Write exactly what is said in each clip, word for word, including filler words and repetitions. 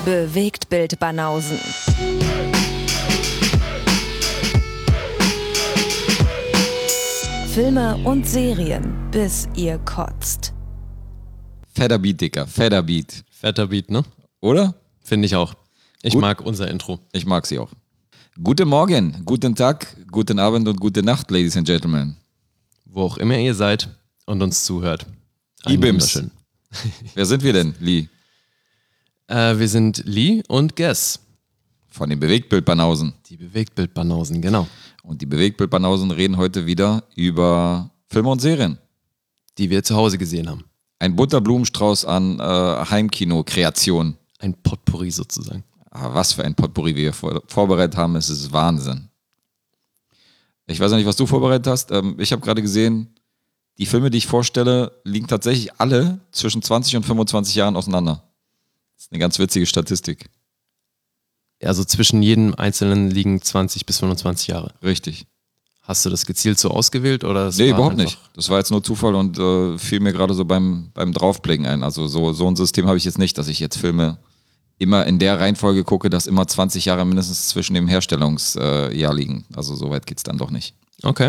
Bewegtbild Banausen. Filme und Serien, bis ihr kotzt. Fetter Beat, Dicker, fetter Beat. Fetter Beat, ne? Oder? Finde ich auch. Ich Gut. mag unser Intro. Ich mag sie auch. Guten Morgen, guten Tag, guten Abend und gute Nacht, Ladies and Gentlemen. Wo auch immer ihr seid und uns zuhört. Ein I-Bims. wunderschön. Wer sind wir denn, Lee? Äh, wir sind Lee und Guess. Von den Bewegtbild-Banausen. Die Bewegtbild-Banausen, genau. Und die Bewegtbild-Banausen reden heute wieder über Filme und Serien. Die wir zu Hause gesehen haben. Ein bunter Blumenstrauß an äh, Heimkino-Kreationen. Ein Potpourri sozusagen. Aber was für ein Potpourri wir vor, vorbereitet haben, es ist Wahnsinn. Ich weiß ja nicht, was du vorbereitet hast. Ähm, ich habe gerade gesehen, die Filme, die ich vorstelle, liegen tatsächlich alle zwischen zwanzig und fünfundzwanzig Jahren auseinander. Das ist eine ganz witzige Statistik. Also zwischen jedem Einzelnen liegen zwanzig bis fünfundzwanzig Jahre. Richtig. Hast du das gezielt so ausgewählt? Oder das Nee, war überhaupt einfach- nicht. Das war jetzt nur Zufall und äh, fiel mir gerade so beim, beim Draufblicken ein. Also so, so ein System habe ich jetzt nicht, dass ich jetzt Filme immer in der Reihenfolge gucke, dass immer zwanzig Jahre mindestens zwischen dem Herstellungsjahr äh, liegen. Also so weit geht es dann doch nicht. Okay.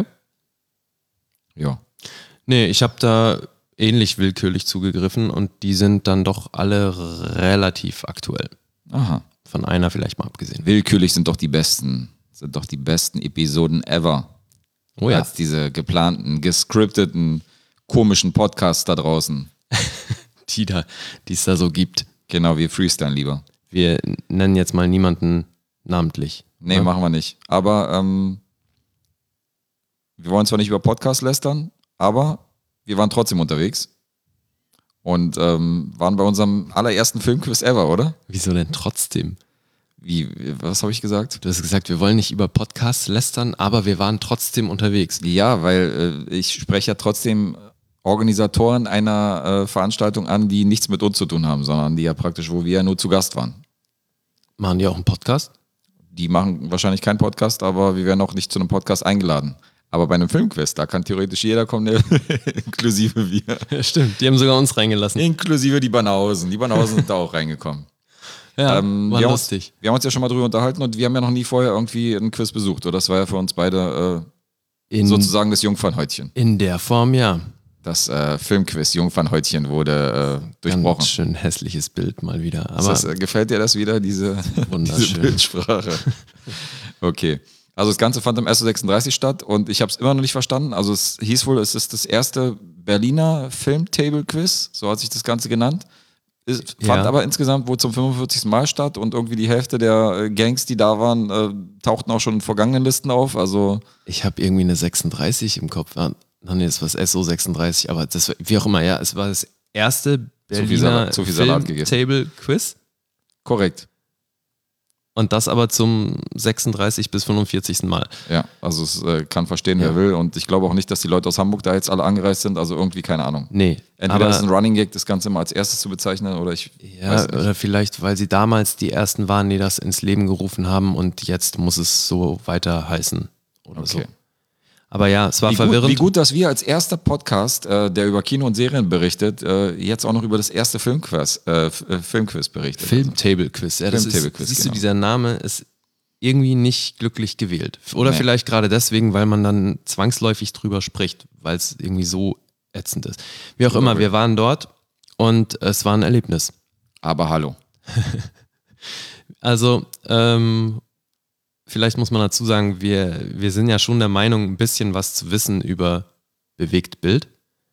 Ja. Nee, ich habe da ähnlich willkürlich zugegriffen und die sind dann doch alle relativ aktuell. Aha. Von einer vielleicht mal abgesehen. Willkürlich sind doch die besten, sind doch die besten Episoden ever. Oh ja. Als diese geplanten, gescripteten, komischen Podcasts da draußen. Die da, die es da so gibt. Genau, wir freestylen lieber. Wir nennen jetzt mal niemanden namentlich. Nee, ne? machen wir nicht. Aber ähm, wir wollen zwar nicht über Podcasts lästern, aber wir waren trotzdem unterwegs und ähm, waren bei unserem allerersten Filmquiz ever, oder? Wieso denn trotzdem? Wie, was habe ich gesagt? Du hast gesagt, wir wollen nicht über Podcasts lästern, aber wir waren trotzdem unterwegs. Ja, weil äh, ich spreche ja trotzdem Organisatoren einer äh, Veranstaltung an, die nichts mit uns zu tun haben, sondern die ja praktisch, wo wir ja nur zu Gast waren. Machen die auch einen Podcast? Die machen wahrscheinlich keinen Podcast, aber wir werden auch nicht zu einem Podcast eingeladen. Aber bei einem Filmquiz, da kann theoretisch jeder kommen, der inklusive wir. Ja, stimmt. Die haben sogar uns reingelassen. Inklusive die Banausen. Die Banausen sind da auch reingekommen. Ja, Ähm, war wir, haben lustig. uns, wir haben uns ja schon mal drüber unterhalten und wir haben ja noch nie vorher irgendwie einen Quiz besucht. Oder das war ja für uns beide äh, In, sozusagen das Jungfernhäutchen. in der Form, ja. Das äh, Filmquiz Jungfernhäutchen wurde äh, durchbrochen. Ganz schön hässliches Bild mal wieder. Ist Aber das, äh, gefällt dir das wieder, diese, diese wunderschön. Bildsprache? Okay. Also das Ganze fand am S O sechsunddreißig statt und ich habe es immer noch nicht verstanden. Also es hieß wohl, es ist das erste Berliner Filmtable-Quiz, so hat sich das Ganze genannt. Es fand Ja. aber insgesamt wohl zum fünfundvierzigsten Mal statt und irgendwie die Hälfte der äh, Gangs, die da waren, äh, tauchten auch schon in vergangenen Listen auf. Also ich habe irgendwie eine sechsunddreißig im Kopf. Ah, nee, das war das S O sechsunddreißig, aber das war, wie auch immer, ja, es war das erste viel Berliner Salat- zu viel Salat gegessen. Filmtable-Quiz. korrekt. Und das aber zum sechsunddreißigsten bis fünfundvierzigsten Mal. Ja, also es äh, kann verstehen, Ja. wer will. Und ich glaube auch nicht, dass die Leute aus Hamburg da jetzt alle angereist sind. Also irgendwie keine Ahnung. Nee, Entweder aber ist es ein Running Gag, das Ganze immer als erstes zu bezeichnen, oder ich ja, weiß nicht. oder vielleicht, weil sie damals die ersten waren, die das ins Leben gerufen haben und jetzt muss es so weiter heißen oder so. Okay. Aber ja, es war Wie gut, verwirrend. wie gut, dass wir als erster Podcast, äh, der über Kino und Serien berichtet, äh, jetzt auch noch über das erste Filmquiz, äh, F- äh, Filmquiz berichtet. Filmtable-Quiz. Ja, das Filmtable-Quiz, ist, siehst genau. du, dieser Name ist irgendwie nicht glücklich gewählt. Oder Nee. vielleicht gerade deswegen, weil man dann zwangsläufig drüber spricht, weil es irgendwie so ätzend ist. Wie auch immer, wir waren dort und es war ein Erlebnis. Aber hallo. Also, ähm, vielleicht muss man dazu sagen, wir, wir sind ja schon der Meinung, ein bisschen was zu wissen über Bewegtbild.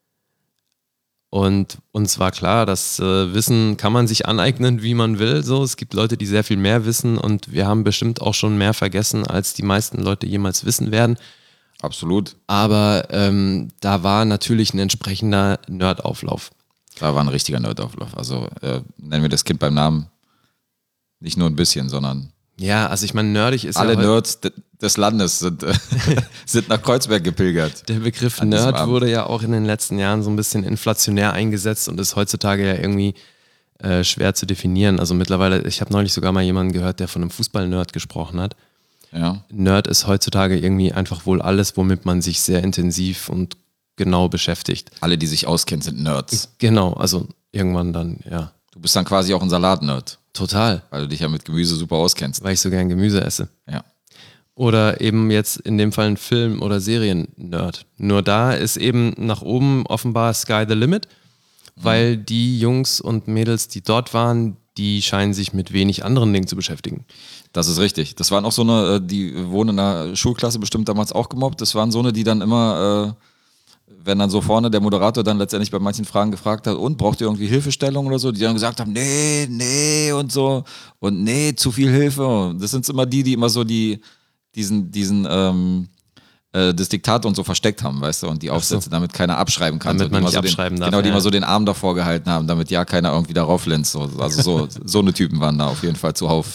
Und uns war klar, das äh, Wissen kann man sich aneignen, wie man will. So, es gibt Leute, die sehr viel mehr wissen und wir haben bestimmt auch schon mehr vergessen, als die meisten Leute jemals wissen werden. Absolut. Aber ähm, da war natürlich ein entsprechender Nerdauflauf. Da war ein richtiger Nerdauflauf. Also äh, nennen wir das Kind beim Namen. Nicht nur ein bisschen, sondern Ja, also ich meine, nerdig ist alle ja heu- Nerds de- des Landes sind, äh, sind nach Kreuzberg gepilgert. Der Begriff An diesem Nerd Abend. wurde ja auch in den letzten Jahren so ein bisschen inflationär eingesetzt und ist heutzutage ja irgendwie äh, schwer zu definieren. Also mittlerweile, ich habe neulich sogar mal jemanden gehört, der von einem Fußball-Nerd gesprochen hat. Ja. Nerd ist heutzutage irgendwie einfach wohl alles, womit man sich sehr intensiv und genau beschäftigt. Alle, die sich auskennen, sind Nerds. Genau, also irgendwann dann, ja. Du bist dann quasi auch ein Salat-Nerd. Total, weil du dich ja mit Gemüse super auskennst. weil ich so gern Gemüse esse. Ja. Oder eben jetzt in dem Fall ein Film- oder Serien-Nerd. Nur da ist eben nach oben offenbar Sky the Limit, weil die Jungs und Mädels, die dort waren, die scheinen sich mit wenig anderen Dingen zu beschäftigen. Das ist richtig. Das waren auch so eine, äh, die wurden in der Schulklasse bestimmt damals auch gemobbt. Das waren so eine, die dann immer, äh, wenn dann so vorne der Moderator dann letztendlich bei manchen Fragen gefragt hat, und braucht ihr irgendwie Hilfestellung oder so, die dann gesagt haben, nee, nee und so und nee, zu viel Hilfe. Das sind immer die, die immer so die, diesen, diesen, ähm, äh, das Diktat und so versteckt haben, weißt du, und die Aufsätze, so. damit keiner abschreiben kann. Damit so, die man immer nicht so den, abschreiben darf, Genau, die ja. immer so den Arm davor gehalten haben, damit ja keiner irgendwie darauf lenzt. So. Also so, so eine Typen waren da auf jeden Fall zuhauf.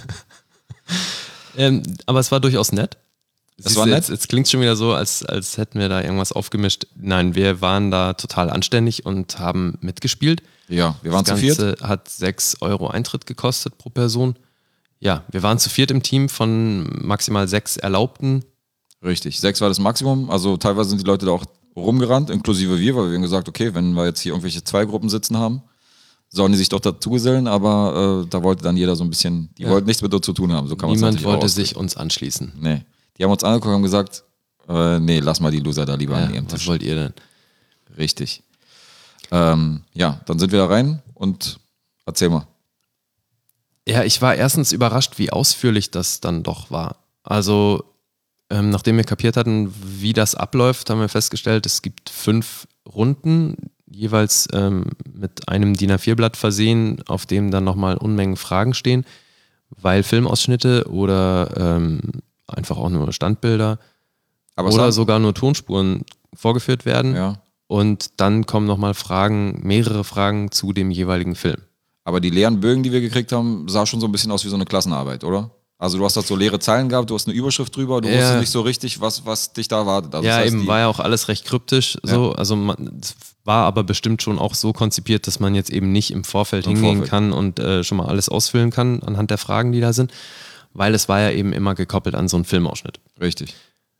Ähm, aber es war durchaus nett. Es war Siehst du, nett? Jetzt, jetzt klingt schon wieder so, als, als hätten wir da irgendwas aufgemischt. Nein, wir waren da total anständig und haben mitgespielt. Ja, wir waren das zu viert. Ganze hat sechs Euro Eintritt gekostet pro Person. Ja, wir waren zu viert im Team von maximal sechs Erlaubten. Richtig, sechs war das Maximum. Also teilweise sind die Leute da auch rumgerannt, inklusive wir, weil wir haben gesagt, okay, wenn wir jetzt hier irgendwelche zwei Gruppen sitzen haben, sollen die sich doch dazugesellen, aber äh, da wollte dann jeder so ein bisschen, die Ja. wollten nichts mit uns zu tun haben. So kann man es Niemand natürlich auch wollte ausdrücken. sich uns anschließen. Nee. Die haben uns angeguckt und haben gesagt, äh, nee, lass mal die Loser da lieber Ja, an ihrem was Tisch. wollt ihr denn? Richtig. Ähm, ja, dann sind wir da rein und erzähl mal. Ja, ich war erstens überrascht, wie ausführlich das dann doch war. Also, ähm, nachdem wir kapiert hatten, wie das abläuft, haben wir festgestellt, es gibt fünf Runden, jeweils ähm, mit einem D I N A vier Blatt versehen, auf dem dann nochmal Unmengen Fragen stehen, weil Filmausschnitte oder ähm, einfach auch nur Standbilder Aber es oder haben- sogar nur Tonspuren vorgeführt werden. ja. Und dann kommen nochmal Fragen, mehrere Fragen zu dem jeweiligen Film. Aber die leeren Bögen, die wir gekriegt haben, sah schon so ein bisschen aus wie so eine Klassenarbeit, oder? Also du hast da so leere Zeilen gehabt, du hast eine Überschrift drüber, du Ja. wusstest nicht so richtig, was, was dich da erwartet. Also ja, das heißt, eben die, war ja auch alles recht kryptisch. So. Also man, es war aber bestimmt schon auch so konzipiert, dass man jetzt eben nicht im Vorfeld Im hingehen Vorfeld. kann und äh, schon mal alles ausfüllen kann anhand der Fragen, die da sind. Weil es war ja eben immer gekoppelt an so einen Filmausschnitt. Richtig.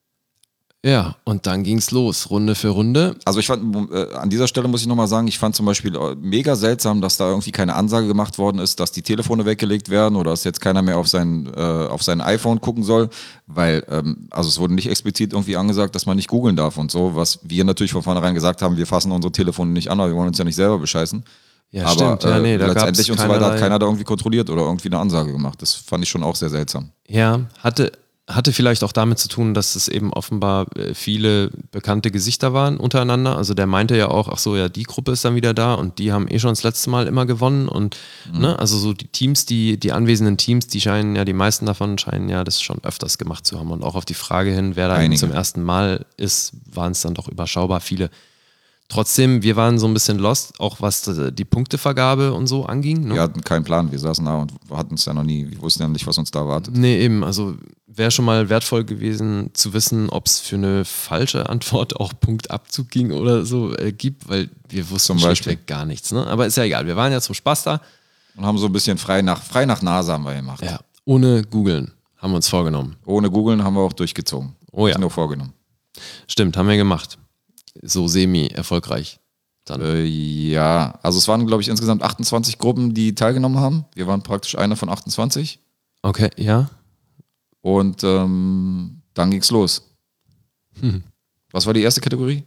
Ja, und dann ging's los, Runde für Runde. Also ich fand, äh, an dieser Stelle muss ich nochmal sagen, ich fand zum Beispiel äh, mega seltsam, dass da irgendwie keine Ansage gemacht worden ist, dass die Telefone weggelegt werden oder dass jetzt keiner mehr auf sein, äh, auf sein iPhone gucken soll, weil, ähm, also es wurde nicht explizit irgendwie angesagt, dass man nicht googeln darf und so, was wir natürlich von vornherein gesagt haben, wir fassen unsere Telefone nicht an, weil wir wollen uns ja nicht selber bescheißen. Ja, Aber stimmt. Ja, äh, nee, da letztendlich gab's und so weiter hat keinerlei- keiner da irgendwie kontrolliert oder irgendwie eine Ansage gemacht. Das fand ich schon auch sehr seltsam. Ja, hatte, hatte vielleicht auch damit zu tun, dass es eben offenbar äh, viele bekannte Gesichter waren untereinander. Also der meinte ja auch, ach so, ja, die Gruppe ist dann wieder da und die haben eh schon das letzte Mal immer gewonnen. Und ne, also so die Teams, die, die anwesenden Teams, die scheinen ja, die meisten davon scheinen ja das schon öfters gemacht zu haben. Und auch auf die Frage hin, wer da eben Einige. zum ersten Mal ist, waren es dann doch überschaubar viele. Trotzdem, wir waren so ein bisschen lost, auch was die Punktevergabe und so anging. Ne? Wir hatten keinen Plan, wir saßen da und hatten es ja noch nie, wir wussten ja nicht, was uns da erwartet. Nee, eben. Also wäre schon mal wertvoll gewesen zu wissen, ob es für eine falsche Antwort auch Punktabzug ging oder so äh, gibt, weil wir wussten Zum Beispiel. schlichtweg gar nichts. Ne? Aber ist ja egal. Wir waren ja zum Spaß da. Und haben so ein bisschen frei nach, frei nach Nase haben wir gemacht. Ja, ohne googeln haben wir uns vorgenommen. Ohne googeln haben wir auch durchgezogen. Oh ja. Nicht nur vorgenommen. Stimmt, haben wir gemacht. So semi-erfolgreich. Dann. Äh, ja, also es waren, glaube ich, insgesamt achtundzwanzig Gruppen, die teilgenommen haben. Wir waren praktisch eine von achtundzwanzig. Okay, ja. Und ähm, dann ging's los. Hm. Was war die erste Kategorie?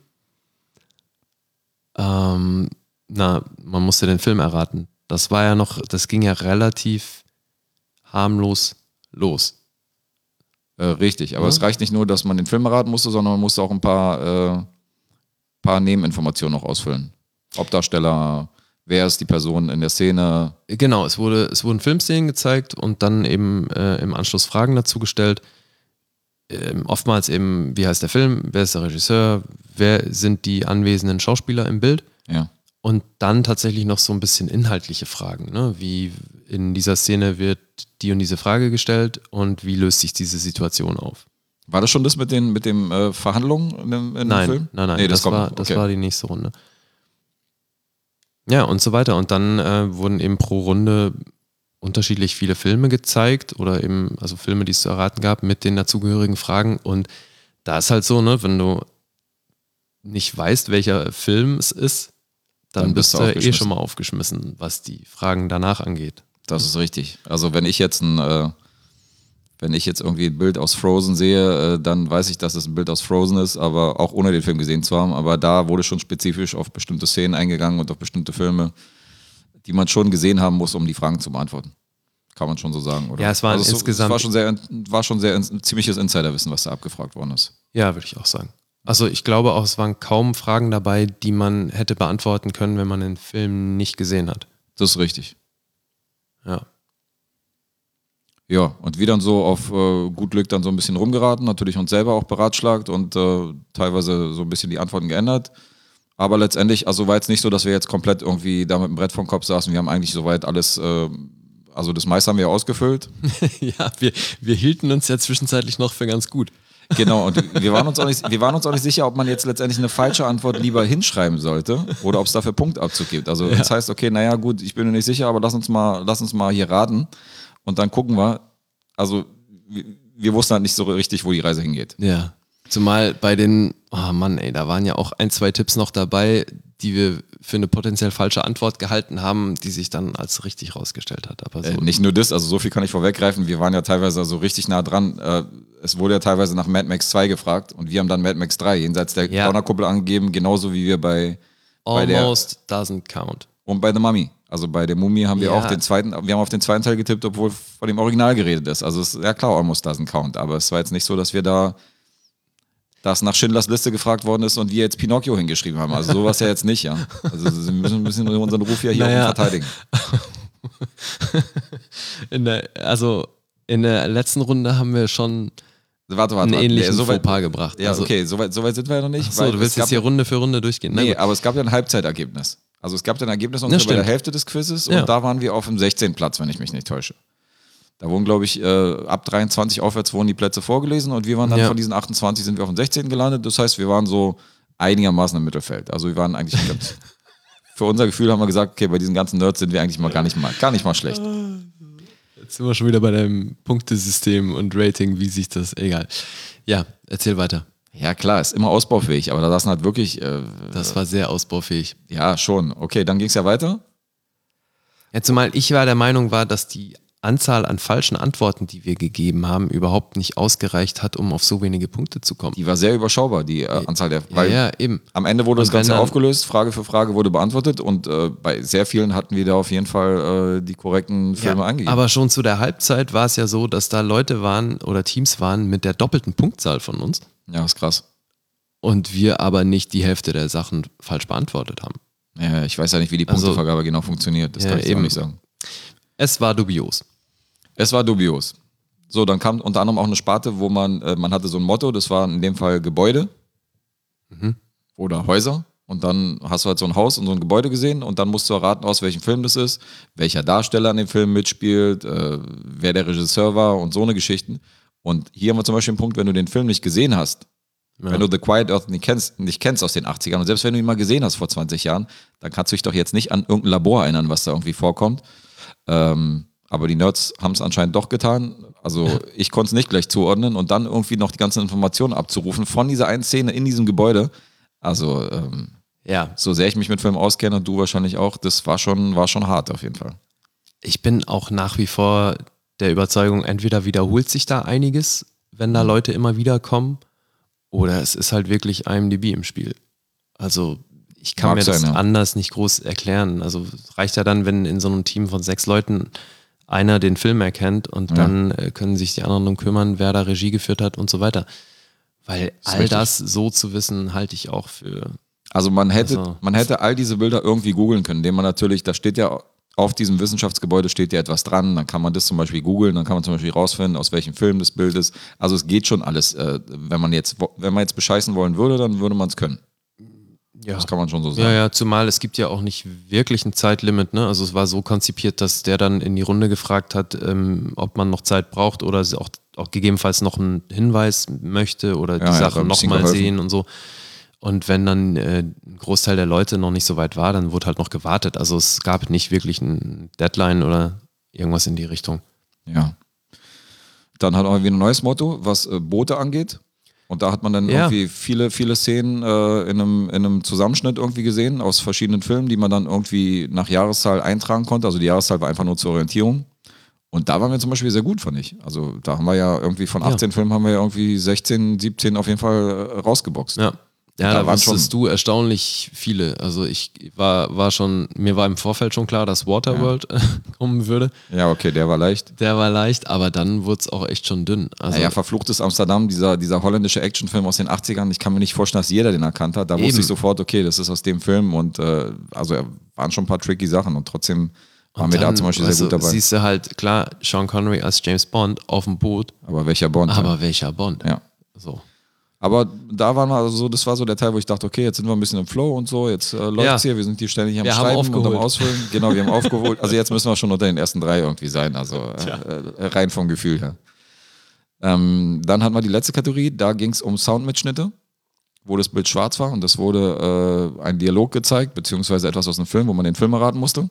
Ähm, na, man musste den Film erraten. Das war ja noch, das ging ja relativ harmlos los. Äh, richtig, aber Ja. es reicht nicht nur, dass man den Film erraten musste, sondern man musste auch ein paar, äh, paar Nebeninformationen noch ausfüllen. Hauptdarsteller, wer ist die Person in der Szene? Genau, es, wurde, es wurden Filmszenen gezeigt und dann eben äh, im Anschluss Fragen dazu gestellt. Ähm, oftmals eben, wie heißt der Film, wer ist der Regisseur, wer sind die anwesenden Schauspieler im Bild Ja. und dann tatsächlich noch so ein bisschen inhaltliche Fragen, ne? Wie in dieser Szene wird die und diese Frage gestellt und wie löst sich diese Situation auf. War das schon das mit den mit dem äh, Verhandlungen in dem, in Nein, dem Film? nein, nein, Nee, das, das, kommt war, noch. das Okay. war die nächste Runde. Ja, und so weiter. Und dann äh, wurden eben pro Runde unterschiedlich viele Filme gezeigt oder eben, also Filme, die es zu erraten gab, mit den dazugehörigen Fragen. Und da ist halt so, ne, wenn du nicht weißt, welcher Film es ist, dann, Dann bist bist du du eh aufgeschmissen. schon mal aufgeschmissen, was die Fragen danach angeht. Das ist richtig. Also wenn ich jetzt ein, äh, wenn ich jetzt irgendwie ein Bild aus Frozen sehe, äh, dann weiß ich, dass es ein Bild aus Frozen ist, aber auch ohne den Film gesehen zu haben. Aber da wurde schon spezifisch auf bestimmte Szenen eingegangen und auf bestimmte Filme, die man schon gesehen haben muss, um die Fragen zu beantworten. Kann man schon so sagen, oder? Ja, es war also insgesamt... Es war schon sehr, war schon sehr ein ziemliches Insiderwissen, was da abgefragt worden ist. Ja, würde ich auch sagen. Also ich glaube auch, es waren kaum Fragen dabei, die man hätte beantworten können, wenn man den Film nicht gesehen hat. Das ist richtig. Ja. Ja, und wir dann so auf äh, gut Glück dann so ein bisschen rumgeraten, natürlich uns selber auch beratschlagt und äh, teilweise so ein bisschen die Antworten geändert. Aber letztendlich, also war jetzt nicht so, dass wir jetzt komplett irgendwie da mit dem Brett vom Kopf saßen. Wir haben eigentlich soweit alles, äh, also das meiste haben wir ausgefüllt. Ja, wir, wir hielten uns ja zwischenzeitlich noch für ganz gut. Genau, und wir waren, uns auch nicht, wir waren uns auch nicht sicher, ob man jetzt letztendlich eine falsche Antwort lieber hinschreiben sollte oder ob es dafür Punktabzug gibt. Also Ja. das heißt, okay, naja gut, ich bin mir nicht sicher, aber lass uns mal, lass uns mal hier raten und dann gucken wir. Also wir, wir wussten halt nicht so richtig, wo die Reise hingeht. Ja. Zumal bei den, oh Mann, ey, da waren ja auch ein, zwei Tipps noch dabei, die wir für eine potenziell falsche Antwort gehalten haben, die sich dann als richtig rausgestellt hat. Aber so Äh, nicht nur das, also so viel kann ich vorweggreifen, wir waren ja teilweise so richtig nah dran. Äh, es wurde ja teilweise nach Mad Max zwei gefragt und wir haben dann Mad Max drei jenseits der Ja. Cornerkuppel angegeben, genauso wie wir bei, bei der almost doesn't count. und bei The Mummy. Also bei der Mumie haben wir Ja. auch den zweiten, wir haben auf den zweiten Teil getippt, obwohl von dem Original geredet ist. Also es ist ja klar, almost doesn't count, aber es war jetzt nicht so, dass wir da dass nach Schindlers Liste gefragt worden ist und wir jetzt Pinocchio hingeschrieben haben. Also sowas ja jetzt nicht, ja. Also wir müssen ein bisschen unseren Ruf ja hier Naja. auch verteidigen. In der, also in der letzten Runde haben wir schon Warte, warte, einen warte. ähnlichen Nee, so weit- Fauxpas gebracht. Ja, also, okay, soweit so weit sind wir ja noch nicht. Achso, weil du es willst gab, jetzt hier Runde für Runde durchgehen. Na Nee, gut. aber es gab ja ein Halbzeitergebnis. Also es gab ja ein Ergebnis Ja, ungefähr bei der stimmt. Hälfte des Quizzes und Ja. da waren wir auf dem sechzehnten Platz, wenn ich mich nicht täusche. Da wurden, glaube ich, äh, ab dreiundzwanzig aufwärts wurden die Plätze vorgelesen und wir waren dann Ja. von diesen achtundzwanzig sind wir auf dem sechzehnten gelandet. Das heißt, wir waren so einigermaßen im Mittelfeld. Also wir waren eigentlich ganz, für unser Gefühl haben wir gesagt, okay, bei diesen ganzen Nerds sind wir eigentlich mal gar nicht mal, gar nicht mal schlecht. Jetzt sind wir schon wieder bei deinem Punktesystem und Rating, wie sich das, egal. Ja, erzähl weiter. Ja klar, ist immer ausbaufähig, aber da saßen halt wirklich, äh, Das war sehr ausbaufähig. ja schon. Okay, dann ging es ja weiter. Ja, zumal ich war der Meinung war, dass die Anzahl an falschen Antworten, die wir gegeben haben, überhaupt nicht ausgereicht hat, um auf so wenige Punkte zu kommen. Die war sehr überschaubar, die äh, Anzahl der, Ja, weil ja, eben. am Ende wurde Und das Ganze wenn dann- aufgelöst, Frage für Frage wurde beantwortet und äh, bei sehr vielen hatten wir da auf jeden Fall äh, die korrekten Filme Ja, angegeben. aber schon zu der Halbzeit war es ja so, dass da Leute waren oder Teams waren mit der doppelten Punktzahl von uns Ja, ist krass. und wir aber nicht die Hälfte der Sachen falsch beantwortet haben. Ja, ich weiß ja nicht, wie die Also- Punktevergabe genau funktioniert. Das Ja, kann ich dir auch eben. nicht sagen. Es war dubios. Es war dubios. So, dann kam unter anderem auch eine Sparte, wo man, äh, man hatte so ein Motto, das war in dem Fall Gebäude Mhm. oder Häuser. Und dann hast du halt so ein Haus und so ein Gebäude gesehen und dann musst du erraten, aus welchem Film das ist, welcher Darsteller an dem Film mitspielt, äh, wer der Regisseur war und so eine Geschichten. Und hier haben wir zum Beispiel einen Punkt, wenn du den Film nicht gesehen hast, Ja. wenn du The Quiet Earth nicht kennst, nicht kennst aus den achtzigern und selbst wenn du ihn mal gesehen hast vor zwanzig Jahren, dann kannst du dich doch jetzt nicht an irgendein Labor erinnern, was da irgendwie vorkommt. Ähm, aber die Nerds haben es anscheinend doch getan. Also ich konnte es nicht gleich zuordnen und dann irgendwie noch die ganzen Informationen abzurufen von dieser einen Szene in diesem Gebäude. Also ähm, Ja, so sehr ich mich mit Filmen auskenne und du wahrscheinlich auch, das war schon, war schon hart auf jeden Fall. ich bin auch nach wie vor der Überzeugung, entweder wiederholt sich da einiges, wenn da Leute immer wieder kommen, oder es ist halt wirklich I M D B im Spiel. Also ich kann Mag mir das sein, ja. anders nicht groß erklären. Also es reicht ja dann, wenn in so einem Team von sechs Leuten einer den Film erkennt und Ja. dann äh, können sich die anderen darum kümmern, wer da Regie geführt hat und so weiter. Weil Ist all richtig. das so zu wissen, halte ich auch für... Also man hätte, Also- man hätte all diese Bilder irgendwie googeln können, indem man natürlich, da steht ja auf diesem Wissenschaftsgebäude steht ja etwas dran, dann kann man das zum Beispiel googeln, dann kann man zum Beispiel rausfinden, aus welchem Film das Bild ist. Also es geht schon alles. Äh, wenn man jetzt, wo- wenn man jetzt bescheißen wollen würde, dann würde man es können. Ja. Das kann man schon so sagen. Ja, ja, zumal es gibt ja auch nicht wirklich ein Zeitlimit, ne? Also es war so konzipiert, dass der dann in die Runde gefragt hat, ähm, ob man noch Zeit braucht oder sie auch, auch gegebenenfalls noch einen Hinweis möchte oder die Ja, ja, Sache hat ein bisschen nochmal geholfen. sehen und so. Und wenn dann äh, ein Großteil der Leute noch nicht so weit war, dann wurde halt noch gewartet. Also es gab nicht wirklich ein Deadline oder irgendwas in die Richtung. Ja. Dann hat auch wieder ein neues Motto, was äh, Boote angeht. Und da hat man dann Ja. irgendwie viele, viele Szenen äh, in, einem, in einem Zusammenschnitt irgendwie gesehen aus verschiedenen Filmen, die man dann irgendwie nach Jahreszahl eintragen konnte. Also die Jahreszahl war einfach nur zur Orientierung. Und da waren wir zum Beispiel sehr gut, fand ich. Also da haben wir ja irgendwie von achtzehn ja. Filmen haben wir ja irgendwie sechzehn, siebzehn auf jeden Fall äh, rausgeboxt. Ja. Ja, da da waren wusstest schon du erstaunlich viele. Also ich war, war schon, mir war im Vorfeld schon klar, dass Waterworld ja. kommen würde. Ja, okay, der war leicht. Der war leicht, aber dann wurde es auch echt schon dünn. Also naja, Verfluchtes Amsterdam, dieser, dieser holländische Actionfilm aus den achtzigern, ich kann mir nicht vorstellen, dass jeder den erkannt hat. Da Eben. wusste ich sofort, okay, das ist aus dem Film und äh, also waren schon ein paar tricky Sachen und trotzdem waren und wir dann, da zum Beispiel sehr also, gut dabei. Siehst du halt, klar, Sean Connery als James Bond auf dem Boot. Aber welcher Bond? Aber ja. welcher Bond? Ja. So. Aber da waren wir also so, das war so der Teil, wo ich dachte, okay, jetzt sind wir ein bisschen im Flow und so, jetzt äh, läuft's Ja. hier, wir sind hier ständig am Wir haben Schreiben aufgeholt. und am Ausfüllen. Genau, wir haben aufgeholt. Also jetzt müssen wir schon unter den ersten drei irgendwie sein, also äh, äh, rein vom Gefühl her. Ähm, dann hatten wir die letzte Kategorie, da ging es um Soundmitschnitte, wo das Bild schwarz war und das wurde äh, ein Dialog gezeigt, beziehungsweise etwas aus einem Film, wo man den Film erraten musste.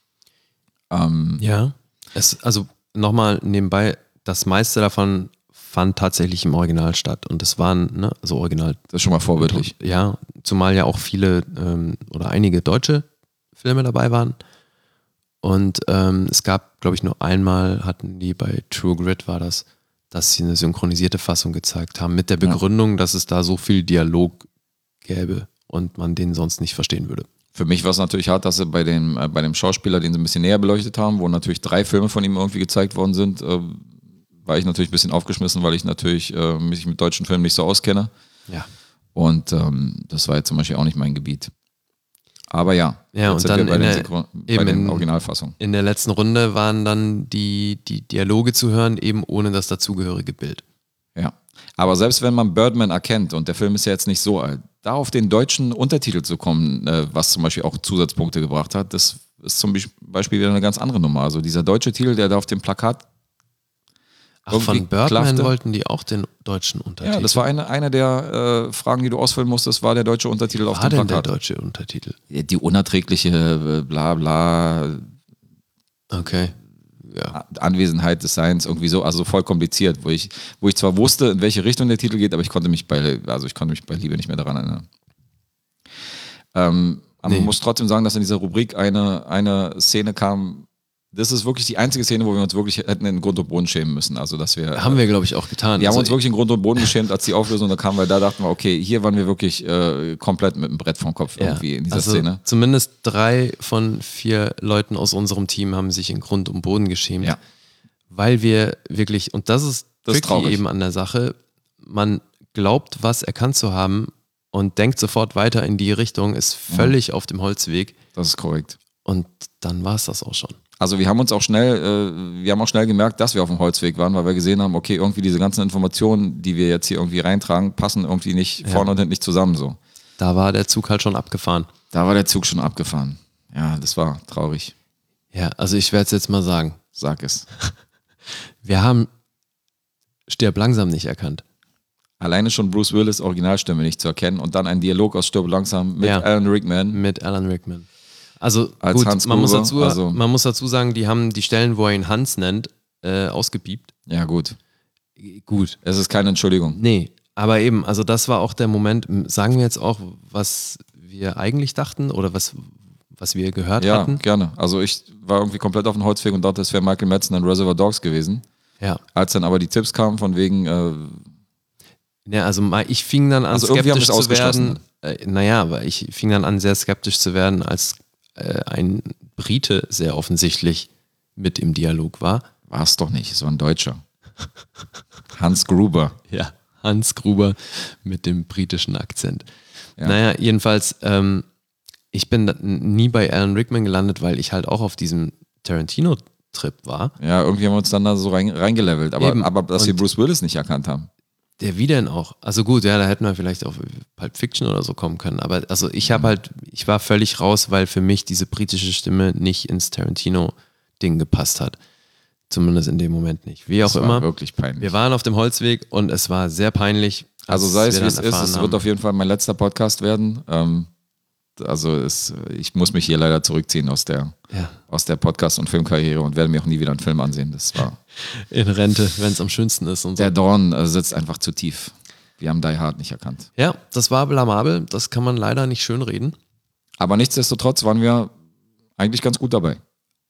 Ähm, Ja. Es, also nochmal nebenbei, das meiste davon fand tatsächlich im Original statt. Und es waren, ne, also Original. Das ist schon mal vorbildlich. Ja, zumal ja auch viele ähm, oder einige deutsche Filme dabei waren. Und ähm, es gab, glaube ich, nur einmal hatten die bei True Grit war das, dass sie eine synchronisierte Fassung gezeigt haben, mit der Begründung, ja. dass es da so viel Dialog gäbe und man den sonst nicht verstehen würde. Für mich war es natürlich hart, dass sie bei dem, äh, bei dem Schauspieler, den sie ein bisschen näher beleuchtet haben, wo natürlich drei Filme von ihm irgendwie gezeigt worden sind, äh, war ich natürlich ein bisschen aufgeschmissen, weil ich natürlich äh, mich mit deutschen Filmen nicht so auskenne. Ja. Und ähm, das war jetzt zum Beispiel auch nicht mein Gebiet. Aber ja, ja jetzt und dann bei, in den der, Synchron- bei eben den in, Originalfassungen. In der letzten Runde waren dann die, die Dialoge zu hören, eben ohne das dazugehörige Bild. Ja, aber selbst wenn man Birdman erkennt und der Film ist ja jetzt nicht so alt, da auf den deutschen Untertitel zu kommen, äh, was zum Beispiel auch Zusatzpunkte gebracht hat, das ist zum Beispiel wieder eine ganz andere Nummer. Also dieser deutsche Titel, der da auf dem Plakat Ach, von Birdman klaffte. wollten die auch den deutschen Untertitel? Ja, das war eine, eine der äh, Fragen, die du ausfüllen musstest, war der deutsche Untertitel auf war dem denn Plakat. der deutsche Untertitel? Die unerträgliche äh, bla bla Okay. Ja. Anwesenheit des Seins, irgendwie so, also voll kompliziert, wo ich, wo ich zwar wusste, in welche Richtung der Titel geht, aber ich konnte mich bei, also ich konnte mich bei Liebe nicht mehr daran erinnern. Ähm, aber Nee. man muss trotzdem sagen, dass in dieser Rubrik eine, eine Szene kam, das ist wirklich die einzige Szene, wo wir uns wirklich hätten in Grund und Boden schämen müssen. Also, dass wir. Haben wir, glaube ich, auch getan. Wir haben Also uns wirklich in Grund und Boden geschämt, als die Auflösung da kam, weil da dachten wir, okay, hier waren wir wirklich äh, komplett mit dem Brett vom Kopf ja, irgendwie in dieser also Szene. Zumindest drei von vier Leuten aus unserem Team haben sich in Grund und Boden geschämt. Ja. Weil wir wirklich, und das ist Das ist tricky traurig. eben an der Sache, man glaubt, was erkannt zu haben und denkt sofort weiter in die Richtung, ist völlig mhm. auf dem Holzweg Das ist korrekt. und dann war es das auch schon. Also wir haben uns auch schnell, äh, wir haben auch schnell gemerkt, dass wir auf dem Holzweg waren, weil wir gesehen haben, okay, irgendwie diese ganzen Informationen, die wir jetzt hier irgendwie reintragen, passen irgendwie nicht Ja. vorne und hinten nicht zusammen so. Da war der Zug halt schon abgefahren. Da war der Zug schon abgefahren. Ja, das war traurig. Ja, also ich werde es jetzt mal sagen. Sag es. Wir haben Stirb langsam nicht erkannt. Alleine schon Bruce Willis Originalstimme nicht zu erkennen und dann ein Dialog aus Stirb langsam mit Ja. Alan Rickman. Mit Alan Rickman. Also Als gut, Hans man muss, Gruber, dazu, also- man muss dazu sagen, die haben die Stellen, wo er ihn Hans nennt, äh, ausgepiept. Ja, gut. Gut. Es ist keine Entschuldigung. Nee, aber eben, also das war auch der Moment, sagen wir jetzt auch, was wir eigentlich dachten oder was, was wir gehört Ja, hatten. gerne. Also ich war irgendwie komplett auf dem Holzweg und dachte, es wäre Michael Madsen in Reservoir Dogs gewesen. Ja. Als dann aber die Tipps kamen von wegen, äh, Ja, also mal- ich fing dann an, Also irgendwie haben skeptisch wir es zu werden. ausgeschlossen. Äh, naja, aber ich fing dann an, sehr skeptisch zu werden, als äh, ein Brite sehr offensichtlich mit im Dialog war. war es doch nicht, es war ein Deutscher. Hans Gruber. Ja, Hans Gruber mit dem britischen Akzent. Ja. Naja, jedenfalls, ähm, ich bin da- nie bei Alan Rickman gelandet, weil ich halt auch auf diesem Tarantino-Trip war. Ja, irgendwie haben wir uns dann da so rein, reingelevelt. Aber, Eben. aber dass wir Und- Bruce Willis nicht erkannt haben. Der wie denn auch? Also gut, ja, da hätten wir vielleicht auf Pulp Fiction oder so kommen können. Aber also ich habe halt, ich war völlig raus, weil für mich diese britische Stimme nicht ins Tarantino-Ding gepasst hat. Zumindest in dem Moment nicht. Wie auch Das war immer. wirklich peinlich. Wir waren auf dem Holzweg und es war sehr peinlich. Also als sei es wir wie es dann ist, erfahren es haben- wird auf jeden Fall mein letzter Podcast werden. Ähm, also es, ich muss mich hier leider zurückziehen aus der, Ja. aus der Podcast- und Filmkarriere und werde mir auch nie wieder einen Film ansehen. Das war in Rente, wenn es am schönsten ist und so. der Dorn äh, sitzt einfach zu tief. Wir haben Die Hard nicht erkannt. Ja, das war blamabel. Das kann man leider nicht schönreden. Aber nichtsdestotrotz waren wir eigentlich ganz gut dabei.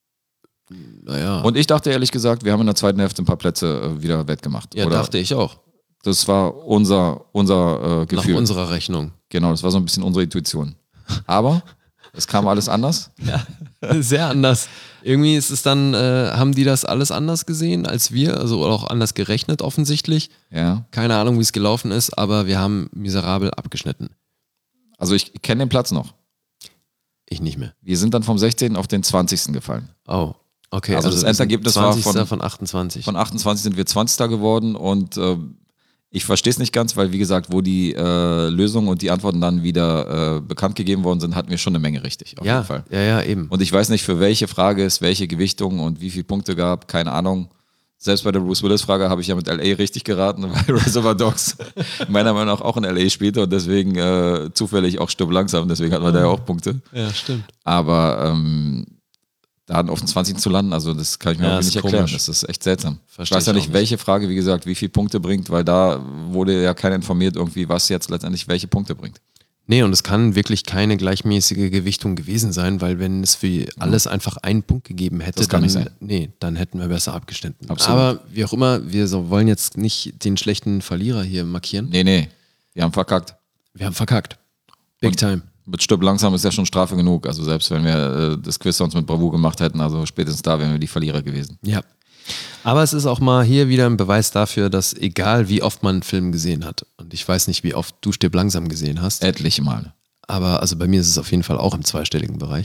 Naja. Und ich dachte ehrlich gesagt, wir haben in der zweiten Hälfte ein paar Plätze äh, wieder wettgemacht. Ja, Oder dachte ich auch. Das war unser, unser äh, Gefühl. Nach unserer Rechnung. Genau, das war so ein bisschen unsere Intuition. Aber es kam alles anders. Ja, sehr anders. Irgendwie ist es dann, äh, haben die das alles anders gesehen als wir, also auch anders gerechnet offensichtlich. Ja. Keine Ahnung, wie es gelaufen ist, aber wir haben miserabel abgeschnitten. Also ich kenne den Platz noch. Ich nicht mehr. Wir sind dann vom sechzehnten auf den zwanzigsten gefallen. Oh, okay. Also das wir sind Endergebnis war zwanzigster von- von achtundzwanzig. Von achtundzwanzig sind wir zwanzigster geworden und äh, ich verstehe es nicht ganz, weil wie gesagt, wo die äh, Lösungen und die Antworten dann wieder äh, bekannt gegeben worden sind, hatten wir schon eine Menge richtig, auf ja, jeden Fall. ja, ja, eben. Und ich weiß nicht, für welche Frage es welche Gewichtung und wie viele Punkte gab, keine Ahnung. Selbst bei der Bruce Willis-Frage habe ich ja mit L A richtig geraten, weil Reservoir Dogs meiner Meinung nach auch in L A spielte und deswegen äh, zufällig auch Stirb langsam, deswegen hatten wir da ja auch Punkte. Ja, stimmt. Aber ähm, da auf den zwanzigsten zu landen, also das kann ich mir Ja, irgendwie ist nicht erklären. komisch. Das ist echt seltsam. Versteh ich weiß ja ich auch nicht, nicht. welche Frage, wie gesagt, wie viele Punkte bringt, weil da wurde ja keiner informiert irgendwie, was jetzt letztendlich welche Punkte bringt. Nee, und es kann wirklich keine gleichmäßige Gewichtung gewesen sein, weil wenn es für alles einfach einen Punkt gegeben hätte, Das kann dann, nicht sein. nee, dann hätten wir besser abgeschnitten. Absolut. Aber wie auch immer, wir so wollen jetzt nicht den schlechten Verlierer hier markieren. Nee, nee, wir haben verkackt. Wir haben verkackt. Big Und- time. Mit Stirb langsam ist ja schon Strafe genug. Also selbst wenn wir äh, das Quiz sonst mit Bravour gemacht hätten, also spätestens da wären wir die Verlierer gewesen. Ja. Aber es ist auch mal hier wieder ein Beweis dafür, dass egal wie oft man einen Film gesehen hat, und ich weiß nicht, wie oft du Stirb langsam gesehen hast, Etliche Male. aber also bei mir ist es auf jeden Fall auch im zweistelligen Bereich.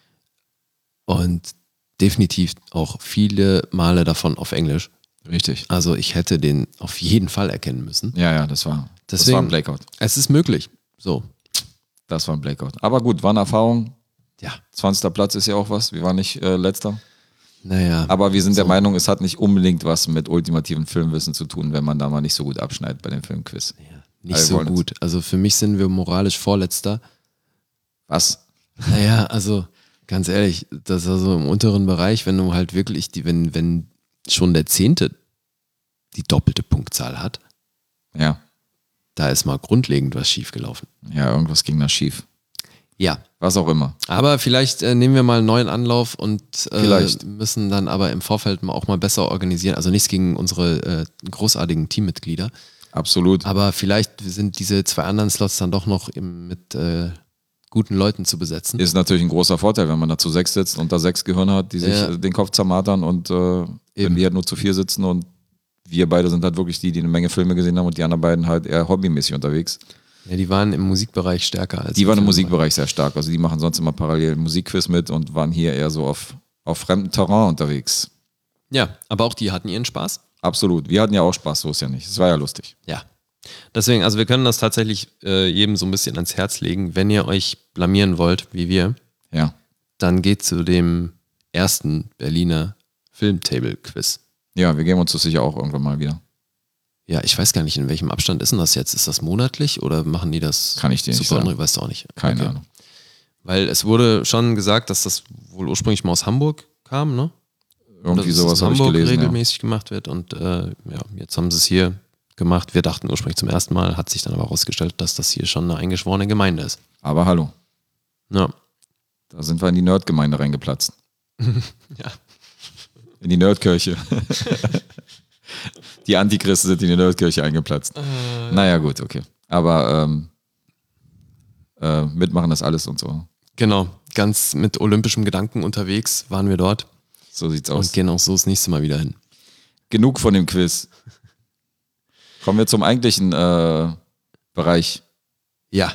Und definitiv auch viele Male davon auf Englisch. Richtig. Also ich hätte den auf jeden Fall erkennen müssen. Ja, ja, das war, das Deswegen- war ein Blackout. Es ist möglich. So. Das war ein Blackout. Aber gut, war eine Erfahrung. Ja. zwanzigster Platz ist ja auch was. Wir waren nicht äh, letzter. Naja. Aber wir sind der So. Meinung, es hat nicht unbedingt was mit ultimativen Filmwissen zu tun, wenn man da mal nicht so gut abschneidet bei dem Filmquiz. Ja, nicht Wir so wollen gut. Also für mich sind wir moralisch Vorletzter. Was? Naja, also ganz ehrlich, das ist also im unteren Bereich, wenn du halt wirklich, die, wenn, wenn schon der Zehnte die doppelte Punktzahl hat, Ja. da ist mal grundlegend was schiefgelaufen. Ja, irgendwas ging da schief. Ja, Was auch immer. aber vielleicht äh, nehmen wir mal einen neuen Anlauf und äh, Vielleicht. müssen dann aber im Vorfeld mal auch mal besser organisieren. Also nichts gegen unsere äh, großartigen Teammitglieder, Absolut. aber vielleicht sind diese zwei anderen Slots dann doch noch im, mit äh, guten Leuten zu besetzen. Ist natürlich ein großer Vorteil, wenn man da zu sechs sitzt und da sechs Gehirne hat, die sich Ja. äh, den Kopf zermartern und äh, wenn Eben. die halt nur zu vier sitzen und wir beide sind halt wirklich die, die eine Menge Filme gesehen haben und die anderen beiden halt eher hobbymäßig unterwegs. Ja, die waren im Musikbereich stärker als Die waren im Filmbereich. Musikbereich sehr stark. Also die machen sonst immer parallel Musikquiz mit und waren hier eher so auf, auf fremdem Terrain unterwegs. Ja, aber auch die hatten ihren Spaß. Absolut. Wir hatten ja auch Spaß, so ist ja nicht. Es war ja lustig. Ja. Deswegen, also wir können das tatsächlich äh, jedem so ein bisschen ans Herz legen. Wenn ihr euch blamieren wollt, wie wir, Ja. dann geht zu dem ersten Berliner Filmtable-Quiz. Ja, wir geben uns das sicher auch irgendwann mal wieder. Ja, ich weiß gar nicht, in welchem Abstand ist denn das jetzt? Ist das monatlich oder machen die das? Kann ich dir nicht super sagen. unre- Weißt du auch nicht. Keine Okay. Ahnung. Weil es wurde schon gesagt, dass das wohl ursprünglich mal aus Hamburg kam, ne? Irgendwie Dass es sowas aus habe ich Hamburg gelesen. Ja. regelmäßig gemacht wird und äh, ja, jetzt haben sie es hier gemacht. Wir dachten ursprünglich zum ersten Mal, hat sich dann aber herausgestellt, dass das hier schon eine eingeschworene Gemeinde ist. Aber hallo, Ja. da sind wir in die Nerdgemeinde reingeplatzt. Ja. In die Nerdkirche. Die Antichristen sind in die Nerdkirche eingeplatzt. Äh, Naja, gut, okay. Aber ähm, äh, mitmachen das alles und so. Genau, ganz mit olympischem Gedanken unterwegs waren wir dort So sieht's und aus. gehen auch so das nächste Mal wieder hin. Genug von dem Quiz. Kommen wir zum eigentlichen äh, Bereich. Ja.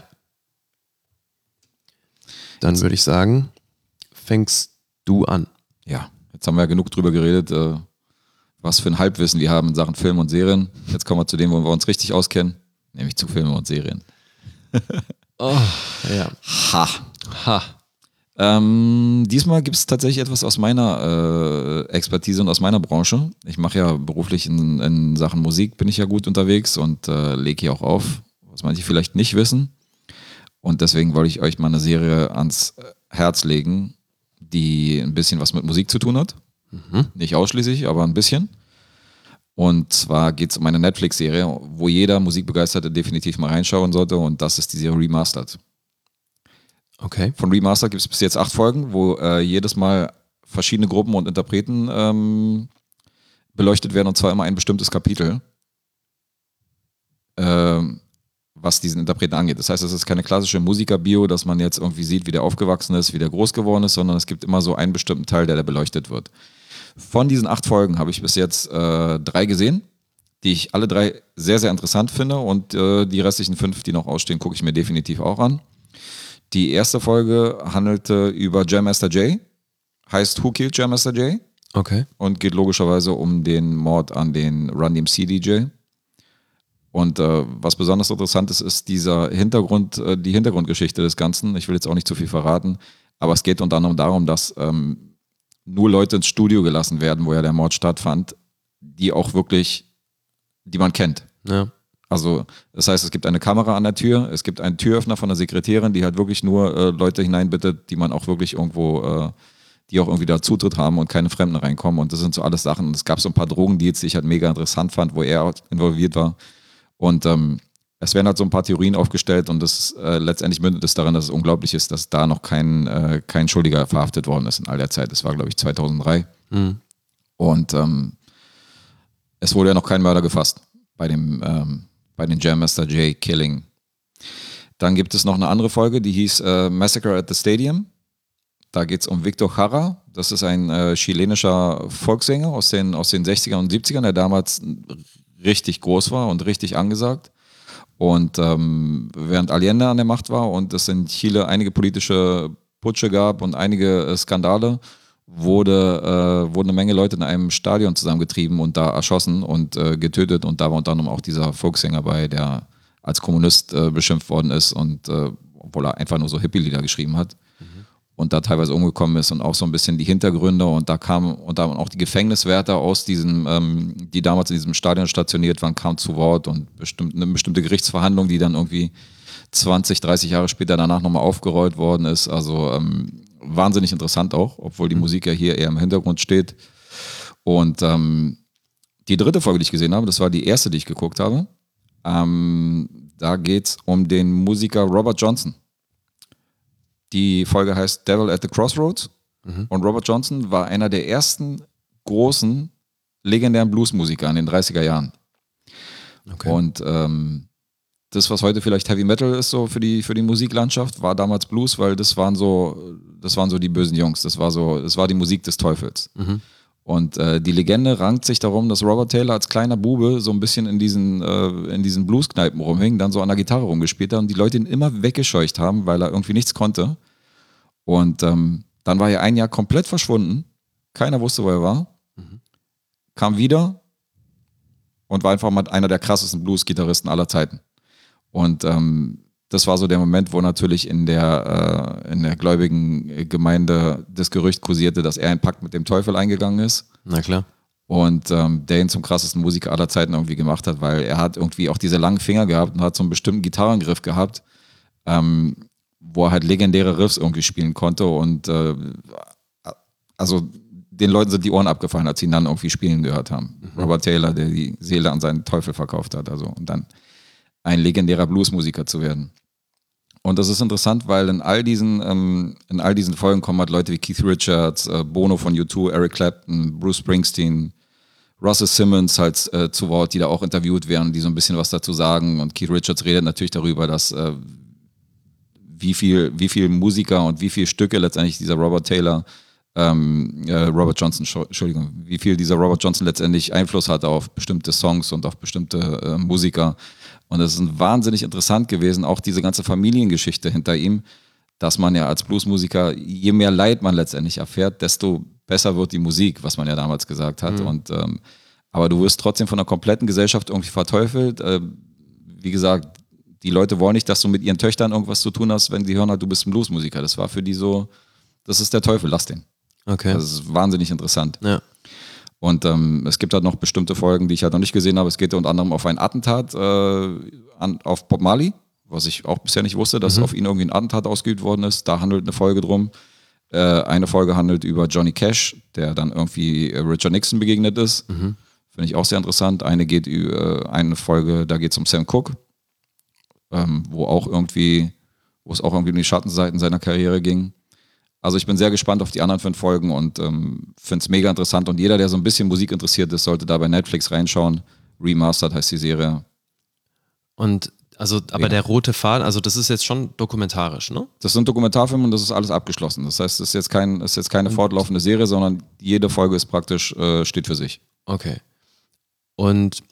Dann würde ich sagen, fängst du an. Ja, jetzt haben wir ja genug drüber geredet, äh, was für ein Halbwissen wir haben in Sachen Film und Serien. Jetzt kommen wir zu dem, wo wir uns richtig auskennen, nämlich zu Filmen und Serien. Oh, ja. Ha! Ha. Ähm, diesmal gibt es tatsächlich etwas aus meiner äh, Expertise und aus meiner Branche. Ich mache ja beruflich in, in Sachen Musik, bin ich ja gut unterwegs und äh, lege hier auch auf, was manche vielleicht nicht wissen. Und deswegen wollte ich euch mal eine Serie ans Herz legen, die ein bisschen was mit Musik zu tun hat. Mhm. Nicht ausschließlich, aber ein bisschen. Und zwar geht es um eine Netflix-Serie, wo jeder Musikbegeisterte definitiv mal reinschauen sollte. Und das ist die Serie Remastered. Okay. Von Remastered gibt es bis jetzt acht Folgen, wo äh, jedes Mal verschiedene Gruppen und Interpreten ähm, beleuchtet werden. Und zwar immer ein bestimmtes Kapitel, ähm, was diesen Interpreten angeht. Das heißt, es ist keine klassische Musiker-Bio, dass man jetzt irgendwie sieht, wie der aufgewachsen ist, wie der groß geworden ist, sondern es gibt immer so einen bestimmten Teil, der da beleuchtet wird. Von diesen acht Folgen habe ich bis jetzt äh, drei gesehen, die ich alle drei sehr, sehr interessant finde und äh, die restlichen fünf, die noch ausstehen, gucke ich mir definitiv auch an. Die erste Folge handelte über Jam Master Jay, heißt Who Killed Jam Master Jay? Okay. Und geht logischerweise um den Mord an den Run D M C D J. Und äh, was besonders interessant ist, ist dieser Hintergrund, äh, die Hintergrundgeschichte des Ganzen. Ich will jetzt auch nicht zu viel verraten, aber es geht unter anderem darum, dass ähm, nur Leute ins Studio gelassen werden, wo ja der Mord stattfand, die auch wirklich, die man kennt. Ja. Also das heißt, es gibt eine Kamera an der Tür, es gibt einen Türöffner von der Sekretärin, die halt wirklich nur äh, Leute hineinbittet, die man auch wirklich irgendwo, äh, die auch irgendwie da Zutritt haben und keine Fremden reinkommen. Und das sind so alles Sachen. Und es gab so ein paar Drogendeals, die ich halt mega interessant fand, wo er involviert war. Und ähm, es werden halt so ein paar Theorien aufgestellt und das äh, letztendlich mündet es darin, dass es unglaublich ist, dass da noch kein, äh, kein Schuldiger verhaftet worden ist in all der Zeit. Das war, glaube ich, zweitausenddrei. Mhm. Und ähm, es wurde ja noch kein Mörder gefasst bei dem ähm, bei den Jam Master Jay Killing. Dann gibt es noch eine andere Folge, die hieß äh, Massacre at the Stadium. Da geht es um Victor Jara. Das ist ein äh, chilenischer Volkssänger aus den, aus den sechzigern und siebzigern, der damals richtig groß war und richtig angesagt. Und ähm, während Allende an der Macht war und es in Chile einige politische Putsche gab und einige äh, Skandale, wurde, äh, wurden eine Menge Leute in einem Stadion zusammengetrieben und da erschossen und äh, getötet. Und da war unter anderem auch dieser Volkssänger bei, der als Kommunist äh, beschimpft worden ist und äh, obwohl er einfach nur so Hippie-Lieder geschrieben hat. Mhm. Und da teilweise umgekommen ist und auch so ein bisschen die Hintergründe und da kamen und da auch die Gefängniswärter aus diesem, ähm, die damals in diesem Stadion stationiert waren, kamen zu Wort und bestimmt, eine bestimmte Gerichtsverhandlung, die dann irgendwie zwanzig, dreißig Jahre später danach nochmal aufgerollt worden ist. Also ähm, wahnsinnig interessant auch, obwohl die mhm. Musik ja hier eher im Hintergrund steht. Und ähm, die dritte Folge, die ich gesehen habe, das war die erste, die ich geguckt habe. Ähm, da geht es um den Musiker Robert Johnson. Die Folge heißt Devil at the Crossroads. Mhm. Und Robert Johnson war einer der ersten großen, legendären Bluesmusiker in den dreißiger Jahren. Okay. Und ähm, das, was heute vielleicht Heavy Metal ist, so für die, für die Musiklandschaft, war damals Blues, weil das waren so, das waren so die bösen Jungs. Das war so, das war die Musik des Teufels. Mhm. Und äh, die Legende rankt sich darum, dass Robert Taylor als kleiner Bube so ein bisschen in diesen, äh, in diesen Blueskneipen rumhing, dann so an der Gitarre rumgespielt hat und die Leute ihn immer weggescheucht haben, weil er irgendwie nichts konnte. Und ähm, dann war er ein Jahr komplett verschwunden. Keiner wusste, wo er war. Mhm. Kam wieder und war einfach mal einer der krassesten Blues-Gitarristen aller Zeiten. Und ähm, das war so der Moment, wo natürlich in der, äh, in der gläubigen Gemeinde das Gerücht kursierte, dass er einen Pakt mit dem Teufel eingegangen ist. Na klar. Und ähm, der ihn zum krassesten Musiker aller Zeiten irgendwie gemacht hat, weil er hat irgendwie auch diese langen Finger gehabt und hat so einen bestimmten Gitarrengriff gehabt, ähm, wo er halt legendäre Riffs irgendwie spielen konnte. Und äh, also den Leuten sind die Ohren abgefallen, als sie ihn dann irgendwie spielen gehört haben. Mhm. Robert Taylor, der die Seele an seinen Teufel verkauft hat. Also und dann ein legendärer Bluesmusiker zu werden. Und das ist interessant, weil in all diesen, ähm, in all diesen Folgen kommen halt Leute wie Keith Richards, äh, Bono von U zwei, Eric Clapton, Bruce Springsteen, Russell Simmons halt äh, zu Wort, die da auch interviewt werden, die so ein bisschen was dazu sagen. Und Keith Richards redet natürlich darüber, dass äh, wie viel, wie viel Musiker und wie viele Stücke letztendlich dieser Robert Taylor, ähm, äh, Robert Johnson, Entschuldigung, wie viel dieser Robert Johnson letztendlich Einfluss hatte auf bestimmte Songs und auf bestimmte äh, Musiker. Und es ist wahnsinnig interessant gewesen, auch diese ganze Familiengeschichte hinter ihm, dass man ja als Bluesmusiker, je mehr Leid man letztendlich erfährt, desto besser wird die Musik, was man ja damals gesagt hat. Mhm. Und ähm, aber du wirst trotzdem von der kompletten Gesellschaft irgendwie verteufelt. Äh, wie gesagt, die Leute wollen nicht, dass du mit ihren Töchtern irgendwas zu tun hast, wenn sie hören, halt, du bist ein Bluesmusiker. Das war für die so, das ist der Teufel, lass den. Okay. Das ist wahnsinnig interessant. Ja. Und ähm, es gibt halt noch bestimmte Folgen, die ich halt noch nicht gesehen habe. Es geht unter anderem auf ein Attentat äh, an, auf Bob Marley, was ich auch bisher nicht wusste, dass mhm. auf ihn irgendwie ein Attentat ausgeübt worden ist. Da handelt eine Folge drum. Äh, eine Folge handelt über Johnny Cash, der dann irgendwie Richard Nixon begegnet ist. Mhm. Finde ich auch sehr interessant. Eine geht über eine Folge, da geht es um Sam Cooke, ähm, wo auch irgendwie, wo es auch irgendwie um die Schattenseiten seiner Karriere ging. Also ich bin sehr gespannt auf die anderen fünf Folgen und ähm, finde es mega interessant. Und jeder, der so ein bisschen Musik interessiert ist, sollte da bei Netflix reinschauen. Remastered heißt die Serie. Und also, aber Ja. der rote Faden, also das ist jetzt schon dokumentarisch, ne? Das sind Dokumentarfilme und das ist alles abgeschlossen. Das heißt, es ist jetzt, kein, es ist jetzt keine fortlaufende Serie, sondern jede Folge ist praktisch, äh, steht für sich. Okay. Und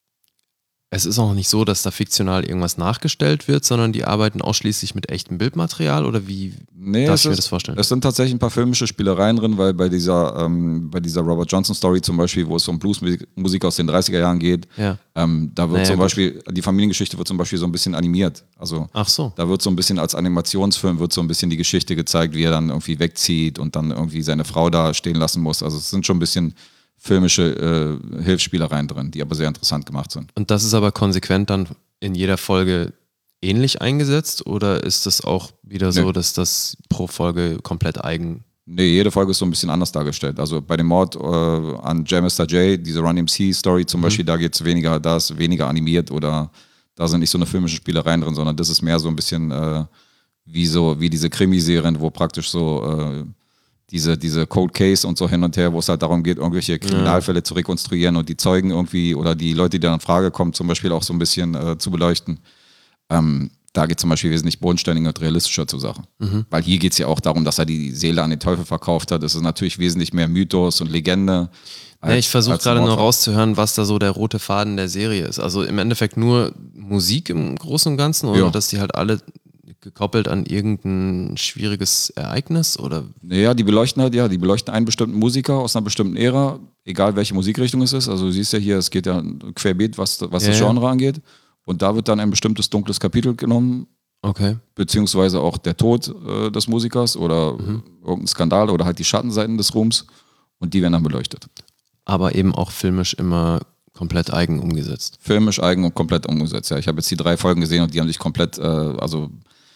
es ist auch nicht so, dass da fiktional irgendwas nachgestellt wird, sondern die arbeiten ausschließlich mit echtem Bildmaterial oder wie Nee, darf es ich mir ist- das vorstellen? Es sind tatsächlich ein paar filmische Spielereien drin, weil bei dieser, ähm, bei dieser Robert Johnson Story zum Beispiel, wo es um Bluesmusik aus den dreißiger Jahren geht, Ja. ähm, da wird Naja, zum gut. Beispiel, die Familiengeschichte wird zum Beispiel so ein bisschen animiert. Also Ach so. da wird so ein bisschen als Animationsfilm wird so ein bisschen die Geschichte gezeigt, wie er dann irgendwie wegzieht und dann irgendwie seine Frau da stehen lassen muss. Also es sind schon ein bisschen filmische äh, Hilfsspielereien drin, die aber sehr interessant gemacht sind. Und das ist aber konsequent dann in jeder Folge ähnlich eingesetzt oder ist das auch wieder so, Nee. dass das pro Folge komplett eigen? Nee, jede Folge ist so ein bisschen anders dargestellt. Also bei dem Mord äh, an J. Mister J, diese Run M C-Story zum Beispiel, da geht's weniger, da ist weniger animiert oder da sind nicht so eine filmische Spielereien drin, sondern das ist mehr so ein bisschen äh, wie so, wie diese Krimiserien, wo praktisch so äh, diese, diese Cold Case und so hin und her, wo es halt darum geht, irgendwelche Kriminalfälle zu rekonstruieren und die Zeugen irgendwie oder die Leute, die dann in Frage kommen, zum Beispiel auch so ein bisschen äh, zu beleuchten. Ähm, da geht zum Beispiel wesentlich bodenständiger und realistischer zur Sache. Weil hier geht es ja auch darum, dass er die Seele an den Teufel verkauft hat. Das ist natürlich wesentlich mehr Mythos und Legende. Ja, als- ich versuche als gerade nur Mordfall. rauszuhören, was da so der rote Faden der Serie ist. Also im Endeffekt nur Musik im Großen und Ganzen oder Ja. dass die halt alle gekoppelt an irgendein schwieriges Ereignis oder Naja, die beleuchten halt, ja, die beleuchten einen bestimmten Musiker aus einer bestimmten Ära, egal welche Musikrichtung es ist. Also du siehst ja hier, es geht ja querbeet, was, was Ja, das ja. Genre angeht. Und da wird dann ein bestimmtes dunkles Kapitel genommen, okay. beziehungsweise auch der Tod äh, des Musikers oder irgendein Skandal oder halt die Schattenseiten des Ruhms. Und die werden dann beleuchtet. Aber eben auch filmisch immer komplett eigen umgesetzt. Filmisch eigen und komplett umgesetzt. Ja, ich habe jetzt die drei Folgen gesehen und die haben sich komplett, äh, also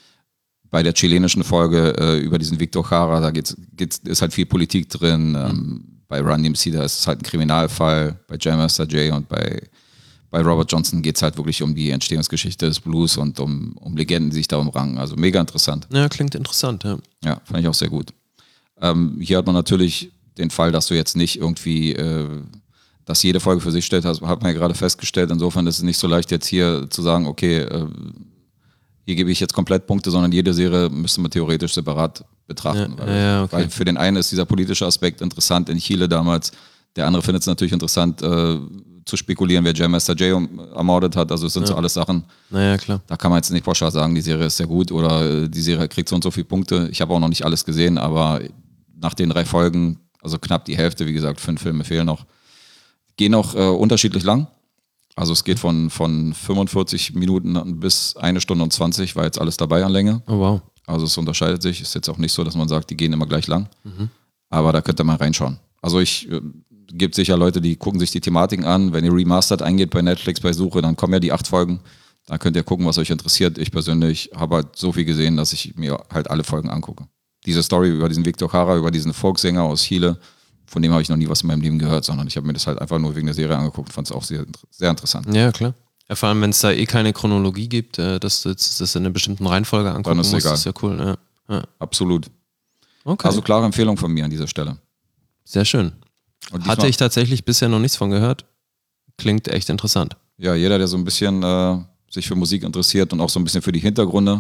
bei der chilenischen Folge äh, über diesen Victor Jara, da geht's, geht's, ist halt viel Politik drin. Ähm, bei Run D M C, da ist es halt ein Kriminalfall. Bei J. Mister J und bei, bei Robert Johnson geht es halt wirklich um die Entstehungsgeschichte des Blues und um, um Legenden, die sich da umrangen. Also mega interessant. Ja, klingt interessant, ja. Ja, fand ich auch sehr gut. Ähm, hier hat man natürlich den Fall, dass du jetzt nicht irgendwie, äh, dass jede Folge für sich stellt, hat, hat man ja gerade festgestellt. Insofern ist es nicht so leicht jetzt hier zu sagen, okay, äh, hier gebe ich jetzt komplett Punkte, sondern jede Serie müsste man theoretisch separat betrachten. Ja, weil, ja, okay. weil für den einen ist dieser politische Aspekt interessant in Chile damals, der andere findet es natürlich interessant äh, zu spekulieren, wer J. Mister J um, ermordet hat. Also es sind so alles Sachen, Naja, klar. da kann man jetzt nicht pauschal sagen, die Serie ist sehr gut oder äh, die Serie kriegt so und so viele Punkte. Ich habe auch noch nicht alles gesehen, aber nach den drei Folgen, also knapp die Hälfte, wie gesagt, fünf Filme fehlen noch, gehen auch äh, unterschiedlich lang. Also es geht von, von fünfundvierzig Minuten bis eine Stunde und zwanzig, war jetzt alles dabei an Länge. Oh wow. Also es unterscheidet sich. Ist jetzt auch nicht so, dass man sagt, die gehen immer gleich lang. Aber da könnt ihr mal reinschauen. Also ich äh, gibt sicher Leute, die gucken sich die Thematiken an. Wenn ihr Remastered eingeht bei Netflix bei Suche, dann kommen ja die acht Folgen. Da könnt ihr gucken, was euch interessiert. Ich persönlich habe halt so viel gesehen, dass ich mir halt alle Folgen angucke. Diese Story über diesen Victor Jara, über diesen Folksänger aus Chile, von dem habe ich noch nie was in meinem Leben gehört, sondern ich habe mir das halt einfach nur wegen der Serie angeguckt und fand es auch sehr, sehr interessant. Ja, klar. Ja, vor allem, wenn es da eh keine Chronologie gibt, äh, dass du jetzt das in einer bestimmten Reihenfolge angucken Dann ist musst, egal. ist ja cool. Ja. Ja. Absolut. Okay, Also klare Empfehlung von mir an dieser Stelle. sehr schön. Und Hatte diesmal- ich tatsächlich bisher noch nichts von gehört. Klingt echt interessant. Ja, jeder, der so ein bisschen äh, sich für Musik interessiert und auch so ein bisschen für die Hintergründe,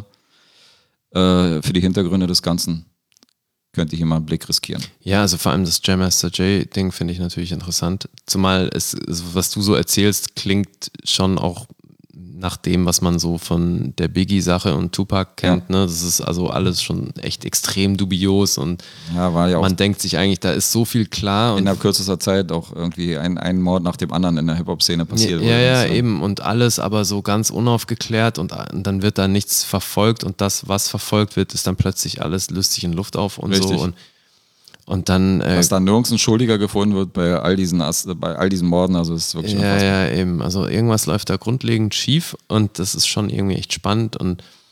äh, für die Hintergründe des Ganzen, könnte hier mal einen Blick riskieren. Ja, also vor allem das J. Mister J-Ding finde ich natürlich interessant. Zumal es, es, was du so erzählst, klingt schon auch nach dem, was man so von der Biggie-Sache und Tupac kennt. Ne? Das ist also alles schon echt extrem dubios und Ja, war ja auch man denkt sich eigentlich, da ist so viel klar. Und innerhalb kürzester Zeit auch irgendwie ein, ein Mord nach dem anderen in der Hip-Hop-Szene passiert. Ja, ja, ja, so. eben. Und alles aber so ganz unaufgeklärt und, und dann wird da nichts verfolgt und das, was verfolgt wird, ist dann plötzlich alles lustig in Luft auf und Richtig. so. Und, und dann. Äh, Dass da nirgends ein Schuldiger gefunden wird bei all diesen, As- bei all diesen Morden, also es ist wirklich ja, unfassbar. ja, eben. Also irgendwas läuft da grundlegend schief und das ist schon irgendwie echt spannend und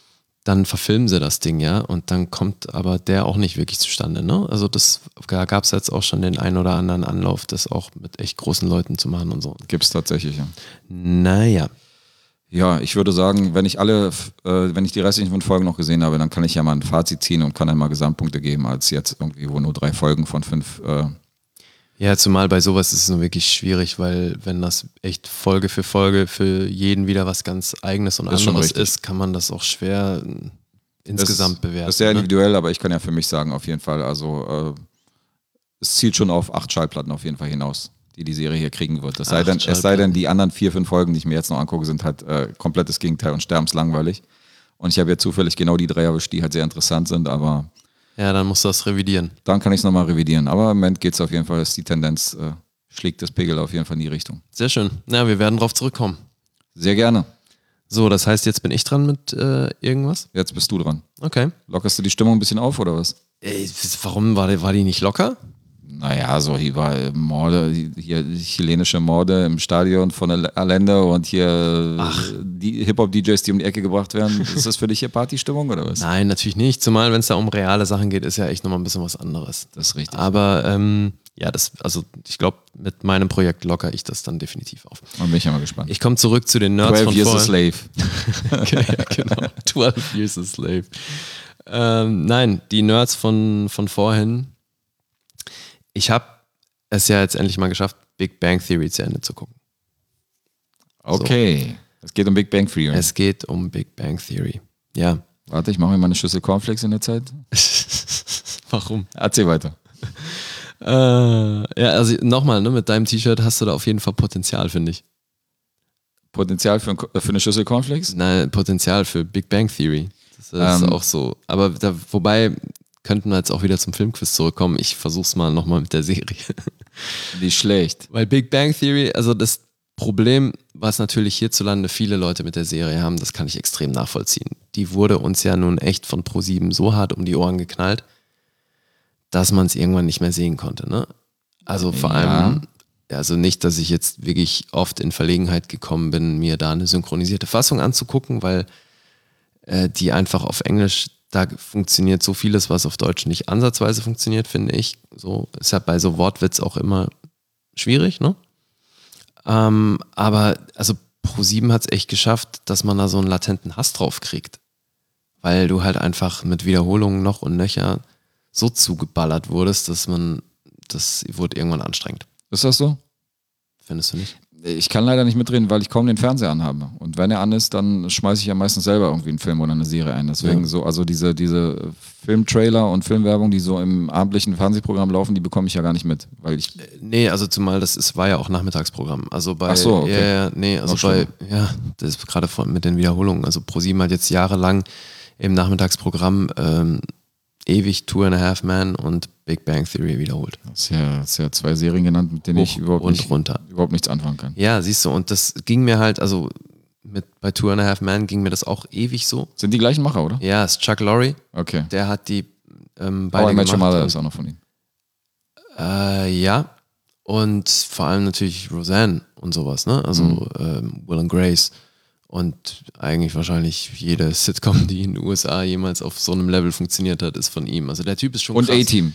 dann verfilmen sie das Ding, ja, und dann kommt aber der auch nicht wirklich zustande, ne? Also das, da gab es jetzt auch schon den einen oder anderen Anlauf, das auch mit echt großen Leuten zu machen und so. Gibt's tatsächlich, ja. Naja. Ja, ich würde sagen, wenn ich alle, äh, wenn ich die restlichen fünf Folgen noch gesehen habe, dann kann ich ja mal ein Fazit ziehen und kann dann mal Gesamtpunkte geben, als jetzt irgendwie, wo nur drei Folgen von fünf. Äh Ja, zumal bei sowas ist es nur wirklich schwierig, weil wenn das echt Folge für Folge für jeden wieder was ganz Eigenes und Ist anderes ist, kann man das auch schwer äh, insgesamt das, bewerten. Das ist sehr ne? individuell, aber ich kann ja für mich sagen, auf jeden Fall, also äh, es zielt schon auf acht Schallplatten auf jeden Fall hinaus, die die Serie hier kriegen wird. Es sei, denn, es sei denn, die anderen vier, fünf Folgen, die ich mir jetzt noch angucke, sind halt äh, komplettes Gegenteil und sterbenslangweilig. Und ich habe jetzt zufällig genau die drei erwischt, die halt sehr interessant sind, aber Ja, dann musst du das revidieren. dann kann ich es nochmal revidieren. Aber im Moment geht es auf jeden Fall, ist die Tendenz, äh, schlägt das Pegel auf jeden Fall in die Richtung. Sehr schön. Ja, wir werden drauf zurückkommen. Sehr gerne. So, das heißt, jetzt bin ich dran mit äh, irgendwas? Jetzt bist du dran. Okay. Lockerst du die Stimmung ein bisschen auf, oder was? Ey, warum war die, war die nicht locker? Naja, so hier war Morde, hier chilenische Morde im Stadion von Allende und hier Ach. die Hip-Hop-D Js, die um die Ecke gebracht werden. Ist das für dich hier Partystimmung oder was? Nein, natürlich nicht. Zumal, wenn es da um reale Sachen geht, ist ja echt nochmal ein bisschen was anderes. Das ist richtig. Aber ähm, ja, das, also ich glaube, mit meinem Projekt locker ich das dann definitiv auf. Da bin ich ja mal gespannt. Ich komme zurück zu den Nerds twelve von Years a vorhin. Slave. ja, genau. twelve Years a Slave. Ähm, nein, die Nerds von, von vorhin. Ich habe es ja jetzt endlich mal geschafft, Big Bang Theory zu Ende zu gucken. Okay. Es geht um Big Bang Theory. Es geht um Big Bang Theory. Ja. Warte, ich mache mir mal eine Schüssel Cornflakes in der Zeit. Warum? Erzähl weiter. Äh, ja, also nochmal, ne, mit deinem T-Shirt hast du da auf jeden Fall Potenzial, finde ich. Potenzial für, ein, für eine Schüssel Cornflakes? Nein, Potenzial für Big Bang Theory. Das ist Ähm. auch so. Aber da, wobei könnten wir jetzt auch wieder zum Filmquiz zurückkommen. Ich versuch's mal nochmal mit der Serie. Wie schlecht. Weil Big Bang Theory, also das Problem, was natürlich hierzulande viele Leute mit der Serie haben, das kann ich extrem nachvollziehen. Die wurde uns ja nun echt von ProSieben so hart um die Ohren geknallt, dass man es irgendwann nicht mehr sehen konnte. Ne? Also vor Ja. allem, also nicht, dass ich jetzt wirklich oft in Verlegenheit gekommen bin, mir da eine synchronisierte Fassung anzugucken, weil äh, die einfach auf Englisch, da funktioniert so vieles, was auf Deutsch nicht ansatzweise funktioniert, finde ich. So ist ja bei so Wortwitz auch immer schwierig, ne? Ähm, aber also ProSieben hat es echt geschafft, dass man da so einen latenten Hass drauf kriegt. Weil du halt einfach mit Wiederholungen noch und nöcher so zugeballert wurdest, dass man, das wurde irgendwann anstrengend. Ist das so? Findest du nicht? Ich kann leider nicht mitreden, weil ich kaum den Fernseher anhabe. Und wenn er an ist, dann schmeiße ich ja meistens selber irgendwie einen Film oder eine Serie ein. Deswegen Ja. so, also diese, diese Filmtrailer und Filmwerbung, die so im abendlichen Fernsehprogramm laufen, die bekomme ich ja gar nicht mit. Weil ich. Nee, also zumal das ist, war ja auch Nachmittagsprogramm. Also bei, Ach so, okay. ja, ja, nee, also Noch bei, ja, das ist gerade von- mit den Wiederholungen. Also ProSieben hat jetzt jahrelang im Nachmittagsprogramm ähm, ewig Two and a Half Men und Big Bang Theory wiederholt. Das ist ja, das ist ja zwei Serien genannt, mit denen ich Hoch überhaupt, und nicht, runter. überhaupt nichts anfangen kann. Ja, siehst du, und das ging mir halt, also mit, bei Two and a Half Men ging mir das auch ewig so. Sind die gleichen Macher, oder? Ja, ist Chuck Lorre, Okay. der hat die ähm, How beide I Met Your gemacht. Mother und- ist auch noch von ihm. Äh, ja. Und vor allem natürlich Roseanne und sowas, ne? Also Mhm. ähm, Will and Grace. Und eigentlich wahrscheinlich jede Sitcom, die in den U S A jemals auf so einem Level funktioniert hat, ist von ihm. Also der Typ ist schon Und krass. A-Team.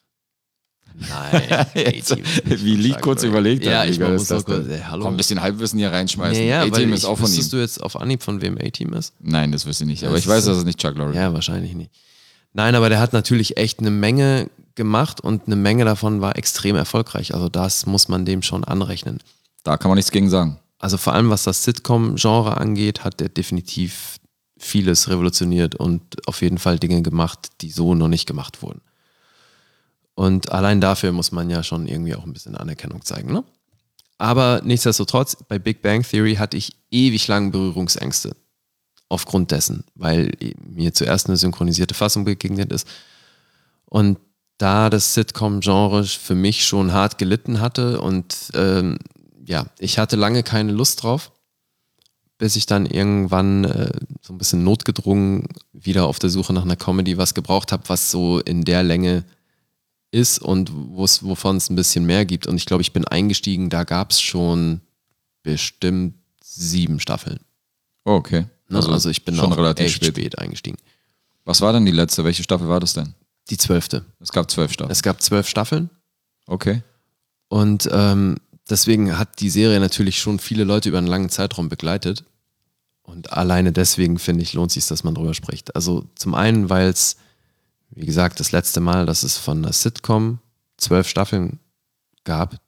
Nein, Jetzt, A-Team ist nicht wie von Lee Chuck kurz Lorre. überlegt hat, Ja, wie ich geil muss ist so das kurz, denn? ey, hallo. Komm, ein bisschen Halbwissen hier reinschmeißen. Ja, ja, weil A-Team ich, ist auch von ihm. wüsstest du jetzt auf Anhieb, von wem A-Team ist? Nein, das wüsste ich nicht. Ja, Aber das ich weiß, ist- dass es nicht Chuck Lorre ist. Ja, wahrscheinlich nicht. Nein, aber der hat natürlich echt eine Menge gemacht und eine Menge davon war extrem erfolgreich. Also das muss man dem schon anrechnen. Da kann man nichts gegen sagen. Also vor allem was das Sitcom-Genre angeht, hat der definitiv vieles revolutioniert und auf jeden Fall Dinge gemacht, die so noch nicht gemacht wurden. Und allein dafür muss man ja schon irgendwie auch ein bisschen Anerkennung zeigen, ne? Aber nichtsdestotrotz, bei Big Bang Theory hatte ich ewig lang Berührungsängste. Aufgrund dessen, weil mir zuerst eine synchronisierte Fassung begegnet ist. Und da das Sitcom-Genre für mich schon hart gelitten hatte und ähm, ja, ich hatte lange keine Lust drauf, bis ich dann irgendwann äh, so ein bisschen notgedrungen wieder auf der Suche nach einer Comedy was gebraucht habe, was so in der Länge ist und wo's, wovon es ein bisschen mehr gibt. Und ich glaube, ich bin eingestiegen, da gab es schon bestimmt sieben Staffeln. Oh, okay. Ne? Also Also, ich bin schon auch relativ echt spät. spät. eingestiegen. Was war denn die letzte? Welche Staffel war das denn? Die zwölfte. Es gab zwölf Staffeln. Es gab zwölf Staffeln Okay. und ähm, deswegen hat die Serie natürlich schon viele Leute über einen langen Zeitraum begleitet. Und alleine deswegen, finde ich, lohnt sich, dass man drüber spricht. Also zum einen, weil es, wie gesagt, das letzte Mal, dass es von einer Sitcom zwölf Staffeln gab,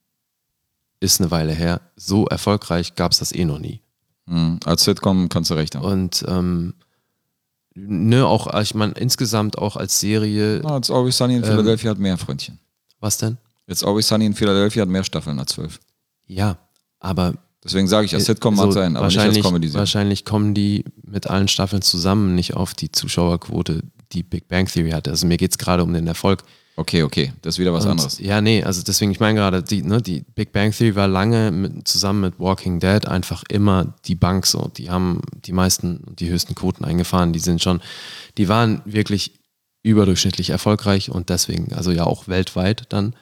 ist eine Weile her. So erfolgreich gab es das eh noch nie. Mhm. Als Sitcom kannst du recht haben. Und ähm, ne, auch, ich meine, insgesamt auch als Serie. Ah, It's Always Sunny in Ähm, Philadelphia hat mehr, Freundchen. Was denn? It's Always Sunny in Philadelphia hat mehr Staffeln als zwölf. Ja, aber Deswegen sage ich, als Sitcom so mag sein, aber nicht als wahrscheinlich, Comedy-Serie. wahrscheinlich kommen die mit allen Staffeln zusammen nicht auf die Zuschauerquote, die Big Bang Theory hatte. Also mir geht es gerade um den Erfolg. Okay, okay, das ist wieder was Und, anderes. Ja, nee, also deswegen, ich meine gerade, die, ne, die Big Bang Theory war lange mit, zusammen mit Walking Dead einfach immer die Bank so. Die haben die meisten und die höchsten Quoten eingefahren. Die sind schon, die waren wirklich überdurchschnittlich erfolgreich und deswegen, also ja auch weltweit dann.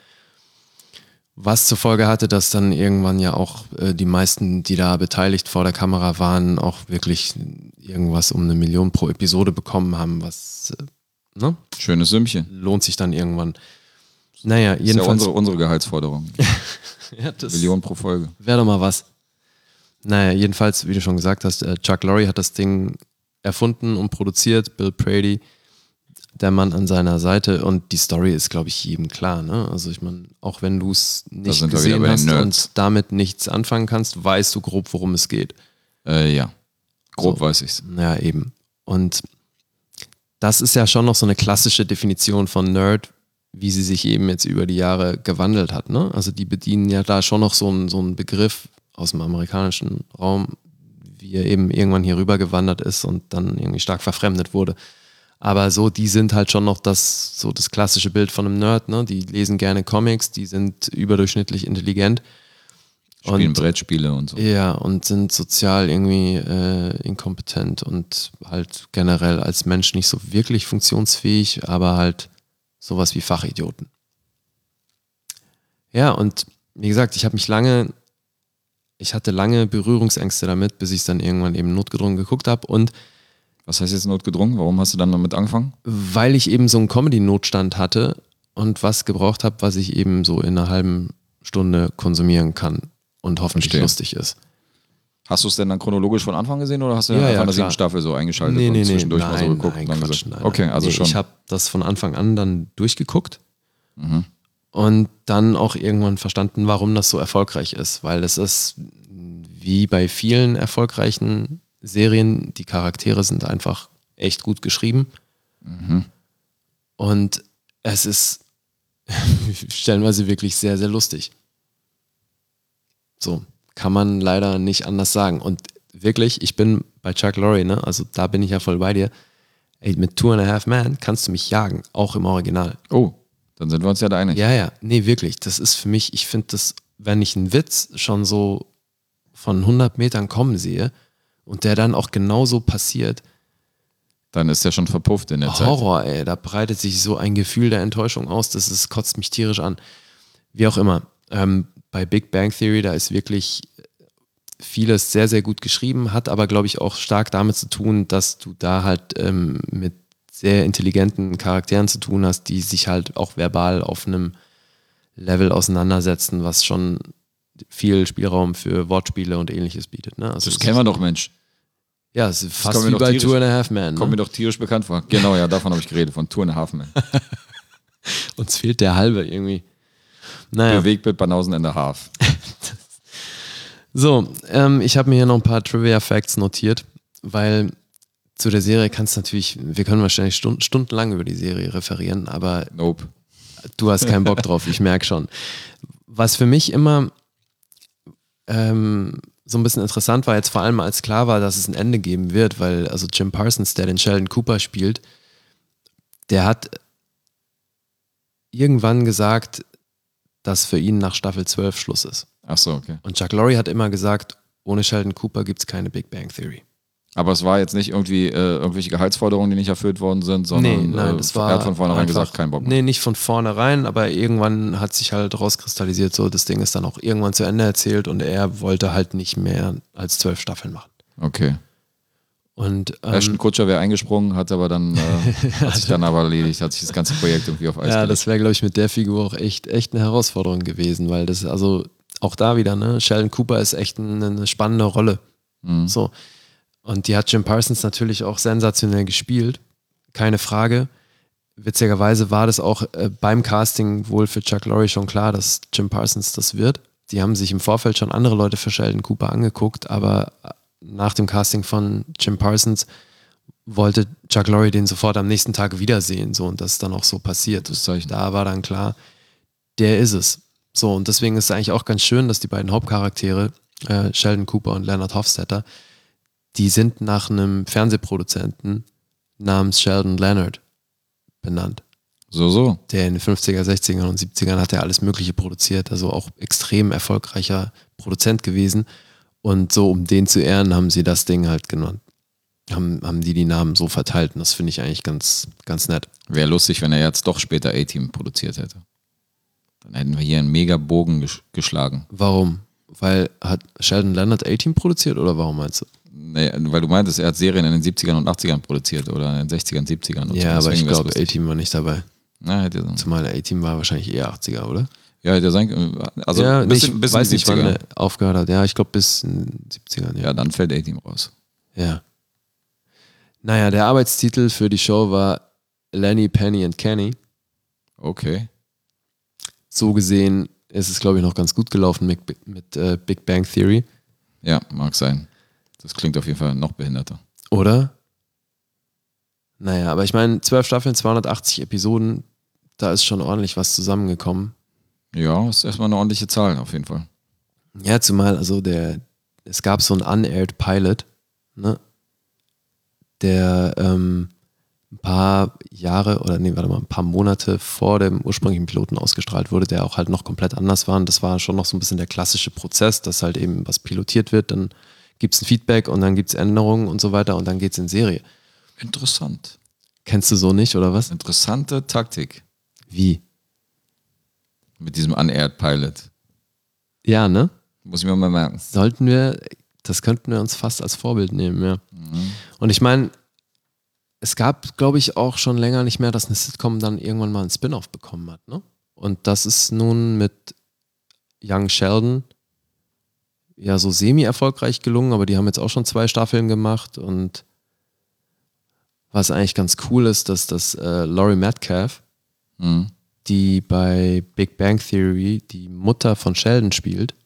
Was zur Folge hatte, dass dann irgendwann ja auch äh, die meisten, die da beteiligt vor der Kamera waren, auch wirklich irgendwas um eine Million pro Episode bekommen haben, was äh, ne? Schönes Sümmchen. lohnt sich dann irgendwann. Naja, Das ist ja jedenfalls. unsere, unsere Gehaltsforderung. Ja, das Millionen pro Folge. wäre doch mal was. Naja, jedenfalls, wie du schon gesagt hast, äh, Chuck Lorre hat das Ding erfunden und produziert, Bill Prady, der Mann an seiner Seite, und die Story ist, glaube ich, jedem klar. Ne? Also ich meine, auch wenn du es nicht sind wir wieder gesehen bei den hast Nerds. und damit nichts anfangen kannst, weißt du grob, worum es geht. Äh, ja, grob So. weiß ich's. Ja, eben. Und das ist ja schon noch so eine klassische Definition von Nerd, wie sie sich eben jetzt über die Jahre gewandelt hat. Ne? Also die bedienen ja da schon noch so einen, so einen Begriff aus dem amerikanischen Raum, wie er eben irgendwann hier rüber gewandert ist und dann irgendwie stark verfremdet wurde. Aber so, die sind halt schon noch das, so das klassische Bild von einem Nerd, ne? Die lesen gerne Comics, die sind überdurchschnittlich intelligent. Spielen Und- Brettspiele und so. Ja, und sind sozial irgendwie äh, inkompetent und halt generell als Mensch nicht so wirklich funktionsfähig, aber halt sowas wie Fachidioten. Ja, und wie gesagt, ich habe mich lange, ich hatte lange Berührungsängste damit, bis ich es dann irgendwann eben notgedrungen geguckt habe, und Was heißt jetzt notgedrungen? Warum hast du dann damit angefangen? weil ich eben so einen Comedy-Notstand hatte und was gebraucht habe, was ich eben so in einer halben Stunde konsumieren kann und hoffentlich Verstehe. lustig ist. Hast du es denn dann chronologisch von Anfang gesehen oder hast du Ja, einfach ja, in der klar. siebten Staffel so eingeschaltet Nee, nee, und nee, zwischendurch mal so nein, geguckt nein, und dann Quatsch, gesagt? nein, Okay, nein. also Nee, schon. Ich habe das von Anfang an dann durchgeguckt Mhm. und dann auch irgendwann verstanden, warum das so erfolgreich ist. Weil es ist wie bei vielen erfolgreichen Serien, die Charaktere sind einfach echt gut geschrieben. Mhm. Und es ist stellenweise wirklich sehr, sehr lustig. So, kann man leider nicht anders sagen. Und wirklich, ich bin bei Chuck Lorre, ne? Also da bin ich ja voll bei dir. Ey, mit Two and a Half Men kannst du mich jagen, auch im Original. Oh, dann sind wir uns ja da einig. Ja, ja, nee, wirklich. Das ist für mich, ich finde das, wenn ich einen Witz schon so von hundert Metern kommen sehe und der dann auch genauso passiert, Dann ist der schon verpufft in der Zeit. Horror, ey, da breitet sich so ein Gefühl der Enttäuschung aus, das ist, kotzt mich tierisch an. Wie auch immer. Ähm, bei Big Bang Theory, da ist wirklich vieles sehr, sehr gut geschrieben, hat aber, glaube ich, auch stark damit zu tun, dass du da halt ähm, mit sehr intelligenten Charakteren zu tun hast, die sich halt auch verbal auf einem Level auseinandersetzen, was schon viel Spielraum für Wortspiele und ähnliches bietet. Ne? Also Das es kennen ist- wir doch, Mensch. Ja, es ist fast kommt mir wie doch bei tierisch- Two and a Half Men. Kommt mir Ne? doch tierisch bekannt vor. Genau, ja, davon habe ich geredet, von Two and a Half Men. Uns fehlt der halbe irgendwie. Naja. Bewegt mit Banausen in der Half. So, ähm, ich habe mir hier noch ein paar Trivia-Facts notiert, weil zu der Serie kannst du natürlich, wir können wahrscheinlich stund, stundenlang über die Serie referieren, aber Nope. du hast keinen Bock drauf, ich merke schon. Was für mich immer ähm, so ein bisschen interessant war, jetzt vor allem als klar war, dass es ein Ende geben wird, weil also Jim Parsons, der den Sheldon Cooper spielt, der hat irgendwann gesagt, dass für ihn nach Staffel zwölf Schluss ist. Ach so, okay. Und Chuck Lorre hat immer gesagt, ohne Sheldon Cooper gibt es keine Big Bang Theory. Aber es war jetzt nicht irgendwie äh, irgendwelche Gehaltsforderungen, die nicht erfüllt worden sind, sondern nee, nein, äh, das war er hat von vornherein einfach, gesagt, kein Bock mehr. Nee, nicht von vornherein, aber irgendwann hat sich halt rauskristallisiert, so das Ding ist dann auch irgendwann zu Ende erzählt und er wollte halt nicht mehr als zwölf Staffeln machen. Okay. Und, ähm, Ashton Kutcher wäre eingesprungen, hat aber dann, äh, hat sich dann aber erledigt, hat sich das ganze Projekt irgendwie auf Eis ja, gelegt. das wäre, glaube ich, mit der Figur auch echt, echt eine Herausforderung gewesen, weil das, also auch da wieder, ne, Sheldon Cooper ist echt eine, eine spannende Rolle. Mhm. So. Und die hat Jim Parsons natürlich auch sensationell gespielt, keine Frage. Witzigerweise war das auch äh, beim Casting wohl für Chuck Lorre schon klar, dass Jim Parsons das wird. Die haben sich im Vorfeld schon andere Leute für Sheldon Cooper angeguckt, aber nach dem Casting von Jim Parsons wollte Chuck Lorre den sofort am nächsten Tag wiedersehen, so, und das ist dann auch so passiert. Das Zeichen. Da war dann klar, der ist es. So, und deswegen ist es eigentlich auch ganz schön, dass die beiden Hauptcharaktere, äh, Sheldon Cooper und Leonard Hofstetter, die sind nach einem Fernsehproduzenten namens Sheldon Leonard benannt. So, so. Der in den fünfziger, sechzigern und siebzigern hat er alles Mögliche produziert, also auch extrem erfolgreicher Produzent gewesen. Und so, um den zu ehren, haben sie das Ding halt genannt. Haben, haben die die Namen so verteilt. Und das finde ich eigentlich ganz, ganz nett. Wäre lustig, wenn er jetzt doch später A-Team produziert hätte. Dann hätten wir hier einen mega Bogen ges- geschlagen. Warum? Weil hat Sheldon Leonard A-Team produziert oder warum meinst du? Nee, weil du meintest, er hat Serien in den siebzigern und achtzigern produziert oder in den sechzigern, siebzigern. Und Ja, so. aber ich Deswegen wär's glaube, lustig. A-Team war nicht dabei. Na, hätte sein. Zumal A-Team war wahrscheinlich eher achtziger, oder? Ja, hätte sein können. Also ja, ein nee, bisschen, ich bisschen weiß nicht, wann siebziger. er aufgehört hat. Ja, ich glaube bis in den siebzigern. Ja. Ja, dann fällt A-Team raus. ja. Naja, der Arbeitstitel für die Show war Lenny, Penny and Kenny. Okay. So gesehen ist es, glaube ich, noch ganz gut gelaufen mit, mit äh, Big Bang Theory. Ja, mag sein. Das klingt auf jeden Fall noch behinderter. Oder? Naja, aber ich meine, zwölf Staffeln, zweihundertachtzig Episoden, da ist schon ordentlich was zusammengekommen. Ja, ist erstmal eine ordentliche Zahl auf jeden Fall. Ja, zumal, also der, es gab so einen unaired Pilot, ne? Der ähm, ein paar Jahre oder nee, warte mal, ein paar Monate vor dem ursprünglichen Piloten ausgestrahlt wurde, der auch halt noch komplett anders war. Und das war schon noch so ein bisschen der klassische Prozess, dass halt eben was pilotiert wird, dann gibt es ein Feedback und dann gibt es Änderungen und so weiter und dann geht es in Serie. Interessant. Kennst du so nicht, oder was? Interessante Taktik Wie? mit diesem Unaired Pilot. Ja, ne? Muss ich mir mal merken. Sollten wir, das könnten wir uns fast als Vorbild nehmen, ja. Mhm. Und ich meine, es gab, glaube ich, auch schon länger nicht mehr, dass eine Sitcom dann irgendwann mal einen Spin-off bekommen hat, ne? Und das ist nun mit Young Sheldon ja so semi-erfolgreich gelungen, aber die haben jetzt auch schon zwei Staffeln gemacht und was eigentlich ganz cool ist, dass das äh, Laurie Metcalf, Mhm. die bei Big Bang Theory die Mutter von Sheldon spielt,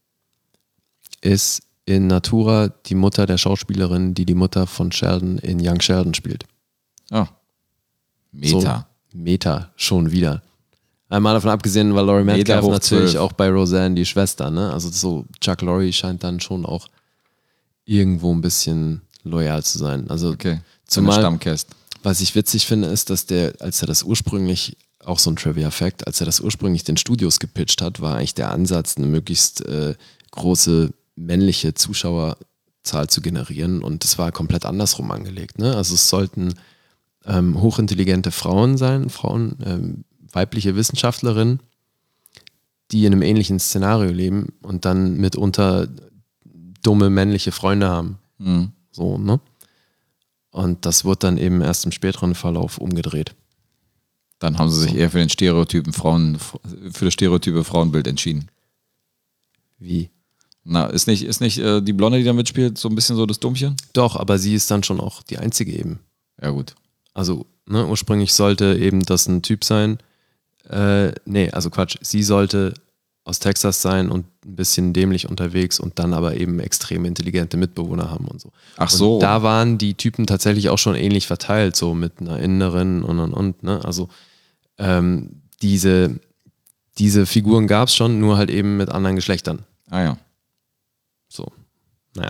ist in Natura die Mutter der Schauspielerin, die die Mutter von Sheldon in Young Sheldon spielt. Ah. Meta. So, Meta, schon wieder. Einmal davon abgesehen, war Laurie Meta Metcalf hoch natürlich zwölf. auch bei Roseanne die Schwester, ne? Also so Chuck Lorre scheint dann schon auch irgendwo ein bisschen loyal zu sein. Also Okay. Zumal- Zumal Stammcast. was ich witzig finde, ist, dass der, als er das ursprünglich, auch so ein Trivia-Fact, als er das ursprünglich den Studios gepitcht hat, war eigentlich der Ansatz, eine möglichst äh, große männliche Zuschauerzahl zu generieren und das war komplett andersrum angelegt. Ne? Also es sollten ähm, hochintelligente Frauen sein, Frauen, ähm, weibliche Wissenschaftlerinnen, die in einem ähnlichen Szenario leben und dann mitunter dumme männliche Freunde haben. Mhm. So, ne? Und das wird dann eben erst im späteren Verlauf umgedreht. Dann haben sie sich So. eher für den Stereotypen Frauen, für das stereotype Frauenbild entschieden. Wie? Na, ist nicht, ist nicht äh, die Blonde, die da mitspielt, so ein bisschen so das Dummchen? Doch, aber sie ist dann schon auch die einzige eben. Ja, gut. Also, ne, ursprünglich sollte eben das ein Typ sein. Äh, nee, also Quatsch. Sie sollte aus Texas sein und ein bisschen dämlich unterwegs und dann aber eben extrem intelligente Mitbewohner haben und so. Ach Und so. da waren die Typen tatsächlich auch schon ähnlich verteilt, so mit einer Inneren und und und. Ne? Also ähm, diese, diese Figuren gab es schon, nur halt eben mit anderen Geschlechtern. Ah ja. So, naja.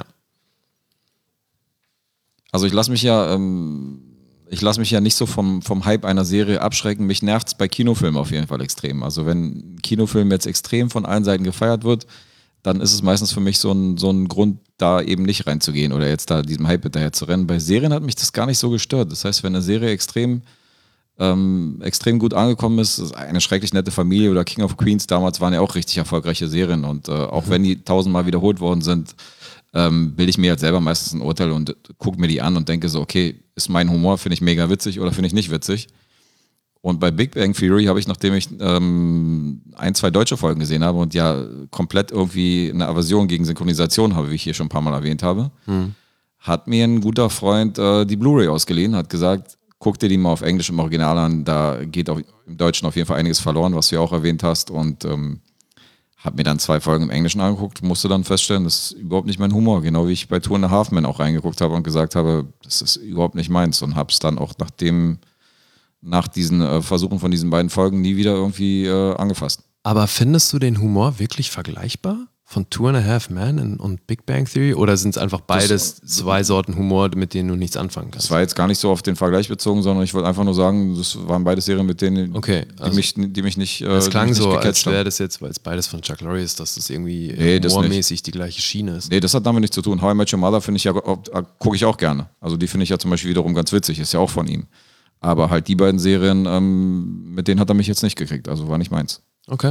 Also ich lasse mich ja, ähm, ich lasse mich ja nicht so vom, vom Hype einer Serie abschrecken. Mich nervt es bei Kinofilmen auf jeden Fall extrem. Also wenn ein Kinofilm jetzt extrem von allen Seiten gefeiert wird, dann ist es meistens für mich so ein, so ein Grund, da eben nicht reinzugehen oder jetzt da diesem Hype hinterher zu rennen. Bei Serien hat mich das gar nicht so gestört. Das heißt, wenn eine Serie extrem, ähm, extrem gut angekommen ist, ist eine schrecklich nette Familie oder King of Queens damals waren ja auch richtig erfolgreiche Serien und äh, auch wenn die tausendmal wiederholt worden sind, ähm, bilde ich mir halt selber meistens ein Urteil und gucke mir die an und denke so, okay, ist mein Humor, finde ich mega witzig oder finde ich nicht witzig? Und bei Big Bang Theory habe ich, nachdem ich ähm, ein, zwei deutsche Folgen gesehen habe und ja komplett irgendwie eine Aversion gegen Synchronisation habe, wie ich hier schon ein paar Mal erwähnt habe, hm. hat mir ein guter Freund äh, die Blu-ray ausgeliehen, hat gesagt, guck dir die mal auf Englisch im Original an, da geht auf, im Deutschen auf jeden Fall einiges verloren, was du ja auch erwähnt hast, und ähm, habe mir dann zwei Folgen im Englischen angeguckt, musste dann feststellen, das ist überhaupt nicht mein Humor, genau wie ich bei Two and a Half Men auch reingeguckt habe und gesagt habe, das ist überhaupt nicht meins, und habe es dann auch nach dem nach diesen äh, Versuchen von diesen beiden Folgen nie wieder irgendwie äh, angefasst. Aber findest du den Humor wirklich vergleichbar von Two and a Half Men und Big Bang Theory? Oder sind es einfach beides das, zwei Sorten Humor, mit denen du nichts anfangen kannst? Das war jetzt gar nicht so auf den Vergleich bezogen, sondern ich wollte einfach nur sagen, das waren beide Serien, mit denen okay, also die, mich, die mich nicht äh, Es klang nicht so, gecatcht als wäre das jetzt, weil es beides von Chuck Lorre ist, dass das irgendwie nee, das humormäßig die gleiche Schiene ist. Nee, das hat damit nichts zu tun. How I Met Your Mother finde ich ja, gucke ich auch gerne. Also die finde ich ja zum Beispiel wiederum ganz witzig, ist ja auch von ihm. Aber halt die beiden Serien, ähm, mit denen hat er mich jetzt nicht gekriegt, also war nicht meins. Okay.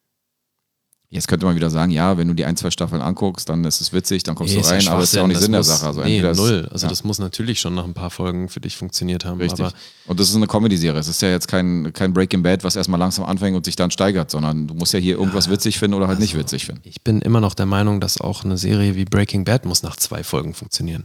Jetzt könnte man wieder sagen, ja, wenn du die ein, zwei Staffeln anguckst, dann ist es witzig, dann kommst nee, du rein, ja aber es ist ja auch nicht Sinn muss, der Sache. Also nee, null. Ist, also ja. das muss natürlich schon nach ein paar Folgen für dich funktioniert haben. Richtig. Aber und das ist eine Comedy-Serie. Es ist ja jetzt kein, kein Breaking Bad, was erstmal langsam anfängt und sich dann steigert, sondern du musst ja hier irgendwas ja, witzig finden oder halt also nicht witzig finden. Ich bin immer noch der Meinung, dass auch eine Serie wie Breaking Bad muss nach zwei Folgen funktionieren.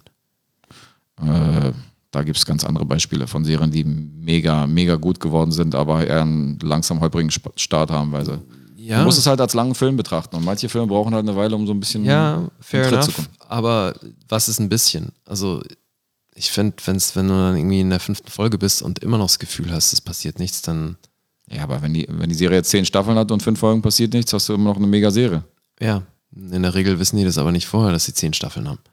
Äh... Da gibt es ganz andere Beispiele von Serien, die mega, mega gut geworden sind, aber eher einen langsam holprigen Start haben, weil sie. Ja. Du musst es halt als langen Film betrachten. Und manche Filme brauchen halt eine Weile, um so ein bisschen ja, fair in den Tritt enough, zu kommen. Aber was ist ein bisschen? Also ich finde, wenn's, wenn du dann irgendwie in der fünften Folge bist und immer noch das Gefühl hast, es passiert nichts, dann. Ja, aber wenn die, wenn die Serie jetzt zehn Staffeln hat und fünf Folgen passiert nichts, hast du immer noch eine mega Serie. Ja, in der Regel wissen die das aber nicht vorher, dass sie zehn Staffeln haben.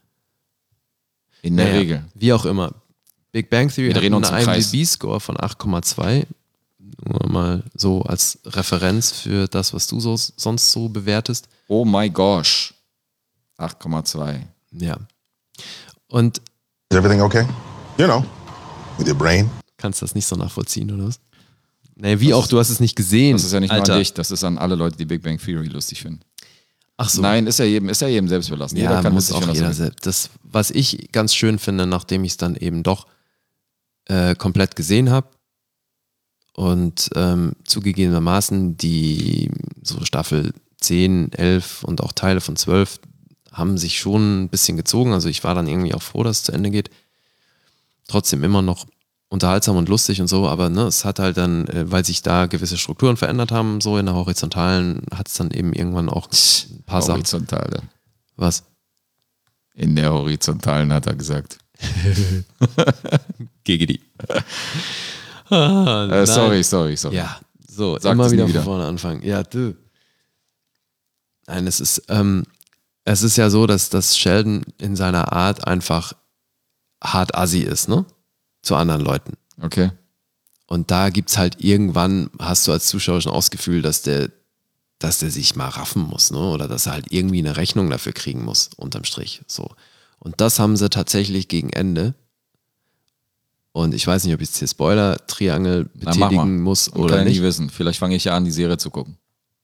In der naja, Regel. Wie auch immer. Big Bang Theory hat einen I M D B-Score von acht Komma zwei. Nur mal so als Referenz für das, was du so, sonst so bewertest. Oh my gosh. acht Komma zwei. Ja. Und Is everything okay? You know, with your brain. Kannst das nicht so nachvollziehen, oder was? Nee, wie das auch, du hast es nicht gesehen. Das ist ja nicht Alter. nur an dich, das ist an alle Leute, die Big Bang Theory lustig finden. Ach so. Nein, ist ja jedem, ist ja jedem selbst überlassen. Ja, jeder kann muss auch jeder selbst. Das, was ich ganz schön finde, nachdem ich es dann eben doch äh, komplett gesehen habe und ähm, zugegebenermaßen die so Staffel zehn, elf und auch Teile von zwölf haben sich schon ein bisschen gezogen. Also ich war dann irgendwie auch froh, dass es zu Ende geht. Trotzdem immer noch unterhaltsam und lustig und so, aber ne, es hat halt dann, äh, weil sich da gewisse Strukturen verändert haben, so in der Horizontalen, hat es dann eben irgendwann auch ein paar Sachen. Horizontale. Was? In der Horizontalen, hat er gesagt. Gegen die. ah, äh, sorry, sorry, sorry. Ja, so, Sag immer wieder, wieder von vorne anfangen. Ja, du. Nein, es ist, ähm, es ist ja so, dass, dass Sheldon in seiner Art einfach hart assi ist, ne? Zu anderen Leuten. Okay. Und da gibt's halt irgendwann, hast du als Zuschauer schon auch das Gefühl, dass der, dass der sich mal raffen muss, ne? Oder dass er halt irgendwie eine Rechnung dafür kriegen muss, unterm Strich. So. Und das haben sie tatsächlich gegen Ende. Und ich weiß nicht, ob ich jetzt hier Spoiler-Triangel betätigen Na, muss Und oder kann nicht. Ich nie wissen. Vielleicht fange ich ja an, die Serie zu gucken.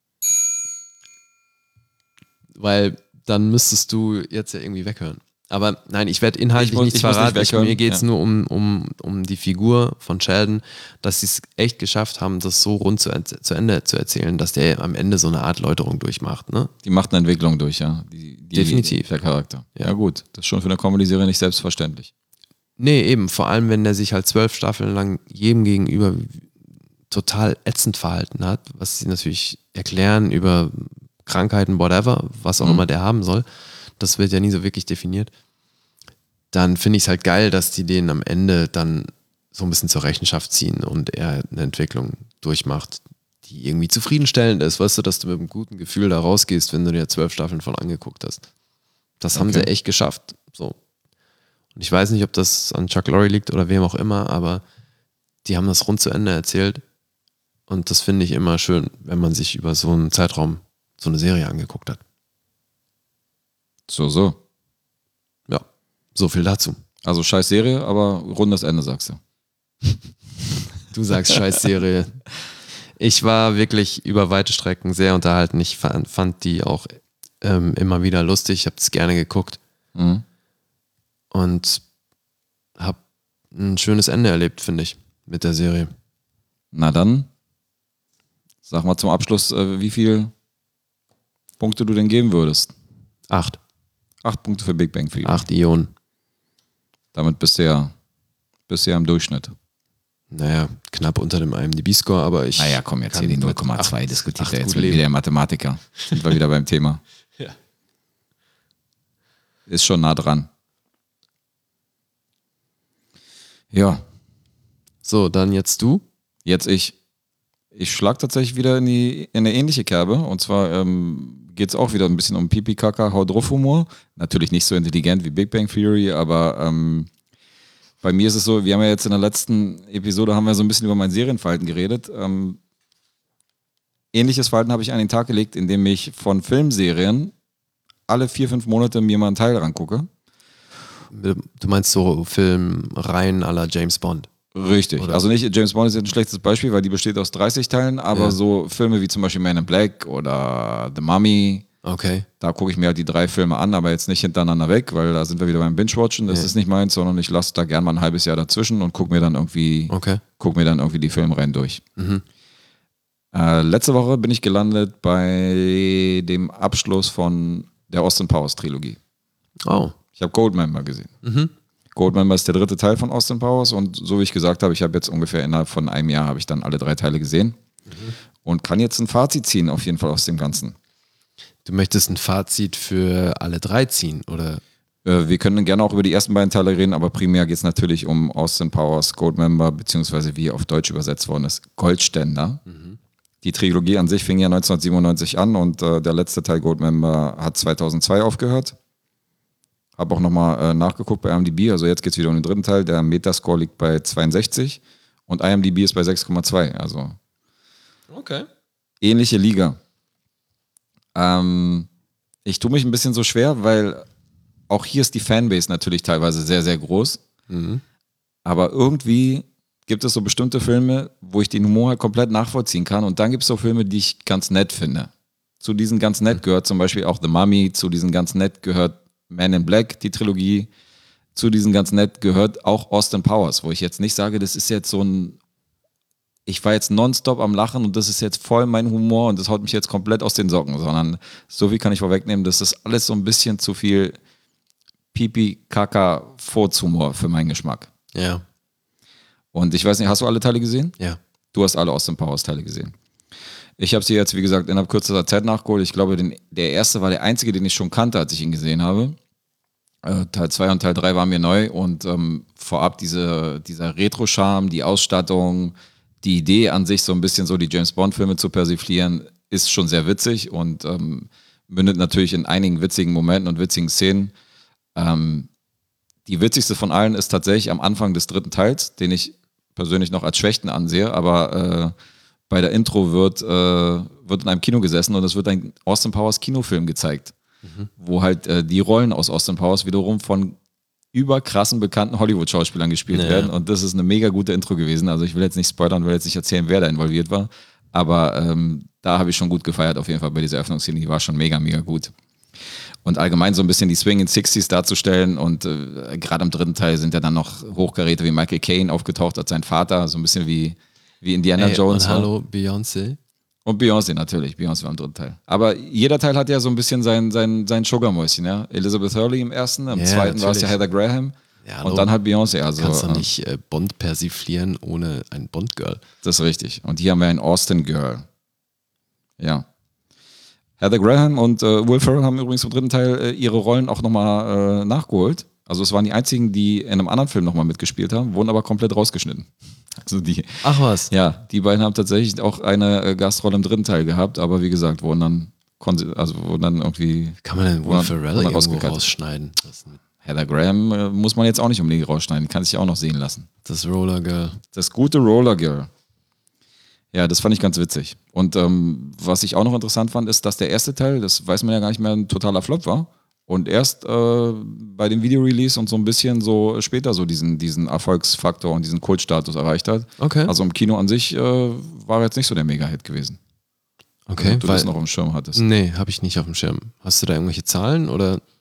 Weil dann müsstest du jetzt ja irgendwie weghören. Aber nein, ich werde inhaltlich ich muss, nichts ich verraten. nicht Ich, mir geht es ja. nur um, um, um die Figur von Sheldon, dass sie es echt geschafft haben, das so rund zu, zu Ende zu erzählen, dass der am Ende so eine Art Läuterung durchmacht. Ne? Die macht eine Entwicklung durch, ja. Die, die, Definitiv. Der Charakter. Ja. ja gut, das ist schon für eine Comedy-Serie nicht selbstverständlich. Nee, eben. Vor allem, wenn der sich halt zwölf Staffeln lang jedem gegenüber total ätzend verhalten hat, was sie natürlich erklären über Krankheiten, whatever, was auch mhm. immer der haben soll. Das wird ja nie so wirklich definiert. Dann finde ich es halt geil, dass die den am Ende dann so ein bisschen zur Rechenschaft ziehen und er eine Entwicklung durchmacht, die irgendwie zufriedenstellend ist. Weißt du, dass du mit einem guten Gefühl da rausgehst, wenn du dir zwölf Staffeln von angeguckt hast. Das okay. haben sie echt geschafft. So. Und ich weiß nicht, ob das an Chuck Lorre liegt oder wem auch immer, aber die haben das rund zu Ende erzählt. Und das finde ich immer schön, wenn man sich über so einen Zeitraum so eine Serie angeguckt hat. So, so. Ja, so viel dazu. Also scheiß Serie, aber rundes Ende, sagst du. Du sagst scheiß Serie. Ich war wirklich über weite Strecken sehr unterhalten. Ich fand, fand die auch ähm, immer wieder lustig. Ich habe es gerne geguckt. Mhm. Und habe ein schönes Ende erlebt, finde ich, mit der Serie. Na dann, sag mal zum Abschluss, äh, wie viele Punkte du denn geben würdest. Acht. Acht Punkte für Big Bang Theory. Acht Ionen. Damit bist du ja, bist du ja im Durchschnitt. Naja, knapp unter dem I M D B-Score, aber ich. Naja, komm, jetzt kann hier die mit null Komma zwei acht- diskutiert acht er jetzt gut mit leben. wieder der Mathematiker. Sind wir wieder beim Thema. Ja. Ist schon nah dran. Ja, So, dann jetzt du. jetzt ich. Ich schlag tatsächlich wieder in, die, in eine ähnliche Kerbe. Und zwar ähm, geht es auch wieder ein bisschen um Pipi-Kaka, Hau drauf Humor. Natürlich nicht so intelligent wie Big Bang Theory, aber ähm, bei mir ist es so, wir haben ja jetzt in der letzten Episode haben wir so ein bisschen über mein Serienverhalten geredet. Ähm, ähnliches Verhalten habe ich an den Tag gelegt, indem ich von Filmserien alle vier, fünf Monate mir mal einen Teil rangucke. Du meinst so Filmreihen à la James Bond. Richtig. Oder? Also nicht, James Bond ist jetzt ein schlechtes Beispiel, weil die besteht aus dreißig Teilen, aber Ja. so Filme wie zum Beispiel Man in Black oder The Mummy, Okay. da gucke ich mir halt die drei Filme an, aber jetzt nicht hintereinander weg, weil da sind wir wieder beim Binge-Watchen, das Ja. ist nicht meins, sondern ich lasse da gern mal ein halbes Jahr dazwischen und gucke mir dann irgendwie, Okay. guck mir dann irgendwie die Filmreihen durch. Mhm. Äh, letzte Woche bin ich gelandet bei dem Abschluss von der Austin Powers Trilogie. Oh. Ich habe Goldmember gesehen. Mhm. Goldmember ist der dritte Teil von Austin Powers und so wie ich gesagt habe, ich habe jetzt ungefähr innerhalb von einem Jahr habe ich dann alle drei Teile gesehen und kann jetzt ein Fazit ziehen auf jeden Fall aus dem Ganzen. Du möchtest ein Fazit für alle drei ziehen, oder? Äh, wir können gerne auch über die ersten beiden Teile reden, aber primär geht es natürlich um Austin Powers Goldmember, beziehungsweise wie er auf Deutsch übersetzt worden ist, Goldständer. Die Trilogie an sich fing ja neunzehnhundertsiebenundneunzig an und äh, der letzte Teil Goldmember hat zweitausendzwei aufgehört. Habe auch nochmal äh, nachgeguckt bei I M D B, also jetzt geht es wieder um den dritten Teil. Der Metascore liegt bei zweiundsechzig und I M D B ist bei sechs Komma zwei, also Okay. ähnliche Liga. Ähm, ich tue mich ein bisschen so schwer, weil auch hier ist die Fanbase natürlich teilweise sehr, sehr groß. Mhm. Aber irgendwie gibt es so bestimmte Filme, wo ich den Humor halt komplett nachvollziehen kann. Und dann gibt es so Filme, die ich ganz nett finde. Zu diesen ganz nett gehört zum Beispiel auch The Mummy, zu diesen ganz nett gehört Man in Black, die Trilogie. Zu diesen ganz nett gehört auch Austin Powers, wo ich jetzt nicht sage, das ist jetzt so ein, ich war jetzt nonstop am Lachen und das ist jetzt voll mein Humor und das haut mich jetzt komplett aus den Socken, sondern so viel kann ich vorwegnehmen, das ist alles so ein bisschen zu viel Pipi-Kaka-Furzhumor für meinen Geschmack. Ja. Und ich weiß nicht, hast du alle Teile gesehen? Ja. Du hast alle Austin Powers Teile gesehen. Ich habe sie jetzt, wie gesagt, innerhalb kürzester Zeit nachgeholt. Ich glaube, den, der erste war der einzige, den ich schon kannte, als ich ihn gesehen habe. Äh, Teil zwei und Teil drei waren mir neu und ähm, vorab diese, dieser Retro-Charme, die Ausstattung, die Idee an sich, so ein bisschen so die James-Bond-Filme zu persiflieren, ist schon sehr witzig und ähm, mündet natürlich in einigen witzigen Momenten und witzigen Szenen. Ähm, die witzigste von allen ist tatsächlich am Anfang des dritten Teils, den ich persönlich noch als Schwächten ansehe, aber äh, bei der Intro wird, äh, wird in einem Kino gesessen und es wird ein Austin Powers Kinofilm gezeigt, mhm. wo halt äh, die Rollen aus Austin Powers wiederum von überkrassen bekannten Hollywood-Schauspielern gespielt Ja. werden und das ist eine mega gute Intro gewesen. Also ich will jetzt nicht spoilern, will jetzt nicht erzählen, wer da involviert war, aber ähm, da habe ich schon gut gefeiert auf jeden Fall bei dieser Eröffnungsszene, die war schon mega, mega gut. Und allgemein so ein bisschen die Swinging Sixties darzustellen und äh, gerade im dritten Teil sind ja dann noch Hochkaräter wie Michael Caine aufgetaucht als sein Vater, so ein bisschen wie, wie Indiana Ey, Jones. und hallo, Beyoncé. Und Beyoncé natürlich, Beyoncé war im dritten Teil. Aber jeder Teil hat ja so ein bisschen sein, sein, sein Sugarmäuschen, ja. Elizabeth Hurley im ersten, im Ja, zweiten war es ja natürlich. Heather Graham Ja, hallo. und dann halt Beyoncé. Also, Du kannst doch äh, nicht äh, Bond persiflieren ohne ein Bond-Girl. Das ist richtig. Und hier haben wir ein Austin Girl. Ja. Heather Graham und äh, Will Ferrell haben übrigens im dritten Teil äh, ihre Rollen auch nochmal äh, nachgeholt. Also es waren die einzigen, die in einem anderen Film nochmal mitgespielt haben, wurden aber komplett rausgeschnitten. Also die, Ach was. ja, die beiden haben tatsächlich auch eine äh, Gastrolle im dritten Teil gehabt, aber wie gesagt, wurden dann, konse- also wurden dann irgendwie, Kann man denn Wurden- Will Ferrell wurden irgendwo rausgekattet. rausschneiden? Das, Heather Graham äh, muss man jetzt auch nicht unbedingt rausschneiden, kann sich auch noch sehen lassen. das Roller Girl. Das gute Roller Girl. Ja, das fand ich ganz witzig. Und ähm, was ich auch noch interessant fand, ist, dass der erste Teil, das weiß man ja gar nicht mehr, ein totaler Flop war. Und erst äh, bei dem Videorelease und so ein bisschen so später so diesen, diesen Erfolgsfaktor und diesen Kultstatus erreicht hat. Okay. Also im Kino an sich äh, war jetzt nicht so der Mega-Hit gewesen. Okay, Wenn du weil, das noch im Schirm hattest. nee, habe ich nicht auf dem Schirm. Hast du da irgendwelche Zahlen oder?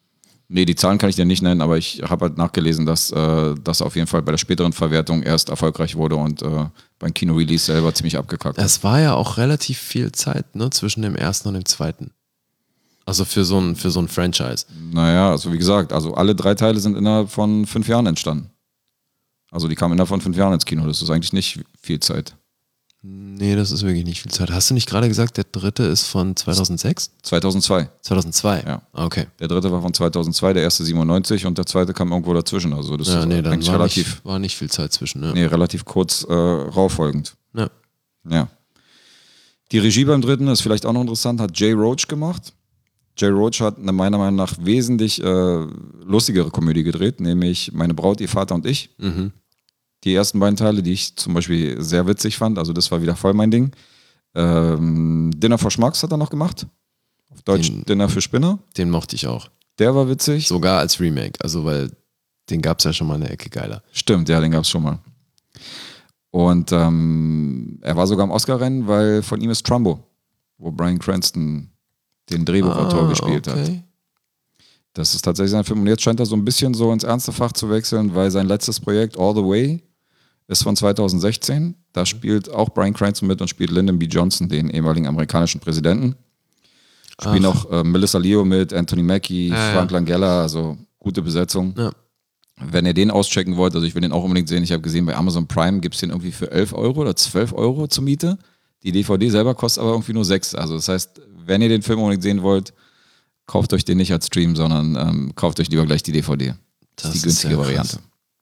Nee, die Zahlen kann ich dir nicht nennen, aber ich habe halt nachgelesen, dass äh, das auf jeden Fall bei der späteren Verwertung erst erfolgreich wurde und äh, beim Kino-Release selber ziemlich abgekackt hat. Es war ja auch relativ viel Zeit, ne, zwischen dem ersten und dem zweiten. Also für so ein, für so ein Franchise. Naja, also wie gesagt, also alle drei Teile sind innerhalb von fünf Jahren entstanden. Also die kamen innerhalb von fünf Jahren ins Kino, das ist eigentlich nicht viel Zeit. Nee, das ist wirklich nicht viel Zeit. Hast du nicht gerade gesagt, der dritte ist von zweitausendsechs? zweitausendzwei. zweitausendzwei? Ja. Okay. Der dritte war von zweitausendzwei, der erste siebenundneunzig und der zweite kam irgendwo dazwischen. Also das Ja, ist nee, dann eigentlich war relativ, nicht, war nicht viel Zeit zwischen. Ja. nee, relativ kurz äh, rauffolgend. Ja. Ja. Die Regie beim dritten ist vielleicht auch noch interessant, hat Jay Roach gemacht. Jay Roach hat eine meiner Meinung nach wesentlich äh, lustigere Komödie gedreht, nämlich Meine Braut, ihr Vater und ich. Mhm. Die ersten beiden Teile, die ich zum Beispiel sehr witzig fand, also das war wieder voll mein Ding. Ähm, Dinner for Schmucks hat er noch gemacht. Auf Deutsch Den- Dinner für Spinner. Den mochte ich auch. Der war witzig. Sogar als Remake. Also, weil den gab es ja schon mal eine Ecke geiler. Stimmt, ja, den gab es schon mal. Und ähm, er war sogar im Oscar-Rennen, weil von ihm ist Trumbo, wo Bryan Cranston den Drehbuchautor gespielt hat. okay. Das ist tatsächlich sein Film. Und jetzt scheint er so ein bisschen so ins ernste Fach zu wechseln, weil sein letztes Projekt, All the Way, ist von zweitausendsechzehn. Da spielt auch Bryan Cranston mit und spielt Lyndon B. Johnson, den ehemaligen amerikanischen Präsidenten. Spielen Ach. auch äh, Melissa Leo mit, Anthony Mackie, Ja, Frank ja. Langella, also gute Besetzung. Ja. Wenn ihr den auschecken wollt, also ich will den auch unbedingt sehen, ich habe gesehen, bei Amazon Prime gibt es den irgendwie für elf Euro oder zwölf Euro zur Miete. Die D V D selber kostet aber irgendwie nur sechs. Also das heißt, wenn ihr den Film unbedingt sehen wollt, kauft euch den nicht als Stream, sondern ähm, kauft euch lieber gleich die D V D. Das, Das ist die ist günstige ja Variante.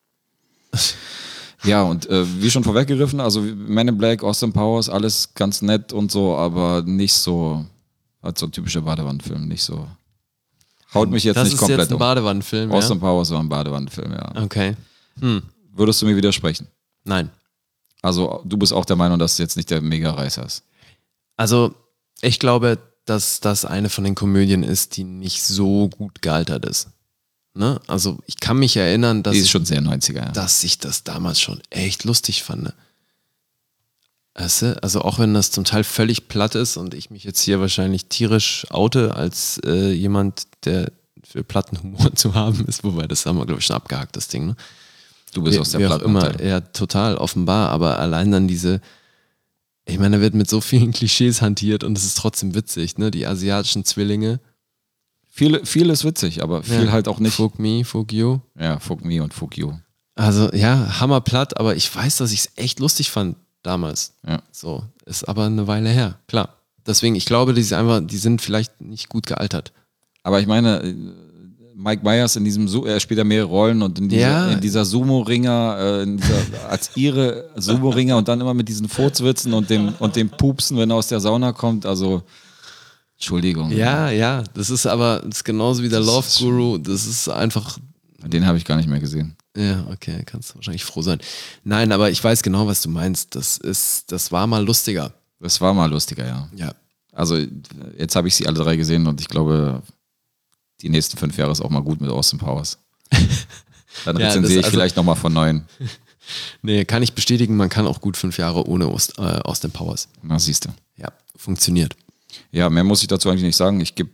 Ja, und äh, wie schon vorweggegriffen, also Men in Black, Austin Powers, alles ganz nett und so, aber nicht so, als so ein typischer Badewannenfilm, nicht so. Haut mich jetzt das nicht ist komplett jetzt ein um. Badewannenfilm, ja? Austin Powers war ein Badewannenfilm, ja. Okay. Hm. Würdest du mir widersprechen? Nein. Also du bist auch der Meinung, dass es jetzt nicht der Mega-Reißer ist. Also, ich glaube, dass das eine von den Komödien ist, die nicht so gut gealtert ist. Ne? Also, ich kann mich erinnern, dass Die ist ich, schon sehr neunziger, ja. dass ich das damals schon echt lustig fand. Weißt du? Also, auch wenn das zum Teil völlig platt ist und ich mich jetzt hier wahrscheinlich tierisch oute als äh, jemand, der für platten Humor zu haben ist, wobei das haben wir, glaube ich, schon abgehakt, das Ding. Ne? Du bist wie, aus der wie auch immer, Plattenabteilung. ja, total offenbar, aber allein dann diese, ich meine, da wird mit so vielen Klischees hantiert und es ist trotzdem witzig, ne? Die asiatischen Zwillinge. Viel, viel ist witzig, aber viel Ja. halt auch nicht. Fuck me, fuck you. Ja, fuck me und fuck you. Also ja, hammerplatt, aber ich weiß, dass ich es echt lustig fand damals. Ja. So, ist aber eine Weile her, klar. Deswegen, ich glaube, die sind einfach, die sind vielleicht nicht gut gealtert. Aber ich meine, äh, Mike Myers in diesem, Su- er spielt ja mehrere Rollen und in dieser, Ja. in dieser Sumo-Ringer, äh, in dieser, als ihre Sumo-Ringer und dann immer mit diesen Furzwitzen und dem, und dem Pupsen, wenn er aus der Sauna kommt, also Entschuldigung. Ja, ja, das ist aber, das ist genauso wie der Das Love ist- Guru, das ist einfach, Den habe ich gar nicht mehr gesehen. ja, okay, kannst du wahrscheinlich froh sein. Nein, aber ich weiß genau, was du meinst. Das ist, das war mal lustiger. Das war mal lustiger, ja. Ja. Also jetzt habe ich sie alle drei gesehen und ich glaube, die nächsten fünf Jahre ist auch mal gut mit Austin Powers. Dann Ja, rezensiere das- ich also- vielleicht nochmal von neuem. Nee, kann ich bestätigen, man kann auch gut fünf Jahre ohne Ost, äh, Austin Powers. Na, siehst du. Ja, funktioniert. Ja, mehr muss ich dazu eigentlich nicht sagen. Ich gebe,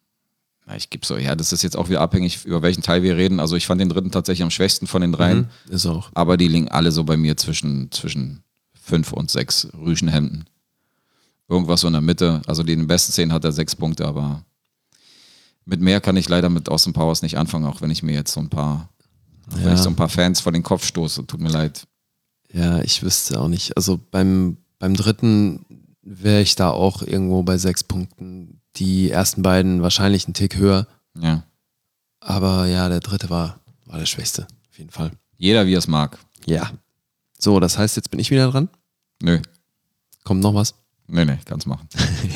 ich gebe so, ja, das ist jetzt auch wieder abhängig, über welchen Teil wir reden. Also ich fand den dritten tatsächlich am schwächsten von den dreien, Mhm, ist auch. aber die liegen alle so bei mir zwischen, zwischen fünf und sechs Rüschenhemden. Irgendwas so in der Mitte. Also die in den besten Szenen hat er sechs Punkte, aber mit mehr kann ich leider mit Austin Powers nicht anfangen, auch wenn ich mir jetzt so ein paar, auch wenn Ja. ich so ein paar Fans vor den Kopf stoße. Tut mir leid. Ja, ich wüsste auch nicht. Also beim, beim dritten wäre ich da auch irgendwo bei sechs Punkten. Die ersten beiden wahrscheinlich einen Tick höher. Ja. Aber ja, der dritte war, war der schwächste. Auf jeden Fall. Jeder, wie er es mag. Ja. So, das heißt, jetzt bin ich wieder dran. Nö. Kommt noch was? Nee, nee, kann's machen.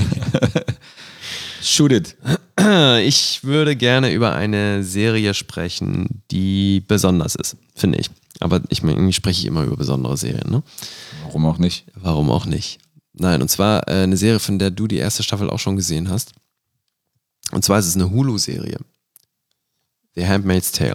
Shoot it. Ich würde gerne über eine Serie sprechen, die besonders ist, finde ich. Aber ich meine, irgendwie spreche ich immer über besondere Serien, ne? Warum auch nicht? Warum auch nicht? Nein, und zwar äh, eine Serie, von der du die erste Staffel auch schon gesehen hast. Und zwar ist es eine Hulu-Serie. The Handmaid's Tale.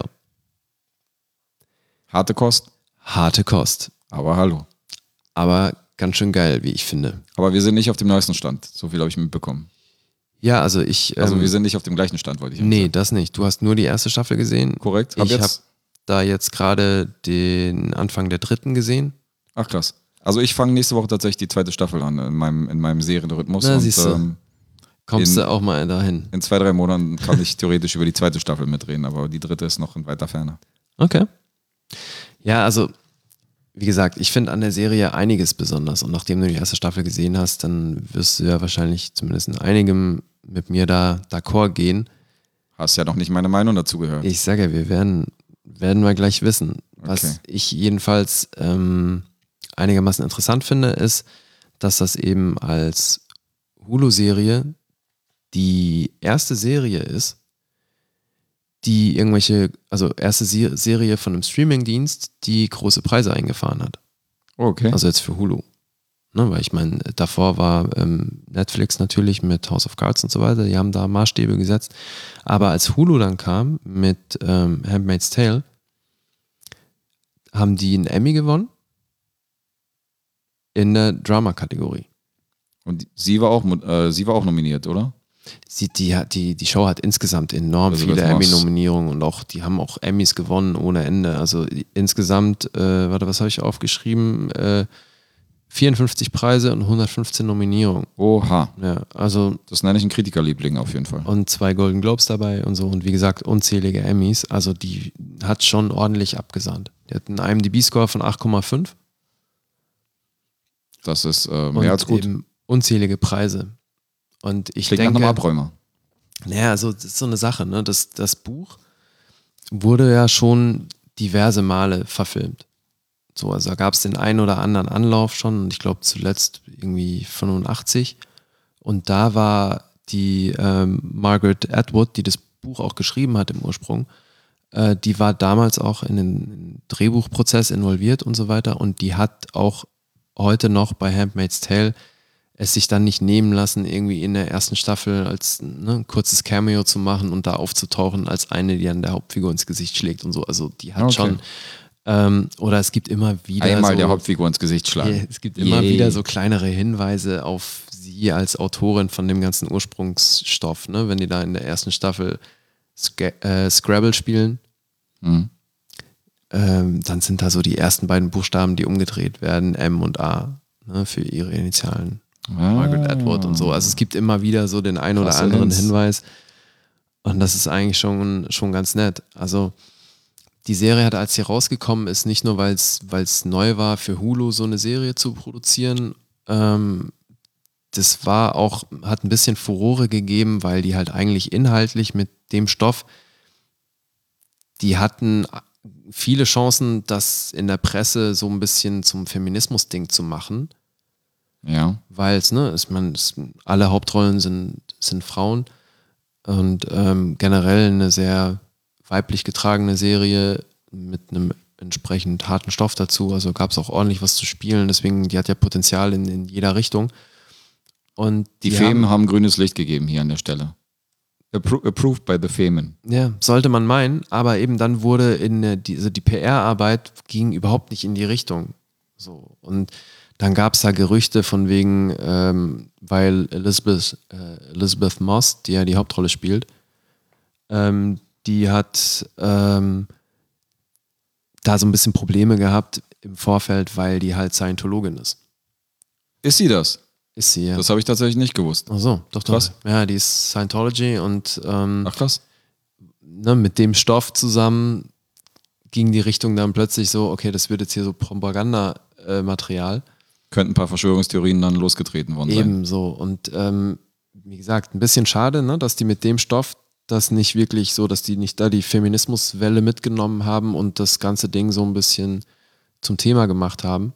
Harte Kost, Harte Kost. aber hallo. Aber ganz schön geil, wie ich finde. Aber wir sind nicht auf dem neuesten Stand. So viel habe ich mitbekommen. Ja, also ich. Also ähm, wir sind nicht auf dem gleichen Stand, wollte ich Nee, sagen. das nicht. Du hast nur die erste Staffel gesehen. Korrekt. Hab Ich habe jetzt- da jetzt gerade den Anfang der dritten gesehen. Ach krass. Also ich fange nächste Woche tatsächlich die zweite Staffel an in meinem, in meinem Serienrhythmus. Na, und siehst du. ähm, Kommst In- du auch mal dahin. in zwei, drei Monaten kann ich theoretisch über die zweite Staffel mitreden, aber die dritte ist noch in weiter Ferne. Okay. Ja, also, wie gesagt, ich finde an der Serie einiges besonders. Und nachdem du die erste Staffel gesehen hast, dann wirst du ja wahrscheinlich zumindest in einigem mit mir da d'accord gehen. Hast ja noch nicht meine Meinung dazu gehört. Ich sage ja, wir werden, werden wir gleich wissen. Was Okay. ich jedenfalls ähm, einigermaßen interessant finde, ist, dass das eben als Hulu-Serie die erste Serie ist, die irgendwelche, also erste Se- Serie von einem Streaming-Dienst, die große Preise eingefahren hat. Okay. Also jetzt für Hulu. Ne, weil ich meine, davor war ähm, Netflix natürlich mit House of Cards und so weiter, die haben da Maßstäbe gesetzt. Aber als Hulu dann kam mit ähm, Handmaid's Tale, haben die einen Emmy gewonnen in der Drama-Kategorie. Und sie war auch, mo- äh, sie war auch nominiert, oder? Sie, die, hat- die, die Show hat insgesamt enorm Elizabeth viele Moss. Emmy-Nominierungen und auch, die haben auch Emmys gewonnen ohne Ende. Also insgesamt, äh, warte, was habe ich aufgeschrieben? Äh, vierundfünfzig Preise und hundertfünfzehn Nominierungen. Oha. Ja, also Das nenne ich einen Kritikerliebling auf jeden Fall. und zwei Golden Globes dabei und so und wie gesagt unzählige Emmys. Also die hat schon ordentlich abgesahnt. Die hat einen I M D B-Score von acht Komma fünf Das ist äh, und mehr als gut. eben unzählige Preise. Und ich Klingt nach denke, einem Abräumer. naja, also das ist so eine Sache, ne? Das, das Buch wurde ja schon diverse Male verfilmt. So, also da gab es den einen oder anderen Anlauf schon und ich glaube zuletzt irgendwie fünfundachtzig. Und da war die ähm, Margaret Atwood, die das Buch auch geschrieben hat im Ursprung, äh, die war damals auch in den Drehbuchprozess involviert und so weiter und die hat auch heute noch bei Handmaid's Tale es sich dann nicht nehmen lassen, irgendwie in der ersten Staffel als ne, ein kurzes Cameo zu machen und da aufzutauchen als eine, die an der Hauptfigur ins Gesicht schlägt und so. Also die hat Okay. schon, ähm, oder es gibt immer wieder Einmal so, der Hauptfigur ins Gesicht schlagen. ja, es gibt immer Yay. wieder so kleinere Hinweise auf sie als Autorin von dem ganzen Ursprungsstoff, ne? Wenn die da in der ersten Staffel Sca- äh, Scrabble spielen, Mhm. ähm, dann sind da so die ersten beiden Buchstaben, die umgedreht werden, M und A, ne, für ihre Initialen. Margaret Atwood und so. Also es gibt immer wieder so den einen oder Krasse anderen Hints. Hinweis. Und das ist eigentlich schon, schon ganz nett. Also die Serie hat, als sie rausgekommen ist, nicht nur, weil es neu war, für Hulu so eine Serie zu produzieren, ähm, das war auch, hat ein bisschen Furore gegeben, weil die halt eigentlich inhaltlich mit dem Stoff, die hatten viele Chancen, das in der Presse so ein bisschen zum Feminismus-Ding zu machen. Ja. Weil es, ne, ist man, es, alle Hauptrollen sind, sind Frauen und ähm, generell eine sehr weiblich getragene Serie mit einem entsprechend harten Stoff dazu. Also gab es auch ordentlich was zu spielen, deswegen, die hat ja Potenzial in, in jeder Richtung. Und Die, die Femen haben, haben grünes Licht gegeben hier an der Stelle. Appro approved by the Femen. ja, sollte man meinen, aber eben dann wurde in der, die, also die P R-Arbeit ging überhaupt nicht in die Richtung. So. Und dann gab es da Gerüchte von wegen, ähm, weil Elizabeth, äh, Elizabeth Moss, die ja die Hauptrolle spielt, ähm, die hat ähm, da so ein bisschen Probleme gehabt im Vorfeld, weil die halt Scientologin ist. Ist sie das? Ist sie, ja. Das habe ich tatsächlich nicht gewusst. Ach so, doch, doch. Krass. Ja, die ist Scientology und ähm, Ach krass. ne, mit dem Stoff zusammen ging die Richtung dann plötzlich so, okay, das wird jetzt hier so Propaganda-Material. Könnten ein paar Verschwörungstheorien dann losgetreten worden sein. Ebenso. Und ähm, wie gesagt, ein bisschen schade, ne, dass die mit dem Stoff das nicht wirklich so, dass die nicht da die Feminismuswelle mitgenommen haben und das ganze Ding so ein bisschen zum Thema gemacht haben.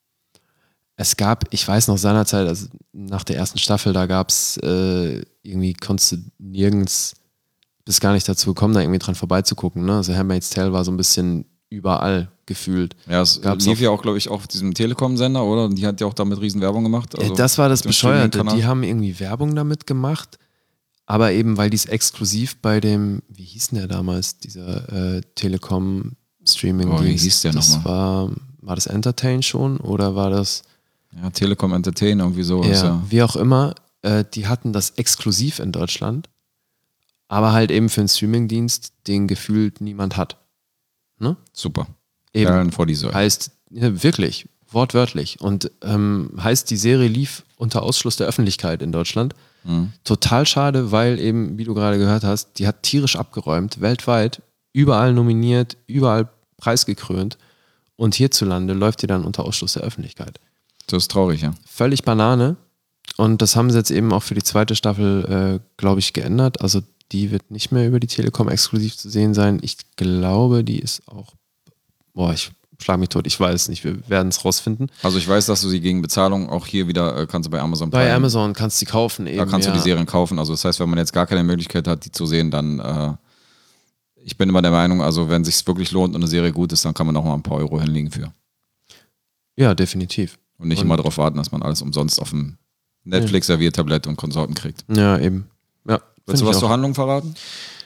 Es gab, ich weiß noch seinerzeit, also nach der ersten Staffel, da gab es äh, irgendwie, konntest du nirgends, bist gar nicht dazu gekommen, da irgendwie dran vorbeizugucken. Ne? Also Handmaid's Tale war so ein bisschen überall gefühlt. Ja, es Gab's lief auf- ja auch, glaube ich, auf diesem Telekom-Sender, oder? Und die hat ja auch damit riesen Werbung gemacht. Also Ja, das war das auf dem Bescheuerte. Streaming-Kanal. Die haben irgendwie Werbung damit gemacht, aber eben, weil die es exklusiv bei dem, wie hieß denn der damals, dieser äh, Telekom-Streaming-Dienst? Oh, wie hieß der das nochmal? war, war das Entertain schon oder war das, Ja, Telekom Entertain, irgendwie sowas, ja, ja. wie auch immer, äh, die hatten das exklusiv in Deutschland, aber halt eben für einen Streamingdienst, den gefühlt niemand hat. Ne? Super. Eben. Perlen vor die Säule. Heißt, ja, wirklich, wortwörtlich. Und ähm, heißt, die Serie lief unter Ausschluss der Öffentlichkeit in Deutschland. Mhm. Total schade, weil eben, wie du gerade gehört hast, die hat tierisch abgeräumt, weltweit, überall nominiert, überall preisgekrönt. Und hierzulande läuft die dann unter Ausschluss der Öffentlichkeit. Das ist traurig, ja. Völlig Banane. Und das haben sie jetzt eben auch für die zweite Staffel, äh, glaube ich, geändert. Also die wird nicht mehr über die Telekom exklusiv zu sehen sein. Ich glaube, die ist auch, boah, ich schlag mich tot, ich weiß es nicht, wir werden es rausfinden. Also ich weiß, dass du sie gegen Bezahlung auch hier wieder, äh, kannst du bei Amazon Bei Prime, Amazon kannst du die kaufen eben. da kannst ja. du die Serien kaufen. Also das heißt, wenn man jetzt gar keine Möglichkeit hat, die zu sehen, dann, äh, ich bin immer der Meinung, also wenn es sich wirklich lohnt und eine Serie gut ist, dann kann man auch mal ein paar Euro hinlegen für. Ja, definitiv. Und nicht Und- immer darauf warten, dass man alles umsonst auf dem Netflix, Serviertablett und Konsorten kriegt. Ja, eben. Ja, Willst du find was ich zur auch. Handlung verraten?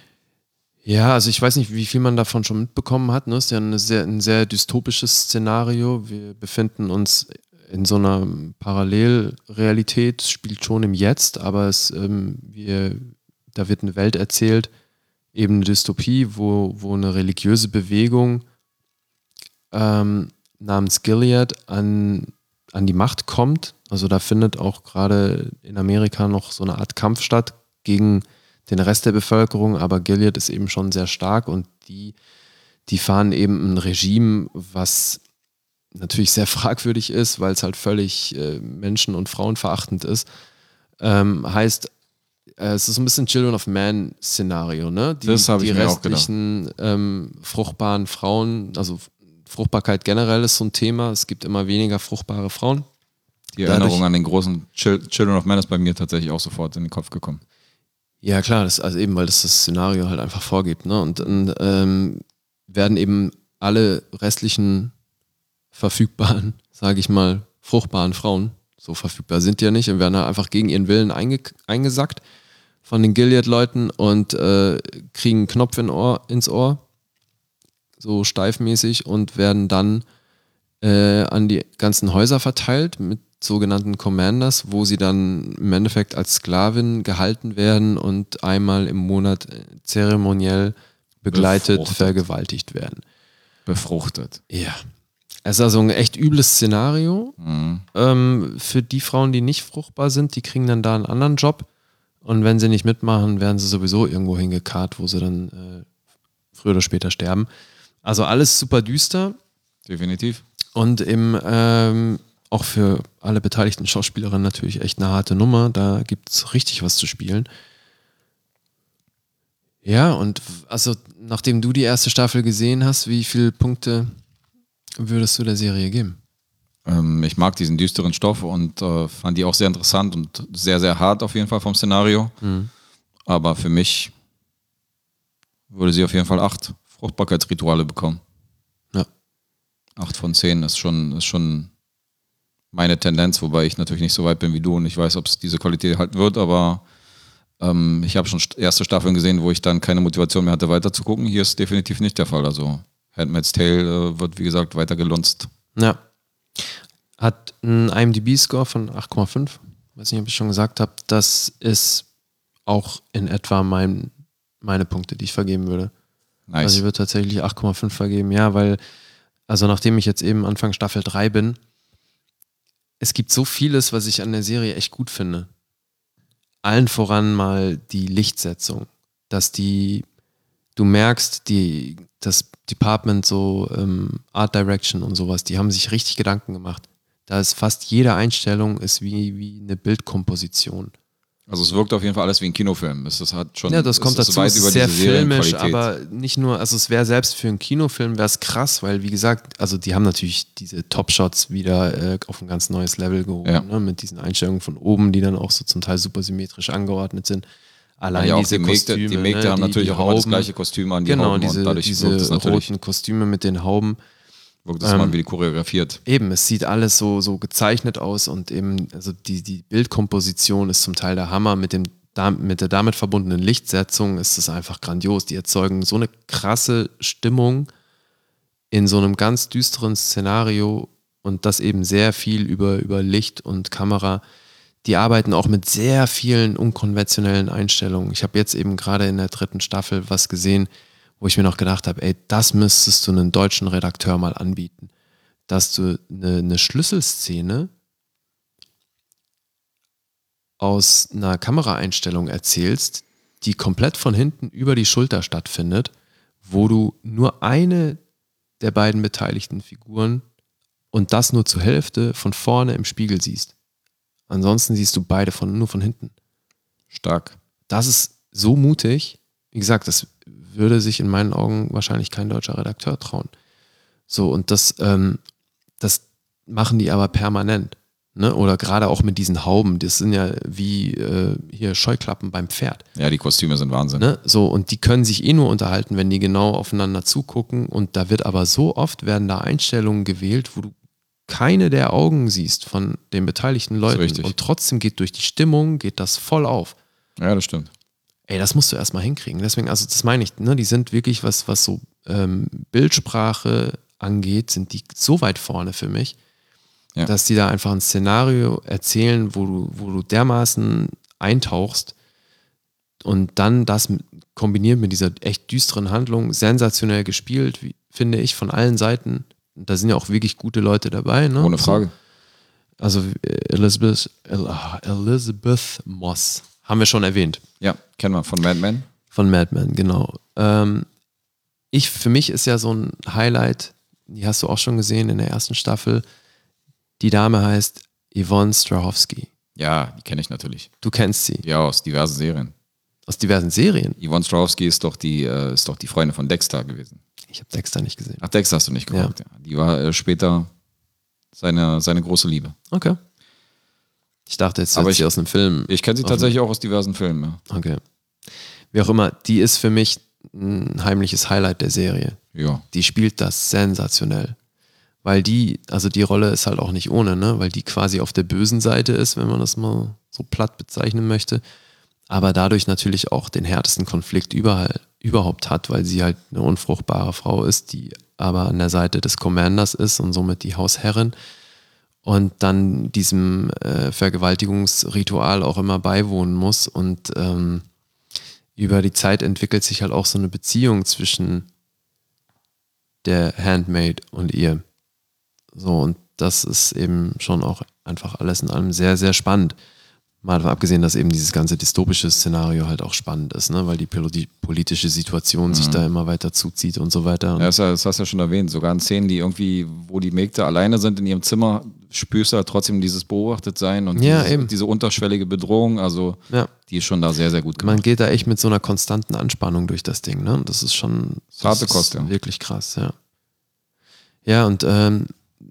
Ja, also ich weiß nicht, wie viel man davon schon mitbekommen hat. Ne? Ist ja eine sehr, ein sehr dystopisches Szenario. Wir befinden uns in so einer Parallelrealität, spielt schon im Jetzt, aber es, ähm, wir, da wird eine Welt erzählt, eben eine Dystopie, wo, wo eine religiöse Bewegung ähm, namens Gilead an, an die Macht kommt. Also da findet auch gerade in Amerika noch so eine Art Kampf statt gegen den Rest der Bevölkerung, aber Gilead ist eben schon sehr stark und die, die fahren eben ein Regime, was natürlich sehr fragwürdig ist, weil es halt völlig äh, menschen- und frauenverachtend ist. Ähm, heißt, äh, es ist so ein bisschen Children of Man Szenario, ne? Die, Das habe ich die mir auch gedacht. restlichen ähm, fruchtbaren Frauen, also Fruchtbarkeit generell ist so ein Thema, es gibt immer weniger fruchtbare Frauen. Die Dadurch- Erinnerung an den großen Chil- Children of Men ist bei mir tatsächlich auch sofort in den Kopf gekommen. Ja, klar, das, also eben, weil das das Szenario halt einfach vorgibt. Ne? Und dann ähm, werden eben alle restlichen verfügbaren, sage ich mal, fruchtbaren Frauen, so verfügbar sind die ja nicht, und werden halt einfach gegen ihren Willen einge eingesackt von den Gilead-Leuten und äh, kriegen einen Knopf in Ohr, ins Ohr, so steifmäßig, und werden dann äh, an die ganzen Häuser verteilt mit sogenannten Commanders, wo sie dann im Endeffekt als Sklavin gehalten werden und einmal im Monat zeremoniell begleitet, Befruchtet. vergewaltigt werden. Befruchtet. Ja. Es ist also ein echt übles Szenario. Mhm. Ähm, für die Frauen, die nicht fruchtbar sind, die kriegen dann da einen anderen Job. Und wenn sie nicht mitmachen, werden sie sowieso irgendwo hingekarrt, wo sie dann äh, früher oder später sterben. Also alles super düster. Definitiv. Und im, ähm, auch für alle beteiligten Schauspielerinnen natürlich echt eine harte Nummer. Da gibt es richtig was zu spielen. Ja, und also nachdem du die erste Staffel gesehen hast, wie viele Punkte würdest du der Serie geben? Ähm, ich mag diesen düsteren Stoff und äh, fand die auch sehr interessant und sehr, sehr hart auf jeden Fall vom Szenario. Mhm. Aber für mich würde sie auf jeden Fall acht Fruchtbarkeitsrituale bekommen. Ja. Acht von zehn ist schon, ist schon meine Tendenz, wobei ich natürlich nicht so weit bin wie du und ich weiß, ob es diese Qualität halten wird, aber ähm, ich habe schon st- erste Staffeln gesehen, wo ich dann keine Motivation mehr hatte, weiter zu gucken. Hier ist definitiv nicht der Fall. Also Handmaid's Tale äh, wird, wie gesagt, weiter gelunzt. Ja. Hat einen I M D B-Score von acht Komma fünf. Weiß nicht, ob ich schon gesagt habe. Das ist auch in etwa mein, meine Punkte, die ich vergeben würde. Nice. Also ich würde tatsächlich acht Komma fünf vergeben, ja, weil, also nachdem ich jetzt eben Anfang Staffel drei bin, es gibt so vieles, was ich an der Serie echt gut finde. Allen voran mal die Lichtsetzung, dass die, du merkst, die, das Department, so ähm, Art Direction und sowas, die haben sich richtig Gedanken gemacht. Da ist fast jede Einstellung ist wie, wie eine Bildkomposition. Also es wirkt auf jeden Fall alles wie ein Kinofilm. Es ist, hat schon, Ja, das kommt es ist dazu, weit es über ist sehr diese filmisch, Serienqualität. aber nicht nur, also es wäre selbst für einen Kinofilm wäre es krass, weil wie gesagt, also die haben natürlich diese Top-Shots wieder äh, auf ein ganz neues Level gehoben, Ja. ne, mit diesen Einstellungen von oben, die dann auch so zum Teil super symmetrisch angeordnet sind. Allein ja, auch diese die Mägde, Kostüme, die Mägde ne, haben die, natürlich die auch immer das Hauben, gleiche Kostüm an, die genau, Hauben, diese, und dadurch diese wirkt es natürlich, roten Kostüme mit den Hauben. wirkt es ähm, mal wie choreografiert. Eben, es sieht alles so, so gezeichnet aus und eben, also die, die Bildkomposition ist zum Teil der Hammer. Mit, dem, da, mit der damit verbundenen Lichtsetzung ist es einfach grandios. Die erzeugen so eine krasse Stimmung in so einem ganz düsteren Szenario und das eben sehr viel über, über Licht und Kamera. Die arbeiten auch mit sehr vielen unkonventionellen Einstellungen. Ich habe jetzt eben gerade in der dritten Staffel was gesehen, wo ich mir noch gedacht habe, ey, das müsstest du einem deutschen Redakteur mal anbieten. Dass du eine, eine Schlüsselszene aus einer Kameraeinstellung erzählst, die komplett von hinten über die Schulter stattfindet, wo du nur eine der beiden beteiligten Figuren und das nur zur Hälfte von vorne im Spiegel siehst. Ansonsten siehst du beide von, nur von hinten. Stark. Das ist so mutig. Wie gesagt, das würde sich in meinen Augen wahrscheinlich kein deutscher Redakteur trauen. So, und das, ähm, das machen die aber permanent. Ne? Oder gerade auch mit diesen Hauben. Das sind ja wie äh, hier Scheuklappen beim Pferd. Ja, die Kostüme sind Wahnsinn. Ne? So, und die können sich eh nur unterhalten, wenn die genau aufeinander zugucken. Und da wird aber so oft, werden da Einstellungen gewählt, wo du keine der Augen siehst von den beteiligten Leuten. richtig. Und trotzdem geht durch die Stimmung, geht das voll auf. Ja, das stimmt. Ey, das musst du erstmal hinkriegen. Deswegen, also das meine ich, ne, die sind wirklich, was, was so ähm, Bildsprache angeht, sind die so weit vorne für mich, Ja. dass die da einfach ein Szenario erzählen, wo du, wo du dermaßen eintauchst und dann das mit, kombiniert mit dieser echt düsteren Handlung, sensationell gespielt, wie, finde ich, von allen Seiten. Da sind ja auch wirklich gute Leute dabei. Ne? Ohne Frage. Also Elizabeth, Elizabeth Moss, haben wir schon erwähnt. Ja, kennen wir von Mad Men. Von Mad Men, genau. Ähm, ich, für mich ist ja so ein Highlight, die hast du auch schon gesehen in der ersten Staffel, die Dame heißt Yvonne Strahovski. Ja, die kenne ich natürlich. Du kennst sie. Ja, aus diversen Serien. Aus diversen Serien. Yvonne Strahovski ist doch die, äh, ist doch die Freundin von Dexter gewesen. Ich habe Dexter nicht gesehen. Ach, Dexter hast du nicht geguckt. Ja. Ja. Die war äh, später seine, seine große Liebe. Okay. Ich dachte jetzt, Aber wird ich- sie aus einem Film. Ich kenne sie Auf- tatsächlich auch aus diversen Filmen. Ja. Okay. Wie auch immer, die ist für mich ein heimliches Highlight der Serie. Ja. Die spielt das sensationell. Weil die, also die Rolle ist halt auch nicht ohne, ne? Weil die quasi auf der bösen Seite ist, wenn man das mal so platt bezeichnen möchte. Aber dadurch natürlich auch den härtesten Konflikt überall, überhaupt hat, weil sie halt eine unfruchtbare Frau ist, die aber an der Seite des Commanders ist und somit die Hausherrin und dann diesem äh, Vergewaltigungsritual auch immer beiwohnen muss. Und ähm, über die Zeit entwickelt sich halt auch so eine Beziehung zwischen der Handmaid und ihr. So, und das ist eben schon auch einfach alles in allem sehr, sehr spannend. Mal davon abgesehen, dass eben dieses ganze dystopische Szenario halt auch spannend ist, ne? Weil die poli- politische Situation sich da immer weiter zuzieht und so weiter. Und Ja, das, das hast du ja schon erwähnt. Sogar in Szenen, die irgendwie, wo die Mägde alleine sind in ihrem Zimmer, spürst du ja trotzdem dieses Beobachtetsein und Ja, dieses, eben. diese unterschwellige Bedrohung. Also, ja, die ist schon da sehr, sehr gut gemacht. man geht da echt mit so einer konstanten Anspannung durch das Ding, ne? Und das ist schon das Harte ist Kost, ja. wirklich krass, ja. Ja, und ähm,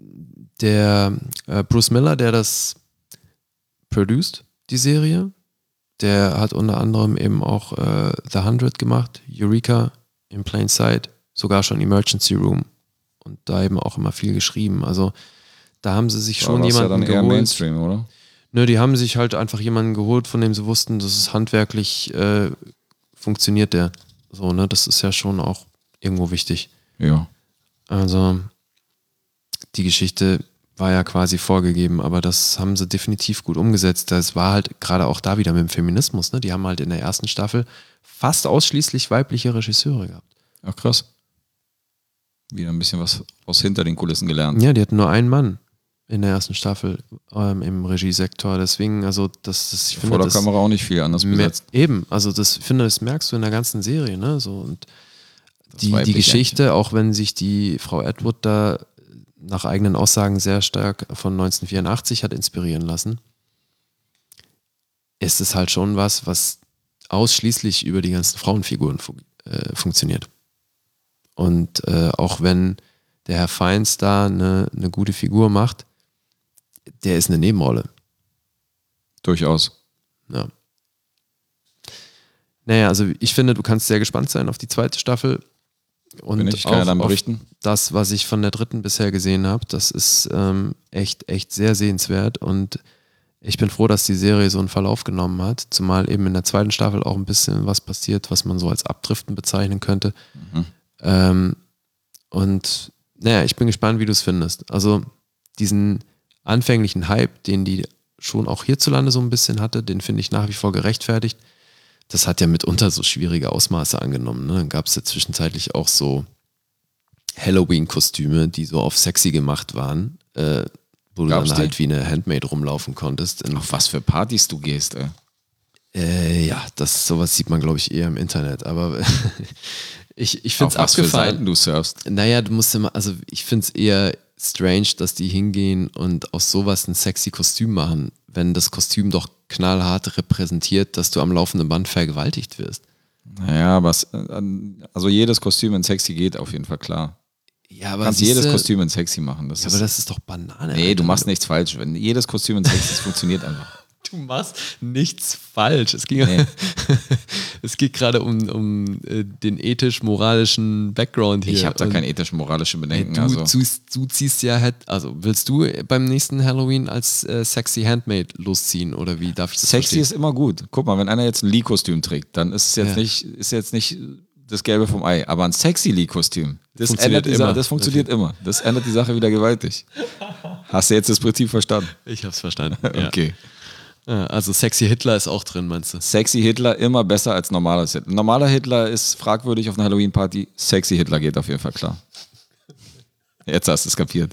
der äh, Bruce Miller, der das produced, die Serie, der hat unter anderem eben auch äh, The hundred gemacht, Eureka, In Plain Sight, sogar schon Emergency Room und da eben auch immer viel geschrieben. Also da haben sie sich schon Aber das ist ja jemanden dann eher geholt. Mainstream, oder? Nö, die haben sich halt einfach jemanden geholt, von dem sie wussten, dass es handwerklich äh, funktioniert der. So, ne, das ist ja schon auch irgendwo wichtig. Ja. Also die Geschichte war ja quasi vorgegeben, aber das haben sie definitiv gut umgesetzt. Das war halt gerade auch da wieder mit dem Feminismus, ne? Die haben halt in der ersten Staffel fast ausschließlich weibliche Regisseure gehabt. Ach, krass. Wieder ein bisschen was aus hinter den Kulissen gelernt. Ja, die hatten nur einen Mann in der ersten Staffel ähm, im Regiesektor. Deswegen, also das, das ich finde, Vor der das Kamera auch nicht viel anders mer- besetzt. eben, also das ich finde, das merkst du in der ganzen Serie, ne? So und Das die, die weibliche Geschichte, auch wenn sich die Frau Atwood da nach eigenen Aussagen sehr stark von neunzehnhundertvierundachtzig hat inspirieren lassen, ist es halt schon was, was ausschließlich über die ganzen Frauenfiguren fu- äh, funktioniert. Und äh, auch wenn der Herr Fiennes da eine, eine gute Figur macht, der ist eine Nebenrolle. Durchaus. Ja. Naja, also ich finde, du kannst sehr gespannt sein auf die zweite Staffel. Und Bin ich, kann ja auch dann auf berichten. das, was ich von der dritten bisher gesehen habe. Das ist ähm, echt, echt sehr sehenswert. Und ich bin froh, dass die Serie so einen Verlauf genommen hat. Zumal eben in der zweiten Staffel auch ein bisschen was passiert, was man so als Abdriften bezeichnen könnte. Mhm. Ähm, und naja, ich bin gespannt, wie du es findest. Also diesen anfänglichen Hype, den die schon auch hierzulande so ein bisschen hatte, den finde ich nach wie vor gerechtfertigt. Das hat ja mitunter so schwierige Ausmaße angenommen. Ne? Dann gab es ja zwischenzeitlich auch so Halloween-Kostüme, die so auf sexy gemacht waren, äh, wo du Gab's dann die? halt wie eine Handmaid rumlaufen konntest. In, Auf was für Partys du gehst, ey. äh, ja, das sowas sieht man, glaube ich, eher im Internet. Aber ich, ich finde es Auf was für abgefahren. Seiten du surfst. Naja, du musst immer, also ich finde es eher strange, dass die hingehen und aus sowas ein sexy Kostüm machen, wenn das Kostüm doch knallhart repräsentiert, dass du am laufenden Band vergewaltigt wirst. Naja, aber es, also jedes Kostüm in sexy geht auf jeden Fall klar. Ja, Du aber kannst siehste, jedes Kostüm in sexy machen. Das Ja, ist, aber das ist doch Banane. nee, du Alter. machst nichts falsch. Wenn jedes Kostüm in sexy ist, funktioniert einfach. Du machst nichts falsch. Es ging, Nee. es geht gerade um, um äh, den ethisch-moralischen Background hier. Ich habe da Und, kein ethisch-moralische äh, Bedenken. du, also. du, du ziehst ja, halt- also willst du beim nächsten Halloween als äh, sexy Handmaid losziehen oder wie darf ich das Sexy verstehen? ist immer gut. Guck mal, wenn einer jetzt ein Lee-Kostüm trägt, dann ist es jetzt, Ja. nicht, ist jetzt nicht das Gelbe vom Ei. Aber ein sexy Lee-Kostüm, das Funktioniert ändert die Sache, immer. das funktioniert immer. Das ändert die Sache wieder gewaltig. Hast du jetzt das Prinzip verstanden? Ich hab's verstanden. Okay. Ja. Also sexy Hitler ist auch drin, meinst du? Sexy Hitler immer besser als normaler Hitler. Normaler Hitler ist fragwürdig auf einer Halloween-Party. Sexy Hitler geht auf jeden Fall klar. Jetzt hast du es kapiert.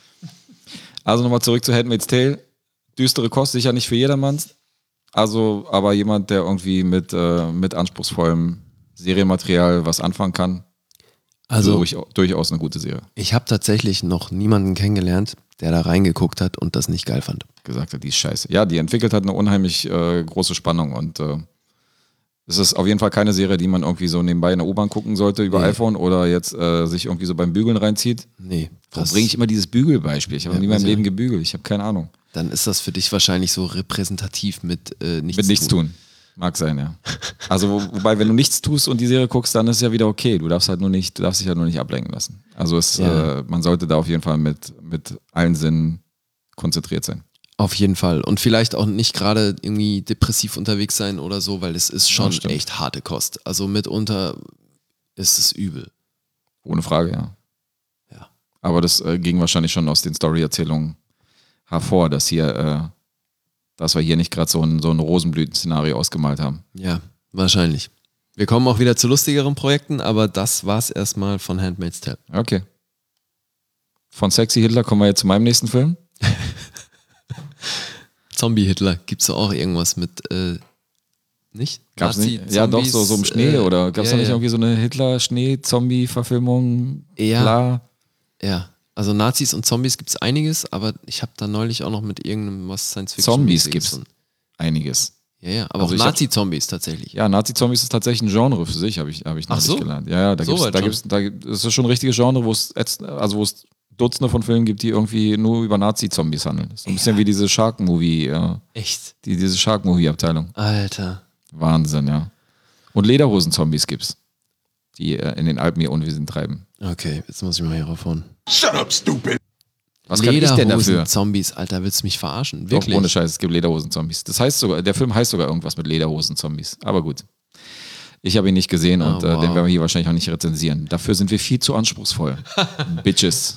Also nochmal zurück zu Handmaid's Tale. Düstere Kost, sicher nicht für jedermann. Also, aber jemand, der irgendwie mit, äh, mit anspruchsvollem Serienmaterial was anfangen kann, Also durch, durchaus eine gute Serie. ich habe tatsächlich noch niemanden kennengelernt, der da reingeguckt hat und das nicht geil fand. Gesagt hat, die ist scheiße. Ja, die entwickelt hat eine unheimlich äh, große Spannung und äh, es ist auf jeden Fall keine Serie, die man irgendwie so nebenbei in der U-Bahn gucken sollte über Nee. iPhone oder jetzt äh, sich irgendwie so beim Bügeln reinzieht. Nee. Warum das- bringe ich immer dieses Bügelbeispiel? Ich habe Ja, noch nie in meinem weiß ich Leben nicht. gebügelt. Ich habe keine Ahnung. Dann ist das für dich wahrscheinlich so repräsentativ mit äh, nichts Mit nichts tun. Mag sein, ja. Also wo, wobei, wenn du nichts tust und die Serie guckst, dann ist es ja wieder okay. Du darfst halt nur nicht, du darfst dich halt nur nicht ablenken lassen. Also es, Ja. äh, man sollte da auf jeden Fall mit, mit allen Sinnen konzentriert sein. Auf jeden Fall. Und vielleicht auch nicht gerade irgendwie depressiv unterwegs sein oder so, weil es ist schon stimmt. echt harte Kost. Also mitunter ist es übel. Ohne Frage, ja. Ja. Aber das äh, ging wahrscheinlich schon aus den Story-Erzählungen hervor, dass hier, äh, dass wir hier nicht gerade so ein, so ein Rosenblüten-Szenario ausgemalt haben. Ja, wahrscheinlich. Wir kommen auch wieder zu lustigeren Projekten, aber das war's erstmal von Handmaid's Tale. Okay. Von Sexy Hitler kommen wir jetzt zu meinem nächsten Film. Zombie-Hitler, gibt's da auch irgendwas mit, äh, nicht? Gab's Nazi- nicht? Ja, doch, so, so im Schnee äh, oder gab es ja, da nicht ja. irgendwie so eine Hitler-Schnee-Zombie-Verfilmung? Ja. Klar. Ja, also Nazis und Zombies gibt's einiges, aber ich habe da neulich auch noch mit irgendeinem was Science-Fiction. Zombies gibt's einiges. Ja, ja, aber Also auch ich hab- Nazi-Zombies tatsächlich. Ja, Nazi-Zombies ist tatsächlich ein Genre für sich, habe ich, hab ich Ach neulich so? gelernt. Ja, ja, da So gibt's, weit da schon. gibt's, da gibt- das ist schon ein richtiges Genre, wo es jetzt- also wo es Dutzende von Filmen gibt, die irgendwie nur über Nazi-Zombies handeln. So ein bisschen wie diese Shark-Movie, äh, Echt? die, diese Shark-Movie-Abteilung. Alter. Wahnsinn, ja. Und Lederhosen-Zombies gibt's, die äh, in den Alpen ihr Unwesen treiben. Okay, jetzt muss ich mal hier raufhauen. Shut up, stupid. Was kann ich denn dafür? Zombies, Alter, willst du mich verarschen? Doch, Wirklich? ohne Scheiß, es gibt Lederhosen-Zombies. Das heißt sogar, der Film heißt sogar irgendwas mit Lederhosen-Zombies. Aber gut. Ich habe ihn nicht gesehen Ah, und äh, wow. den werden wir hier wahrscheinlich auch nicht rezensieren. Dafür sind wir viel zu anspruchsvoll. Bitches.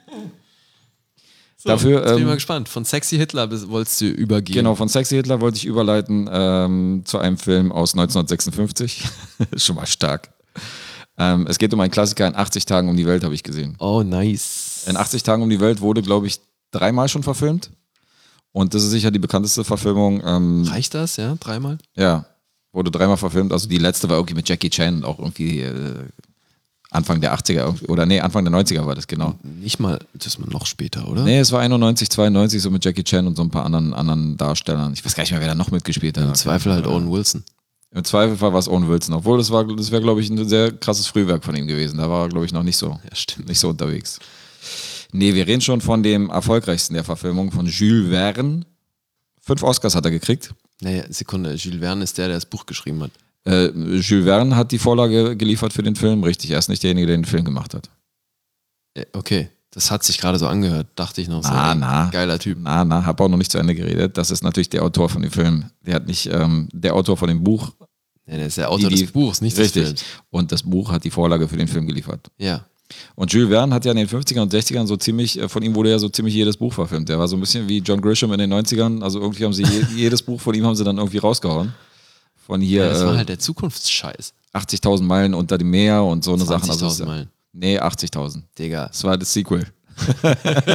So, Dafür, jetzt bin ich ähm, mal gespannt. Von Sexy Hitler bis, wolltest du übergehen. Genau, von Sexy Hitler wollte ich überleiten ähm, zu einem Film aus neunzehnhundertsechsundfünfzig. Schon mal stark. Ähm, es geht um einen Klassiker, in achtzig Tagen um die Welt, habe ich gesehen. Oh, nice. In achtzig Tagen um die Welt wurde, glaube ich, dreimal schon verfilmt. Und das ist sicher die bekannteste Verfilmung. Ähm, Reicht das, ja? Dreimal? ja, wurde dreimal verfilmt. Also die letzte war irgendwie mit Jackie Chan und auch irgendwie äh, Anfang der achtziger irgendwie- oder nee, Anfang der neunziger war das, genau. Nicht mal, das ist noch später, oder? Nee, es war einundneunzig, zweiundneunzig, so mit Jackie Chan und so ein paar anderen, anderen Darstellern. Ich weiß gar nicht mehr, wer da noch mitgespielt hat. Im Zweifel halt Owen Wilson. Im Zweifelsfall war es Owen Wilson, obwohl das war, das wäre, glaube ich, ein sehr krasses Frühwerk von ihm gewesen. Da war er, glaube ich, noch nicht so, Ja, stimmt. nicht so unterwegs. Nee, wir reden schon von dem erfolgreichsten der Verfilmung, von Jules Verne. Fünf Oscars hat er gekriegt. Naja, Sekunde, Jules Verne ist der, der das Buch geschrieben hat. Äh, Jules Verne hat die Vorlage geliefert für den Film, richtig. Er ist nicht derjenige, der den Film gemacht hat. Äh, Okay, das hat sich gerade so angehört, dachte ich noch. So, Na, ey, na. Geiler Typ. Na, na, hab auch noch nicht zu Ende geredet. Das ist natürlich der Autor von dem Film. Der hat nicht, ähm, der Autor von dem Buch. Ja, der ist der Autor Die- die- des Buchs, nicht des Richtig. Films. Und das Buch hat die Vorlage für den Film geliefert. Ja. Und Jules Verne hat ja in den fünfzigern und sechzigern so ziemlich, äh, von ihm wurde ja so ziemlich jedes Buch verfilmt. Der war so ein bisschen wie John Grisham in den neunzigern. Also irgendwie haben sie je, jedes Buch von ihm haben sie dann irgendwie rausgehauen. Von hier Ja, das war äh, halt der Zukunftsscheiß. achtzigtausend Meilen unter dem Meer und so eine Sache. Also, zwanzigtausend Meilen. Nee, achtzigtausend. Digga. Das war das Sequel. Da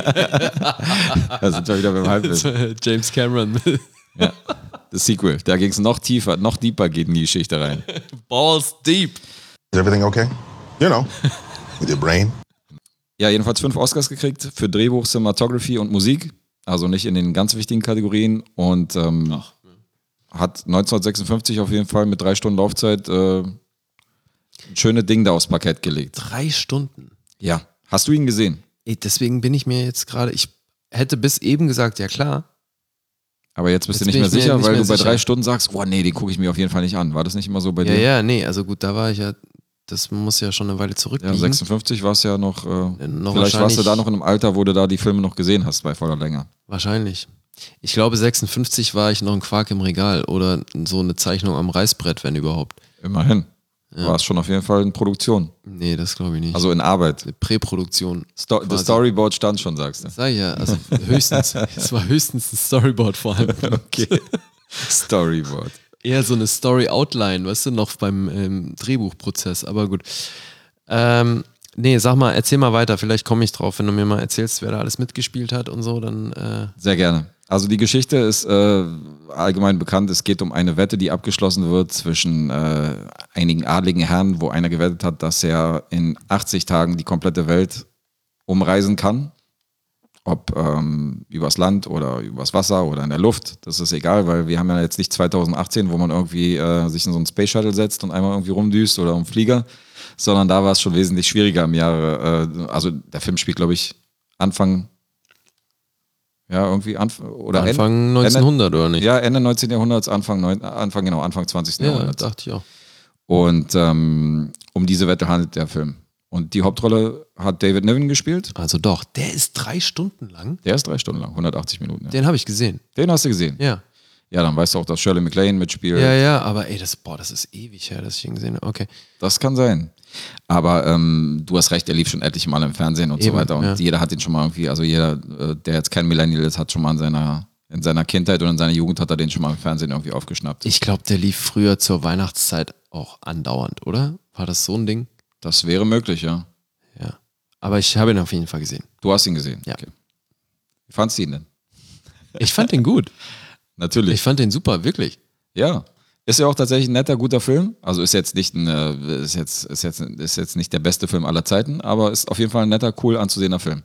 sind wir wieder beim Halbwissen. James Cameron. Ja. Das Sequel. Da ging es noch tiefer, noch deeper geht in die Geschichte rein. Balls deep. Is everything okay? You know, with your brain. Ja, jedenfalls fünf Oscars gekriegt für Drehbuch, Cinematography und Musik. Also nicht in den ganz wichtigen Kategorien. Und ähm, Ach. hat neunzehnhundertsechsundfünfzig auf jeden Fall mit drei Stunden Laufzeit äh, ein schönes Ding da aufs Parkett gelegt. Drei Stunden. Ja. Hast du ihn gesehen? Ey, deswegen bin ich mir jetzt gerade, ich hätte bis eben gesagt, ja klar. Aber jetzt bist Jetzt du nicht bin mehr ich mir sicher, nicht weil mehr du bei sicher. drei Stunden sagst, oh nee, den gucke ich mir auf jeden Fall nicht an. War das nicht immer so bei Ja, dir? ja, nee, also gut, da war ich ja, das muss ja schon eine Weile Ja, zurückliegen. sechsundfünfzig warst du ja noch, äh, Ja, noch vielleicht warst du wahrscheinlich- da noch in einem Alter, wo du da die Filme noch gesehen hast bei voller Länge. Wahrscheinlich. Ich glaube, sechsundfünfzig war ich noch ein Quark im Regal oder so eine Zeichnung am Reißbrett, wenn überhaupt. Immerhin. War es schon auf jeden Fall in Produktion. Nee, das glaube ich nicht. Also in Arbeit. Eine Präproduktion. Sto quasi. das Storyboard stand schon, sagst du. Sag ich ja, also höchstens. Es war höchstens ein Storyboard vor allem. Okay. Storyboard. Eher so eine Story-Outline, weißt du, noch beim ähm, Drehbuchprozess, aber gut. Ähm, nee, sag mal, erzähl mal weiter, vielleicht komme ich drauf, wenn du mir mal erzählst, wer da alles mitgespielt hat und so, dann äh, Sehr gerne. Also die Geschichte ist äh, allgemein bekannt. Es geht um eine Wette, die abgeschlossen wird zwischen äh, einigen adligen Herren, wo einer gewettet hat, dass er in achtzig Tagen die komplette Welt umreisen kann. Ob ähm, übers Land oder übers Wasser oder in der Luft, das ist egal, weil wir haben ja jetzt nicht zweitausendachtzehn, wo man irgendwie äh, sich in so einen Space Shuttle setzt und einmal irgendwie rumdüst oder im Flieger, sondern da war es schon wesentlich schwieriger im Jahre. Äh, also der Film spielt, glaube ich, Anfang, ja irgendwie Anf oder Anfang Ende, neunzehnhundert oder nicht? ja, Ende neunzehnten Jahrhunderts, Anfang, neun, Anfang, genau, Anfang zwanzigsten Ja, Jahrhunderts. dachte ich auch. Und ähm, um diese Wette handelt der Film. Und die Hauptrolle hat David Niven gespielt. Also doch, der ist drei Stunden lang. Der ist drei Stunden lang, hundertachtzig Minuten. Ja. Den habe ich gesehen. Den hast du gesehen? Ja. Ja, dann weißt du auch, dass Shirley MacLaine mitspielt. Ja, ja, aber ey, das, boah, das ist ewig her, dass ich ihn gesehen habe. Okay. Das kann sein. Aber ähm, du hast recht, er lief schon etliche Mal im Fernsehen und Eben, so weiter. Und ja. jeder hat ihn schon mal irgendwie, also jeder, äh, der jetzt kein Millennial ist, hat schon mal in seiner, in seiner Kindheit und in seiner Jugend hat er den schon mal im Fernsehen irgendwie aufgeschnappt. Ich glaube, der lief früher zur Weihnachtszeit auch andauernd, oder? War das so ein Ding? Das wäre möglich, ja. Ja. Aber ich habe ihn auf jeden Fall gesehen. Du hast ihn gesehen? Ja. Okay. Wie fandst du ihn denn? Ich fand den gut. Natürlich. Ich fand den super, wirklich. Ja. Ist ja auch tatsächlich ein netter, guter Film. Also ist jetzt nicht ein, äh, ist jetzt, ist jetzt, ist jetzt nicht der beste Film aller Zeiten, aber ist auf jeden Fall ein netter, cool anzusehender Film.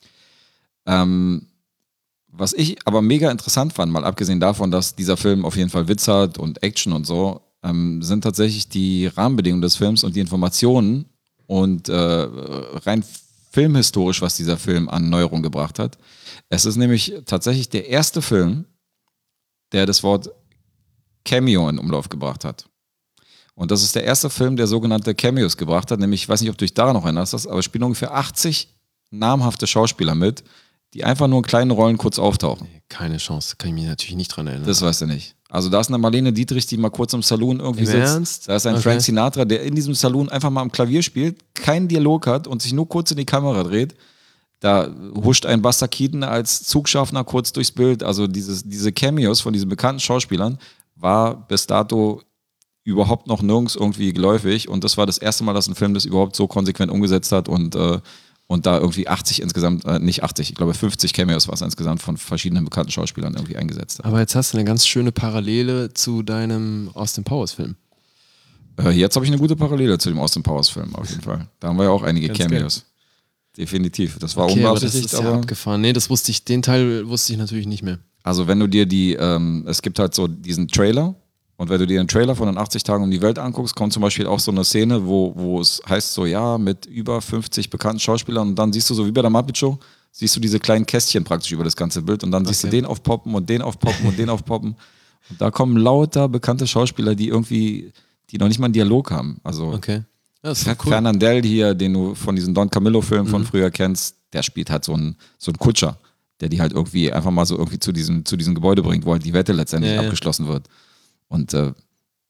Ähm, was ich aber mega interessant fand, mal abgesehen davon, dass dieser Film auf jeden Fall Witz hat und Action und so, ähm, sind tatsächlich die Rahmenbedingungen des Films und die Informationen und äh, rein filmhistorisch, was dieser Film an Neuerung gebracht hat. Es ist nämlich tatsächlich der erste Film, der das Wort Cameo in Umlauf gebracht hat. Und das ist der erste Film, der sogenannte Cameos gebracht hat, nämlich, ich weiß nicht, ob du dich daran noch erinnerst, aber es spielen ungefähr achtzig namhafte Schauspieler mit, die einfach nur in kleinen Rollen kurz auftauchen. Nee, keine Chance, kann ich mich natürlich nicht dran erinnern. Das weißt du nicht. Also da ist eine Marlene Dietrich, die mal kurz im Saloon irgendwie Im sitzt. Ernst? Da ist ein Okay. Frank Sinatra, der in diesem Saloon einfach mal am Klavier spielt, keinen Dialog hat und sich nur kurz in die Kamera dreht. Da huscht ein Buster Keaton als Zugschaffner kurz durchs Bild. Also dieses, diese Cameos von diesen bekannten Schauspielern war bis dato überhaupt noch nirgends irgendwie geläufig. Und das war das erste Mal, dass ein Film das überhaupt so konsequent umgesetzt hat und, äh, und da irgendwie achtzig insgesamt, äh, nicht achtzig, ich glaube fünfzig Cameos war es insgesamt von verschiedenen bekannten Schauspielern irgendwie eingesetzt hat. Aber jetzt hast du eine ganz schöne Parallele zu deinem Austin Powers Film. Äh, jetzt habe ich eine gute Parallele zu dem Austin Powers Film auf jeden Fall. Da haben wir ja auch einige Ganz Cameos. Definitiv. Das war Okay, aber das unbeabsichtigt, ist ja aber abgefahren. Nee, das wusste ich, den Teil wusste ich natürlich nicht mehr. also wenn du dir die, ähm, es gibt halt so diesen Trailer und wenn du dir den Trailer von den achtzig Tagen um die Welt anguckst, kommt zum Beispiel auch so eine Szene, wo, wo es heißt so, ja, mit über fünfzig bekannten Schauspielern und dann siehst du so wie bei der Muppet Show, siehst du diese kleinen Kästchen praktisch über das ganze Bild und dann siehst du Okay. den aufpoppen und den aufpoppen und den aufpoppen und da kommen lauter bekannte Schauspieler, die irgendwie, die noch nicht mal einen Dialog haben. Also Okay. Ja, das ist Fer doch cool. Fernandel hier, den du von diesem Don Camillo-Film von Mhm. früher kennst, der spielt halt so einen, so einen Kutscher, der die halt irgendwie einfach mal so irgendwie zu diesem, zu diesem Gebäude bringt, wo halt die Wette letztendlich Ja, ja. abgeschlossen wird. Und äh,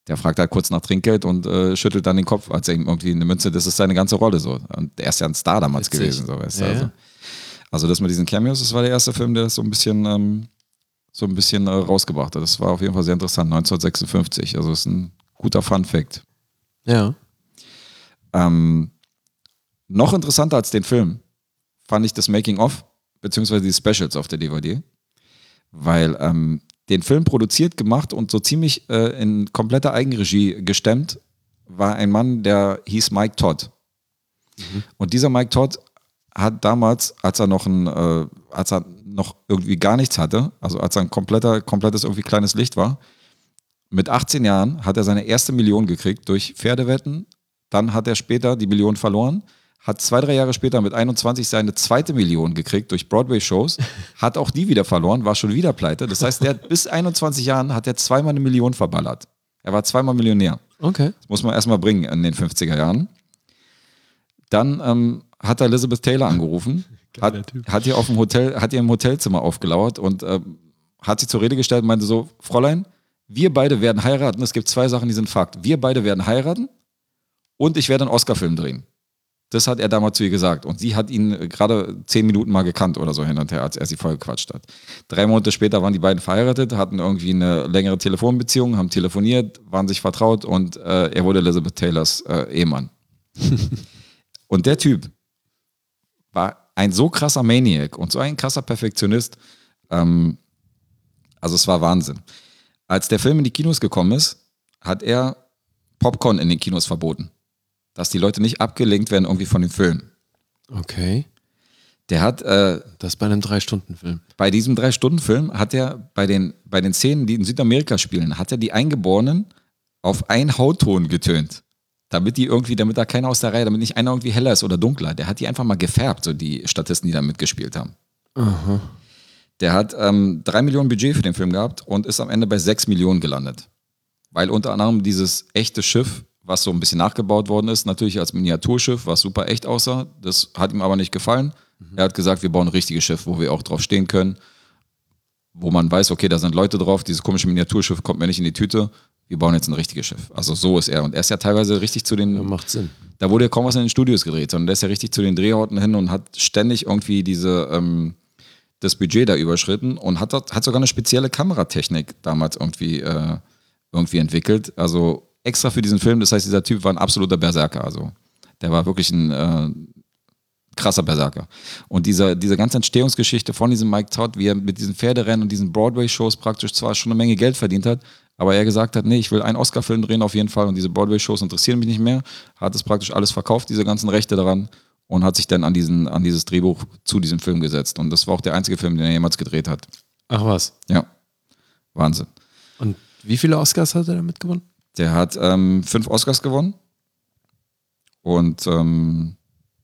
Der fragt halt kurz nach Trinkgeld und äh, schüttelt dann den Kopf, als er ihm irgendwie eine Münze, das ist seine ganze Rolle so. Und er ist ja ein Star damals Witzig. gewesen. So, weißt du? Ja, also, ja. also das mit diesen Cameos, das war der erste Film, der das so ein bisschen, ähm, so ein bisschen äh, rausgebracht hat. Das war auf jeden Fall sehr interessant, neunzehnhundertsechsundfünfzig. Also das ist ein guter Fun-Fact. Ja. Ähm, noch interessanter als den Film fand ich das Making-of, beziehungsweise die Specials auf der D V D. Weil ähm, den Film produziert, gemacht und so ziemlich äh, in kompletter Eigenregie gestemmt war ein Mann, der hieß Mike Todd. Mhm. Und dieser Mike Todd hat damals, als er noch ein, äh, als er noch irgendwie gar nichts hatte, also als er ein kompletter, komplettes irgendwie kleines Licht war, mit achtzehn Jahren hat er seine erste Million gekriegt durch Pferdewetten. Dann hat er später die Million verloren, hat zwei, drei Jahre später mit einundzwanzig seine zweite Million gekriegt durch Broadway-Shows, hat auch die wieder verloren, war schon wieder pleite. Das heißt, der hat bis einundzwanzig Jahren hat er zweimal eine Million verballert. Er war zweimal Millionär. Okay. Das muss man erstmal bringen in den fünfziger Jahren. Dann ähm, hat er Elizabeth Taylor angerufen, hat, hat ihr auf dem Hotel, hat ihr im Hotelzimmer aufgelauert und ähm, hat sie zur Rede gestellt und meinte so, Fräulein, wir beide werden heiraten. Es gibt zwei Sachen, die sind Fakt. Wir beide werden heiraten und ich werde einen Oscar-Film drehen. Das hat er damals zu ihr gesagt. Und sie hat ihn gerade zehn Minuten mal gekannt oder so hin und her, als er sie voll gequatscht hat. Drei Monate später waren die beiden verheiratet, hatten irgendwie eine längere Telefonbeziehung, haben telefoniert, waren sich vertraut und äh, er wurde Elizabeth Taylors äh, Ehemann. Und der Typ war ein so krasser Maniac und so ein krasser Perfektionist. Ähm, also es war Wahnsinn. Als der Film in die Kinos gekommen ist, hat er Popcorn in den Kinos verboten. Dass die Leute nicht abgelenkt werden irgendwie von dem Film. Okay. Der hat äh, Das bei einem Drei-Stunden-Film. bei diesem Drei-Stunden-Film hat er bei den, bei den Szenen, die in Südamerika spielen, hat er die Eingeborenen auf einen Hautton getönt. Damit die irgendwie, damit da keiner aus der Reihe, damit nicht einer irgendwie heller ist oder dunkler. Der hat die einfach mal gefärbt, so die Statisten, die da mitgespielt haben. Aha. Der hat ähm, drei Millionen Budget für den Film gehabt und ist am Ende bei sechs Millionen gelandet. Weil unter anderem dieses echte Schiff, was so ein bisschen nachgebaut worden ist, natürlich als Miniaturschiff, was super echt aussah. Das hat ihm aber nicht gefallen. Mhm. Er hat gesagt, wir bauen ein richtiges Schiff, wo wir auch drauf stehen können, wo man weiß, okay, da sind Leute drauf, dieses komische Miniaturschiff kommt mir nicht in die Tüte, wir bauen jetzt ein richtiges Schiff. Also so ist er. Und er ist ja teilweise richtig zu den... Ja, macht Sinn. Da wurde ja kaum was in den Studios gedreht, sondern der ist ja richtig zu den Drehorten hin und hat ständig irgendwie diese... Ähm, das Budget da überschritten und hat, hat sogar eine spezielle Kameratechnik damals irgendwie, äh, irgendwie entwickelt. Also extra für diesen Film, das heißt, dieser Typ war ein absoluter Berserker. Also der war wirklich ein äh, krasser Berserker. Und diese, diese ganze Entstehungsgeschichte von diesem Mike Todd, wie er mit diesen Pferderennen und diesen Broadway-Shows praktisch zwar schon eine Menge Geld verdient hat, aber er gesagt hat, nee, ich will einen Oscar-Film drehen auf jeden Fall und diese Broadway-Shows interessieren mich nicht mehr, hat es praktisch alles verkauft, diese ganzen Rechte daran und hat sich dann an, diesen, an dieses Drehbuch zu diesem Film gesetzt. Und das war auch der einzige Film, den er jemals gedreht hat. Ach was. Ja, Wahnsinn. Und wie viele Oscars hat er damit gewonnen? Der hat ähm, fünf Oscars gewonnen und, ähm,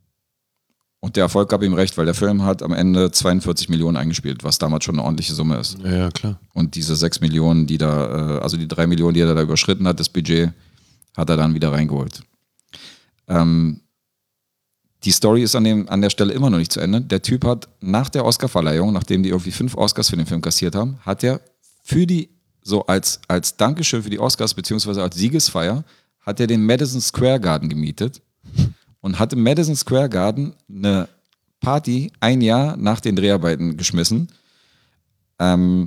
und der Erfolg gab ihm recht, weil der Film hat am Ende zweiundvierzig Millionen eingespielt, was damals schon eine ordentliche Summe ist. Ja, ja, klar. Und diese sechs Millionen, die da, äh, also die drei Millionen, die er da überschritten hat, das Budget, hat er dann wieder reingeholt. Ähm, Die Story ist an, dem, an der Stelle immer noch nicht zu Ende. Der Typ hat nach der Oscarverleihung, nachdem die irgendwie fünf Oscars für den Film kassiert haben, hat er für die, so als, als Dankeschön für die Oscars, beziehungsweise als Siegesfeier, hat er den Madison Square Garden gemietet und hat im Madison Square Garden eine Party ein Jahr nach den Dreharbeiten geschmissen, ähm,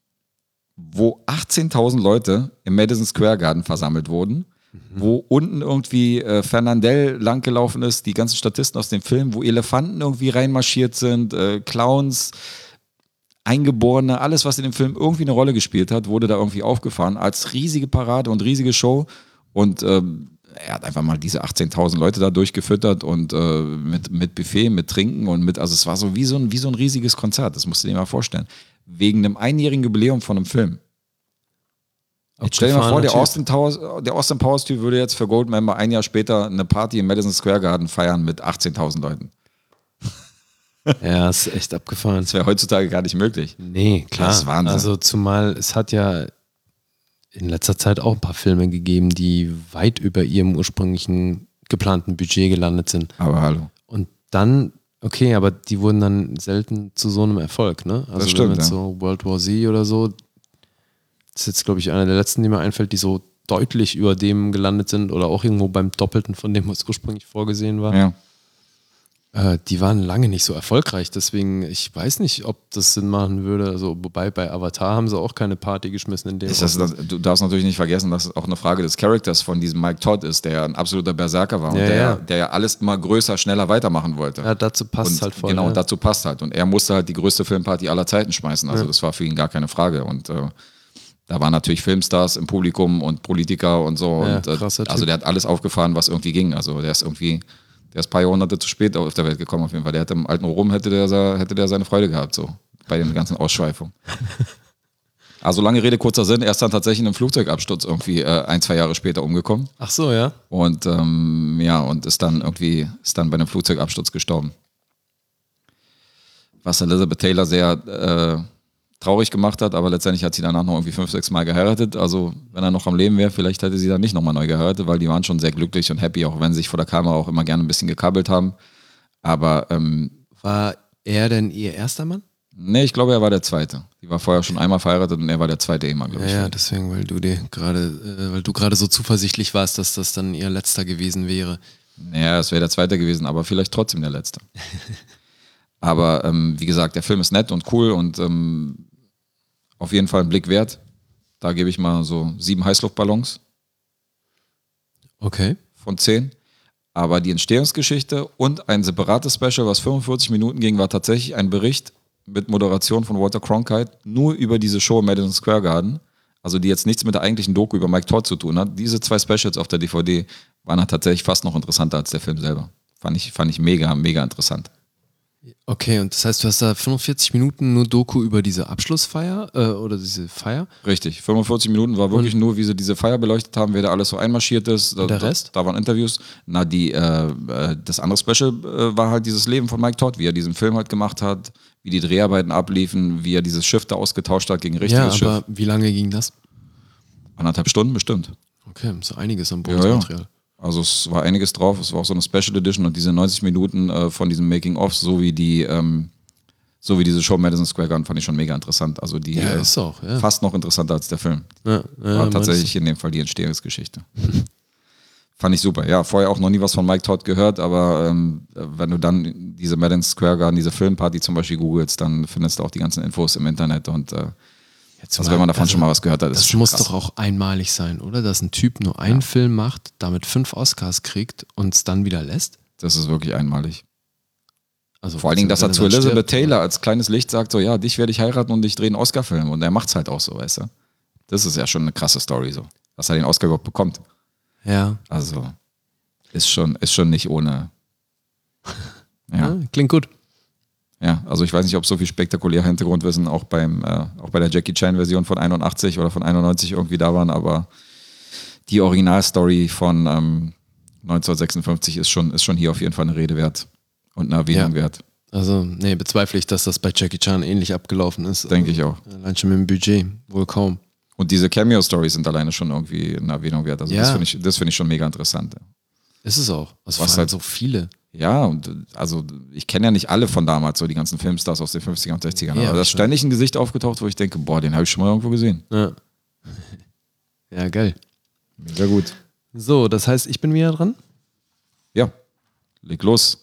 wo achtzehntausend Leute im Madison Square Garden versammelt wurden. Mhm. Wo unten irgendwie äh, Fernandel langgelaufen ist, die ganzen Statisten aus dem Film, wo Elefanten irgendwie reinmarschiert sind, äh, Clowns, Eingeborene, alles, was in dem Film irgendwie eine Rolle gespielt hat, wurde da irgendwie aufgefahren als riesige Parade und riesige Show. Und ähm, er hat einfach mal diese achtzehntausend Leute da durchgefüttert und äh, mit, mit Buffet, mit Trinken und mit, also es war so wie so ein, wie so ein riesiges Konzert, das musst du dir mal vorstellen. Wegen einem einjährigen Jubiläum von einem Film. Jetzt stell dir mal vor, der Austin, Towers, der Austin Powers Typ würde jetzt für Goldmember ein Jahr später eine Party im Madison Square Garden feiern mit achtzehntausend Leuten. Ja, ist echt abgefahren. Das wäre heutzutage gar nicht möglich. Nee, klar. Das ist Wahnsinn. Also zumal es hat ja in letzter Zeit auch ein paar Filme gegeben, die weit über ihrem ursprünglichen geplanten Budget gelandet sind. Aber hallo. Und dann, okay, aber die wurden dann selten zu so einem Erfolg, ne? Also das stimmt, wenn jetzt ja. so World War Z oder so, das ist jetzt, glaube ich, einer der letzten, die mir einfällt, die so deutlich über dem gelandet sind oder auch irgendwo beim Doppelten von dem, was ursprünglich vorgesehen war. Ja. Äh, die waren lange nicht so erfolgreich, deswegen, ich weiß nicht, ob das Sinn machen würde. Also, wobei bei Avatar haben sie auch keine Party geschmissen in dem Ist das, das, du darfst natürlich nicht vergessen, dass es auch eine Frage des Charakters von diesem Mike Todd ist, der ja ein absoluter Berserker war und Ja, der, ja. der ja alles immer größer, schneller weitermachen wollte. Ja, dazu passt und halt voll. Genau, ja. und dazu passt halt. Und er musste halt die größte Filmparty aller Zeiten schmeißen. Also Ja. das war für ihn gar keine Frage. Und äh, da waren natürlich Filmstars im Publikum und Politiker und so. Ja, und, äh, krasser Typ. also der hat alles aufgefahren, was irgendwie ging. Also der ist irgendwie, der ist ein paar Jahrhunderte zu spät auf der Welt gekommen auf jeden Fall. Der hätte im alten Rom hätte der, hätte der seine Freude gehabt, so bei den ganzen Ausschweifungen. Also lange Rede, kurzer Sinn, er ist dann tatsächlich in einem Flugzeugabsturz irgendwie äh, ein, zwei Jahre später umgekommen. Ach so, ja. Und ähm, ja, und ist dann irgendwie, ist dann bei einem Flugzeugabsturz gestorben. Was Elizabeth Taylor sehr äh, traurig gemacht hat, aber letztendlich hat sie danach noch irgendwie fünf, sechs Mal geheiratet. Also wenn er noch am Leben wäre, vielleicht hätte sie dann nicht nochmal neu geheiratet, weil die waren schon sehr glücklich und happy, auch wenn sie sich vor der Kamera auch immer gerne ein bisschen gekabbelt haben. Aber ähm, War er denn ihr erster Mann? nee, ich glaube, er war der Zweite. Die war vorher schon einmal verheiratet und er war der zweite Ehemann, glaube Ja, ich. ja, deswegen, weil du dir gerade, äh, weil du gerade so zuversichtlich warst, dass das dann ihr letzter gewesen wäre. Ja, es wäre der Zweite gewesen, aber vielleicht trotzdem der Letzte. Aber ähm, wie gesagt, der Film ist nett und cool und ähm, auf jeden Fall einen Blick wert. Da gebe ich mal so sieben Heißluftballons Okay. von zehn. Aber die Entstehungsgeschichte und ein separates Special, was fünfundvierzig Minuten ging, war tatsächlich ein Bericht mit Moderation von Walter Cronkite nur über diese Show im Madison Square Garden. Also die jetzt nichts mit der eigentlichen Doku über Mike Todd zu tun hat. Diese zwei Specials auf der D V D waren halt tatsächlich fast noch interessanter als der Film selber. Fand ich, fand ich mega, mega interessant. Okay, und das heißt, du hast da fünfundvierzig Minuten nur Doku über diese Abschlussfeier äh, oder diese Feier. Richtig, fünfundvierzig Minuten war wirklich nur, wie sie diese Feier beleuchtet haben, wer da alles so einmarschiert ist. Da, Und der Rest? Da, da waren Interviews. Na, die, äh, äh, das andere Special äh, war halt dieses Leben von Mike Todd, wie er diesen Film halt gemacht hat, wie die Dreharbeiten abliefen, wie er dieses Schiff da ausgetauscht hat gegen ein richtiges Ja, aber Schiff. wie lange ging das? Anderthalb Stunden bestimmt. Okay, so einiges an Ja, ja. Bonusmaterial. Also es war einiges drauf, es war auch so eine Special Edition und diese neunzig Minuten äh, von diesem Making-of, so wie die, ähm, so wie diese Show Madison Square Garden, fand ich schon mega interessant. Also die Ja, äh, ist auch, ja. fast noch interessanter als der Film. Ja, ja, War meinst tatsächlich in dem Fall die Entstehungsgeschichte. Fand ich super. Ja, vorher auch noch nie was von Mike Todd gehört, aber ähm, wenn du dann diese Madison Square Garden, diese Filmparty zum Beispiel googelst, dann findest du auch die ganzen Infos im Internet und äh, Jetzt also mal, wenn man davon also, schon mal was gehört hat, ist Das schon muss krass. doch auch einmalig sein, oder? Dass ein Typ nur einen Film macht, damit fünf Oscars kriegt und es dann wieder lässt. Das ist wirklich einmalig. Also Vor allen Dingen, dass wenn er zu dann Elizabeth stirbt, Taylor als kleines Licht sagt, so ja, dich werde ich heiraten und ich drehe einen Oscar-Film. Und er macht's halt auch so, weißt du. Das ist ja schon eine krasse Story so, dass er den Oscar überhaupt bekommt. Ja. Also ist schon, ist schon nicht ohne. Ja. ja, klingt gut. Ja, also ich weiß nicht, ob so viel spektakuläre Hintergrundwissen auch beim, äh, auch bei der Jackie Chan-Version von einundachtzig oder von einundneunzig irgendwie da waren, aber die Originalstory von ähm, neunzehnhundertsechsundfünfzig ist schon, ist schon hier auf jeden Fall eine Rede wert und eine Erwähnung Ja. wert, Also, nee, bezweifle ich, dass das bei Jackie Chan ähnlich abgelaufen ist. denke ich auch. Allein schon mit dem Budget, wohl kaum. Und diese Cameo-Stories sind alleine schon irgendwie eine Erwähnung wert. Also Ja. das finde ich, das finde ich schon mega interessant. Ist es auch. Also Was Was halt- halt so viele. Ja, und äh, also ich kenne ja nicht alle von damals, so die ganzen Filmstars aus den fünfzigern und sechzigern. Ja, aber da ist schon. ständig ein Gesicht aufgetaucht, wo ich denke, boah, den habe ich schon mal irgendwo gesehen. Ja. ja, geil. Mega gut. So, das heißt, ich bin wieder dran? Ja, leg los.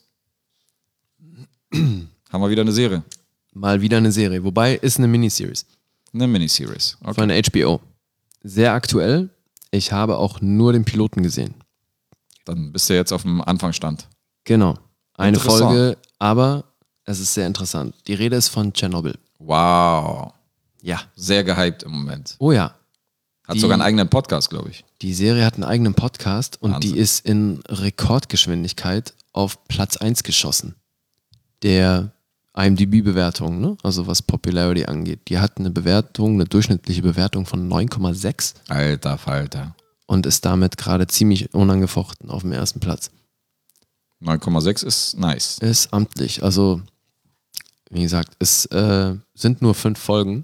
Haben wir wieder eine Serie. Mal wieder eine Serie. Wobei, ist eine Miniseries Eine Miniseries. Okay. von H B O. Sehr aktuell. Ich habe auch nur den Piloten gesehen. Dann bist du jetzt auf dem Anfangsstand. Genau. Eine Interessant. Folge, aber es ist sehr interessant. Die Rede ist von Tschernobyl. Wow. Ja. Sehr gehypt im Moment. Oh ja. Hat Die- sogar einen eigenen Podcast, glaube ich. Die Serie hat einen eigenen Podcast und Wahnsinn. die ist in Rekordgeschwindigkeit auf Platz eins geschossen. Der I M D B-Bewertung, ne? Also was Popularity angeht. Die hat eine Bewertung, eine durchschnittliche Bewertung von neun Komma sechs Alter Falter. und ist damit gerade ziemlich unangefochten auf dem ersten Platz. neun Komma sechs ist nice. Ist amtlich. Also, wie gesagt, es äh, sind nur fünf Folgen.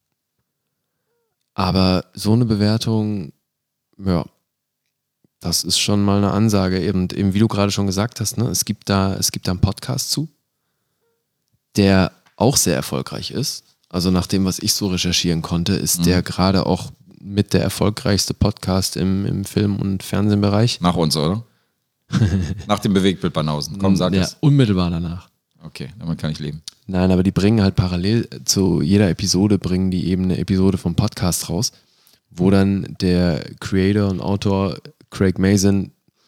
Aber so eine Bewertung, ja, das ist schon mal eine Ansage. Eben, eben wie du gerade schon gesagt hast, ne, es gibt da, es gibt da einen Podcast zu, der auch sehr erfolgreich ist. Also nach dem, was ich so recherchieren konnte, ist Mhm. der gerade auch mit der erfolgreichste Podcast im, im Film- und Fernsehbereich. Nach uns, oder? Nach dem Bewegtbild-Banausen. Komm, sag ja, es. unmittelbar danach. Okay, damit kann ich leben. Nein, aber die bringen halt parallel zu jeder Episode, bringen die eben eine Episode vom Podcast raus, wo dann der Creator und Autor Craig Mazin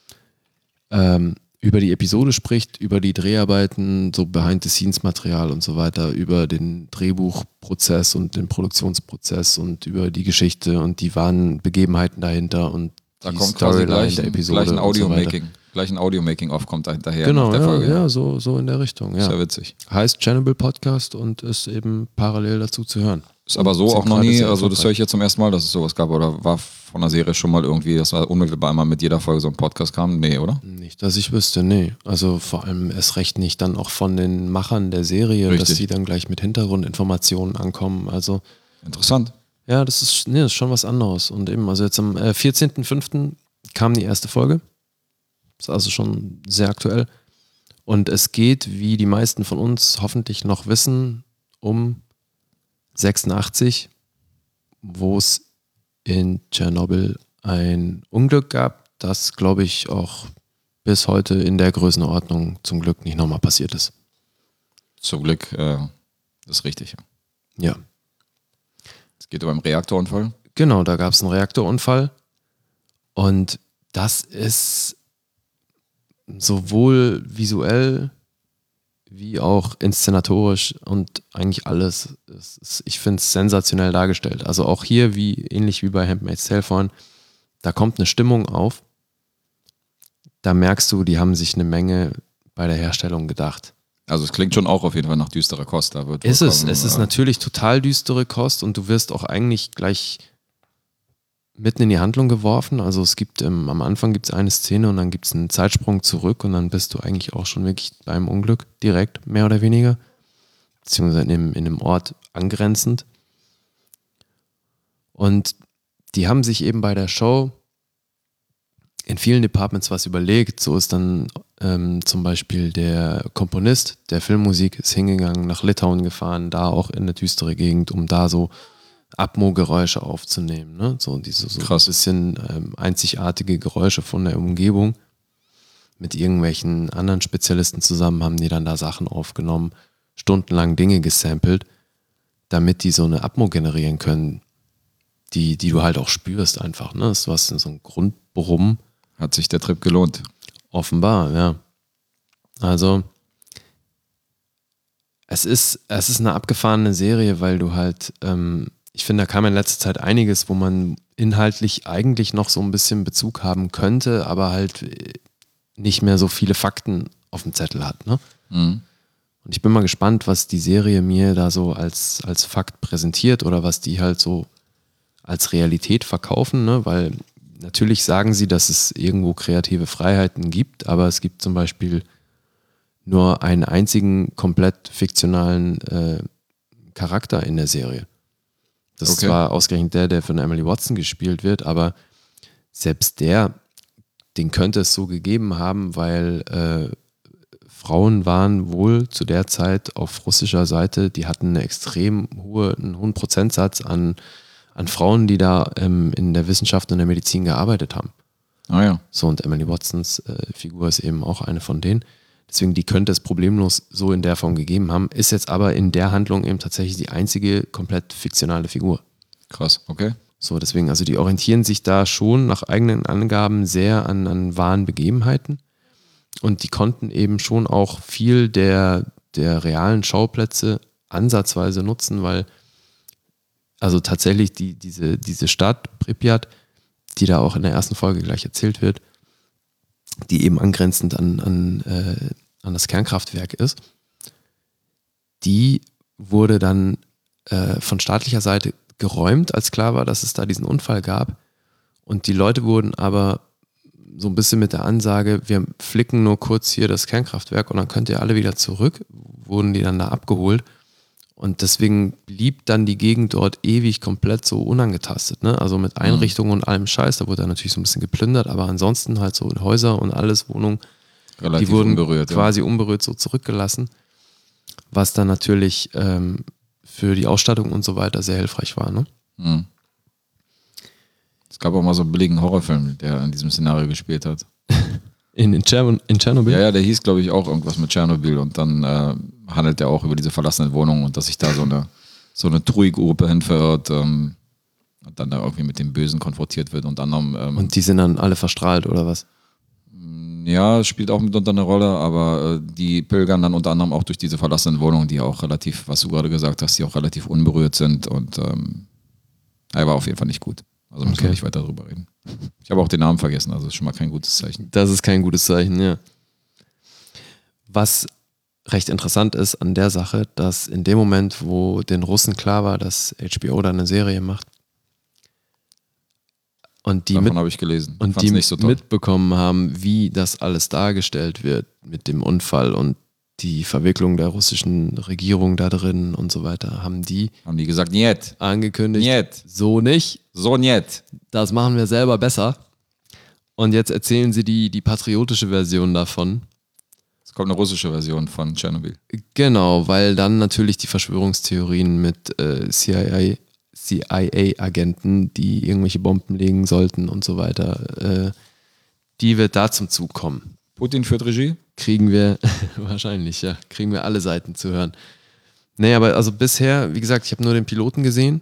ähm, über die Episode spricht, über die Dreharbeiten, so Behind-the-Scenes-Material und so weiter, über den Drehbuchprozess und den Produktionsprozess und über die Geschichte und die wahren Begebenheiten dahinter und Da die kommt quasi Storyline gleich, der ein- Episode gleich ein und so weiter. Audio-Making. Gleich ein Audio-Making-Off kommt da hinterher. Genau, nach der ja, Folge. ja so, so in der Richtung. Ja. Ist ja witzig. Heißt Channel Podcast und ist eben parallel dazu zu hören. Ist aber so Sind auch noch gerade nie, sehr also das höre erfolgreich. ich jetzt zum ersten Mal, dass es sowas gab oder war von der Serie schon mal irgendwie, dass da unmittelbar einmal mit jeder Folge so ein Podcast kam? Nee, oder? Nicht, dass ich wüsste, nee. Also vor allem erst recht nicht dann auch von den Machern der Serie, Richtig. dass die dann gleich mit Hintergrundinformationen ankommen. Also Interessant. ja, das ist, nee, das ist schon was anderes. Und eben, also jetzt am äh, vierzehnten fünften kam die erste Folge. Ist also schon sehr aktuell. Und es geht, wie die meisten von uns hoffentlich noch wissen, um sechsundachtzig, wo es in Tschernobyl ein Unglück gab, das, glaube ich, auch bis heute in der Größenordnung zum Glück nicht nochmal passiert ist. Zum Glück, äh, das ist richtig. Ja, Es geht um einen Reaktorunfall. genau, da gab es einen Reaktorunfall und das ist sowohl visuell wie auch inszenatorisch und eigentlich alles. Es ist, ich finde es sensationell dargestellt. Also auch hier, wie ähnlich wie bei Handmaid's Tale vorhin, da kommt eine Stimmung auf. Da merkst du, die haben sich eine Menge bei der Herstellung gedacht. Also es klingt schon auch auf jeden Fall nach düsterer Kost. Da wird Ist es. vollkommen, Es ist äh, natürlich total düstere Kost und du wirst auch eigentlich gleich mitten in die Handlung geworfen. Also es gibt, ähm, am Anfang gibt es eine Szene und dann gibt es einen Zeitsprung zurück und dann bist du eigentlich auch schon wirklich beim Unglück direkt, mehr oder weniger. Beziehungsweise in dem, in dem Ort angrenzend. Und die haben sich eben bei der Show in vielen Departments was überlegt. So ist dann ähm, zum Beispiel der Komponist der Filmmusik ist hingegangen, nach Litauen gefahren, da auch in eine düstere Gegend, um da so Atmo-Geräusche aufzunehmen. Ne? So diese so Krass. ein bisschen ähm, einzigartige Geräusche von der Umgebung. Mit irgendwelchen anderen Spezialisten zusammen haben die dann da Sachen aufgenommen, stundenlang Dinge gesampelt, damit die so eine Atmo generieren können, die, die du halt auch spürst einfach. Ne? Das war so ein Grundbrummen. Hat sich der Trip gelohnt. Offenbar, ja. Also es ist, es ist eine abgefahrene Serie, weil du halt, ähm, ich finde, da kam in letzter Zeit einiges, wo man inhaltlich eigentlich noch so ein bisschen Bezug haben könnte, aber halt nicht mehr so viele Fakten auf dem Zettel hat. Ne? Mhm. Und ich bin mal gespannt, was die Serie mir da so als, als Fakt präsentiert oder was die halt so als Realität verkaufen, ne? Weil natürlich sagen sie, dass es irgendwo kreative Freiheiten gibt, aber es gibt zum Beispiel nur einen einzigen komplett fiktionalen äh, Charakter in der Serie. Das ist Okay. zwar ausgerechnet der, der von Emily Watson gespielt wird, aber selbst der, den könnte es so gegeben haben, weil äh, Frauen waren wohl zu der Zeit auf russischer Seite, die hatten eine extrem hohe, einen hohen Prozentsatz an an Frauen, die da ähm, in der Wissenschaft und der Medizin gearbeitet haben. Ah ja. So, und Emily Watsons äh, Figur ist eben auch eine von denen. Deswegen, die könnte es problemlos so in der Form gegeben haben, ist jetzt aber in der Handlung eben tatsächlich die einzige komplett fiktionale Figur. Krass, okay. So, deswegen, also die orientieren sich da schon nach eigenen Angaben sehr an, an wahren Begebenheiten und die konnten eben schon auch viel der, der realen Schauplätze ansatzweise nutzen, weil also tatsächlich die, diese, diese Stadt Pripyat, die da auch in der ersten Folge gleich erzählt wird, die eben angrenzend an, an, äh, an das Kernkraftwerk ist, die wurde dann äh, von staatlicher Seite geräumt, als klar war, dass es da diesen Unfall gab. Und die Leute wurden aber so ein bisschen mit der Ansage, wir flicken nur kurz hier das Kernkraftwerk und dann könnt ihr alle wieder zurück, wurden die dann da abgeholt. Und deswegen blieb dann die Gegend dort ewig komplett so unangetastet. Ne? Also mit Einrichtungen und allem Scheiß, da wurde dann natürlich so ein bisschen geplündert, aber ansonsten halt so Häuser und alles, Wohnungen, Relativ die wurden unberührt, quasi unberührt so zurückgelassen, was dann natürlich ähm, für die Ausstattung und so weiter sehr hilfreich war. Ne? Ja. Mhm. Es gab auch mal so einen billigen Horrorfilm, der in diesem Szenario gespielt hat. In, in, Tscher- in Tschernobyl? Ja, ja, der hieß, glaube ich, auch irgendwas mit Tschernobyl und dann äh, handelt der auch über diese verlassenen Wohnungen und dass sich da so eine, so eine Trui-Gruppe hin verirrt ähm, und dann da irgendwie mit dem Bösen konfrontiert wird. Und anderem, ähm, Und die sind dann alle verstrahlt, oder was? ja, spielt auch mitunter eine Rolle, aber äh, die pilgern dann unter anderem auch durch diese verlassenen Wohnungen, die auch relativ, was du gerade gesagt hast, die auch relativ unberührt sind und ähm, er war auf jeden Fall nicht gut. Also müssen Okay. wir nicht weiter drüber reden. Ich habe auch den Namen vergessen, also ist schon mal kein gutes Zeichen. Das ist kein gutes Zeichen, ja. Was recht interessant ist an der Sache, dass in dem Moment, wo den Russen klar war, dass H B O da eine Serie macht und die, mit, Davon habe ich gelesen. und Fand's die nicht so toll. mitbekommen haben, wie das alles dargestellt wird mit dem Unfall und die Verwicklung der russischen Regierung da drin und so weiter, haben die Haben die gesagt, niet, angekündigt, niet, so nicht, so niet. das machen wir selber besser. Und jetzt erzählen sie die, die patriotische Version davon. Es kommt eine russische Version von Tschernobyl. Genau, weil dann natürlich die Verschwörungstheorien mit äh, C I A, C I A-Agenten, die irgendwelche Bomben legen sollten und so weiter, äh, die wird da zum Zug kommen. Putin führt Regie? Kriegen wir, wahrscheinlich, ja, kriegen wir alle Seiten zu hören. Nee, aber also bisher, wie gesagt, ich habe nur den Piloten gesehen.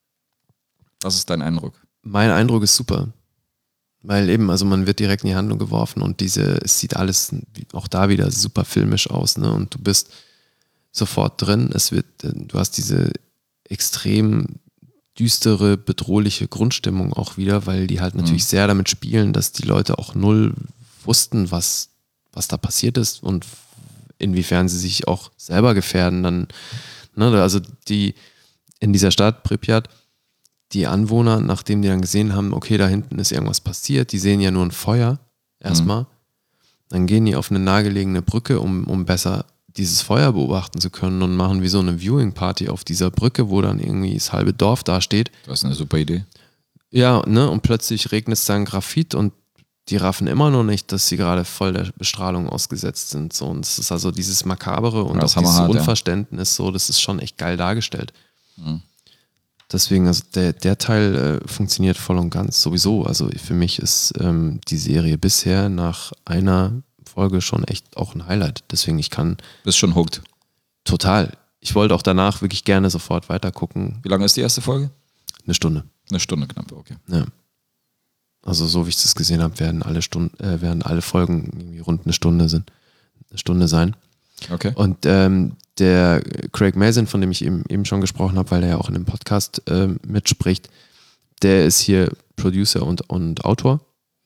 Was ist dein Eindruck? Mein Eindruck ist super. Weil eben, also man wird direkt in die Handlung geworfen und diese, es sieht alles auch da wieder super filmisch aus, ne? Und du bist sofort drin. Es wird, du hast diese extrem düstere, bedrohliche Grundstimmung auch wieder, weil die halt natürlich Mhm. sehr damit spielen, dass die Leute auch null wussten, was, was da passiert ist und inwiefern sie sich auch selber gefährden dann, ne? Also die, in dieser Stadt Pripyat, die Anwohner, nachdem die dann gesehen haben, okay, da hinten ist irgendwas passiert, die sehen ja nur ein Feuer erstmal, mhm. dann gehen die auf eine nahegelegene Brücke, um, um besser dieses Feuer beobachten zu können und machen wie so eine Viewing-Party auf dieser Brücke, wo dann irgendwie das halbe Dorf dasteht. Das ist eine super Idee. Ja, ne, und plötzlich regnet es dann Graphit und die raffen immer noch nicht, dass sie gerade voll der Bestrahlung ausgesetzt sind. So. Und es ist also dieses Makabere und das auch dieses hart, Unverständnis, ja. So, das ist schon echt geil dargestellt. Mhm. Deswegen, also der, der Teil äh, funktioniert voll und ganz sowieso. Also für mich ist ähm, die Serie bisher nach einer Folge schon echt auch ein Highlight. Deswegen, ich kann Bist schon hooked. total. Ich wollte auch danach wirklich gerne sofort weiter gucken. Wie lange ist die erste Folge? Eine Stunde. Eine Stunde knapp, okay. Ja. Also so wie ich das gesehen habe, werden alle Stunden, äh, werden alle Folgen irgendwie rund eine Stunde sind, eine Stunde sein. Okay. Und ähm, der Craig Mazin, von dem ich eben, eben schon gesprochen habe, weil er ja auch in dem Podcast ähm, mitspricht, der ist hier Producer und, und Autor,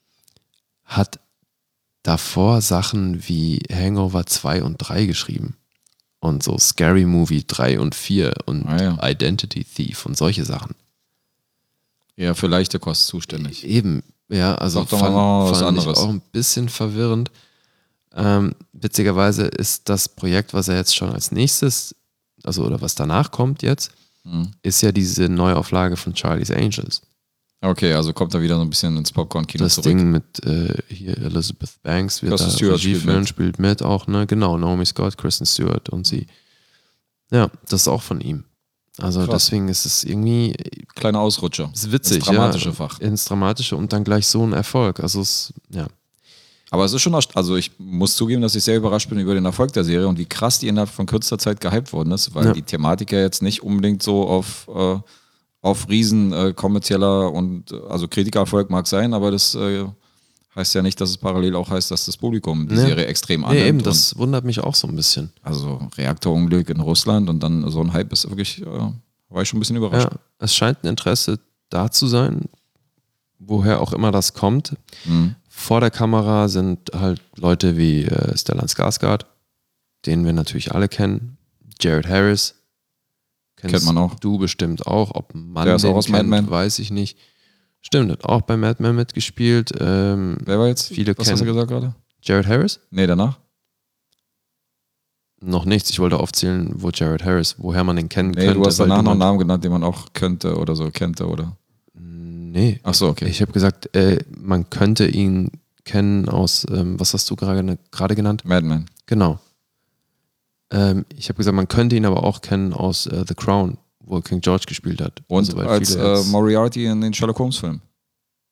hat davor Sachen wie Hangover zwei und drei geschrieben und so Scary Movie drei und vier und Ah, ja. Identity Thief und solche Sachen. Ja, für leichte Kost zuständig. Eben, ja, also Sag doch mal fand, was fand ich anderes. auch ein bisschen verwirrend. Ähm, witzigerweise ist das Projekt, was er jetzt schon als nächstes, also oder was danach kommt jetzt, Mhm. ist ja diese Neuauflage von Charlie's Angels. Okay, also kommt er wieder so ein bisschen ins Popcorn-Kino Das zurück. Ding mit äh, hier Elizabeth Banks wird Kristen da Stewart Regie spielt führen, mit. spielt mit auch, ne? Genau, Naomi Scott, Kristen Stewart und sie. Ja, das ist auch von ihm. Also Krass. deswegen ist es irgendwie Kleiner Ausrutscher. ist witzig, Ins dramatische ja, Fach. ins Dramatische und dann gleich so ein Erfolg. Also es, ja. Aber es ist schon, erst- also ich muss zugeben, dass ich sehr überrascht bin über den Erfolg der Serie und wie krass die innerhalb von kürzester Zeit gehypt worden ist, weil Ja. die Thematik ja jetzt nicht unbedingt so auf, äh, auf riesen äh, kommerzieller und äh, also Kritikererfolg mag sein, aber das äh, heißt ja nicht, dass es parallel auch heißt, dass das Publikum die Nee. Serie extrem annimmt. Nee, eben, und das wundert mich auch so ein bisschen. also Reaktorunglück in Russland und dann so ein Hype ist wirklich, äh, war ich schon ein bisschen überrascht. Ja, es scheint ein Interesse da zu sein, woher auch immer das kommt. Mhm. Vor der Kamera sind halt Leute wie äh, Stellan Skarsgård, den wir natürlich alle kennen. Jared Harris. Kennst Kennt man auch. Du bestimmt auch. Ob man Der ist den auch aus Mad kennt, Men. weiß ich nicht. Stimmt, hat auch bei Mad Men mitgespielt. Ähm, Wer war jetzt? Viele Was hast du kennen- gesagt gerade? Jared Harris? Nee, danach? Noch nichts. Ich wollte aufzählen, wo Jared Harris, woher man ihn kennen Nee, könnte. du hast weil danach noch einen meint- Namen genannt, den man auch könnte oder so, kennte oder. Nee. Ach so, okay. Ich habe gesagt, äh, man könnte ihn kennen aus, ähm, was hast du gerade gerade genannt? Mad Men. Genau. Ähm, ich habe gesagt, man könnte ihn aber auch kennen aus äh, The Crown, wo er King George gespielt hat. Und Also, weil als viele äh, jetzt- Moriarty in den Sherlock Holmes Film.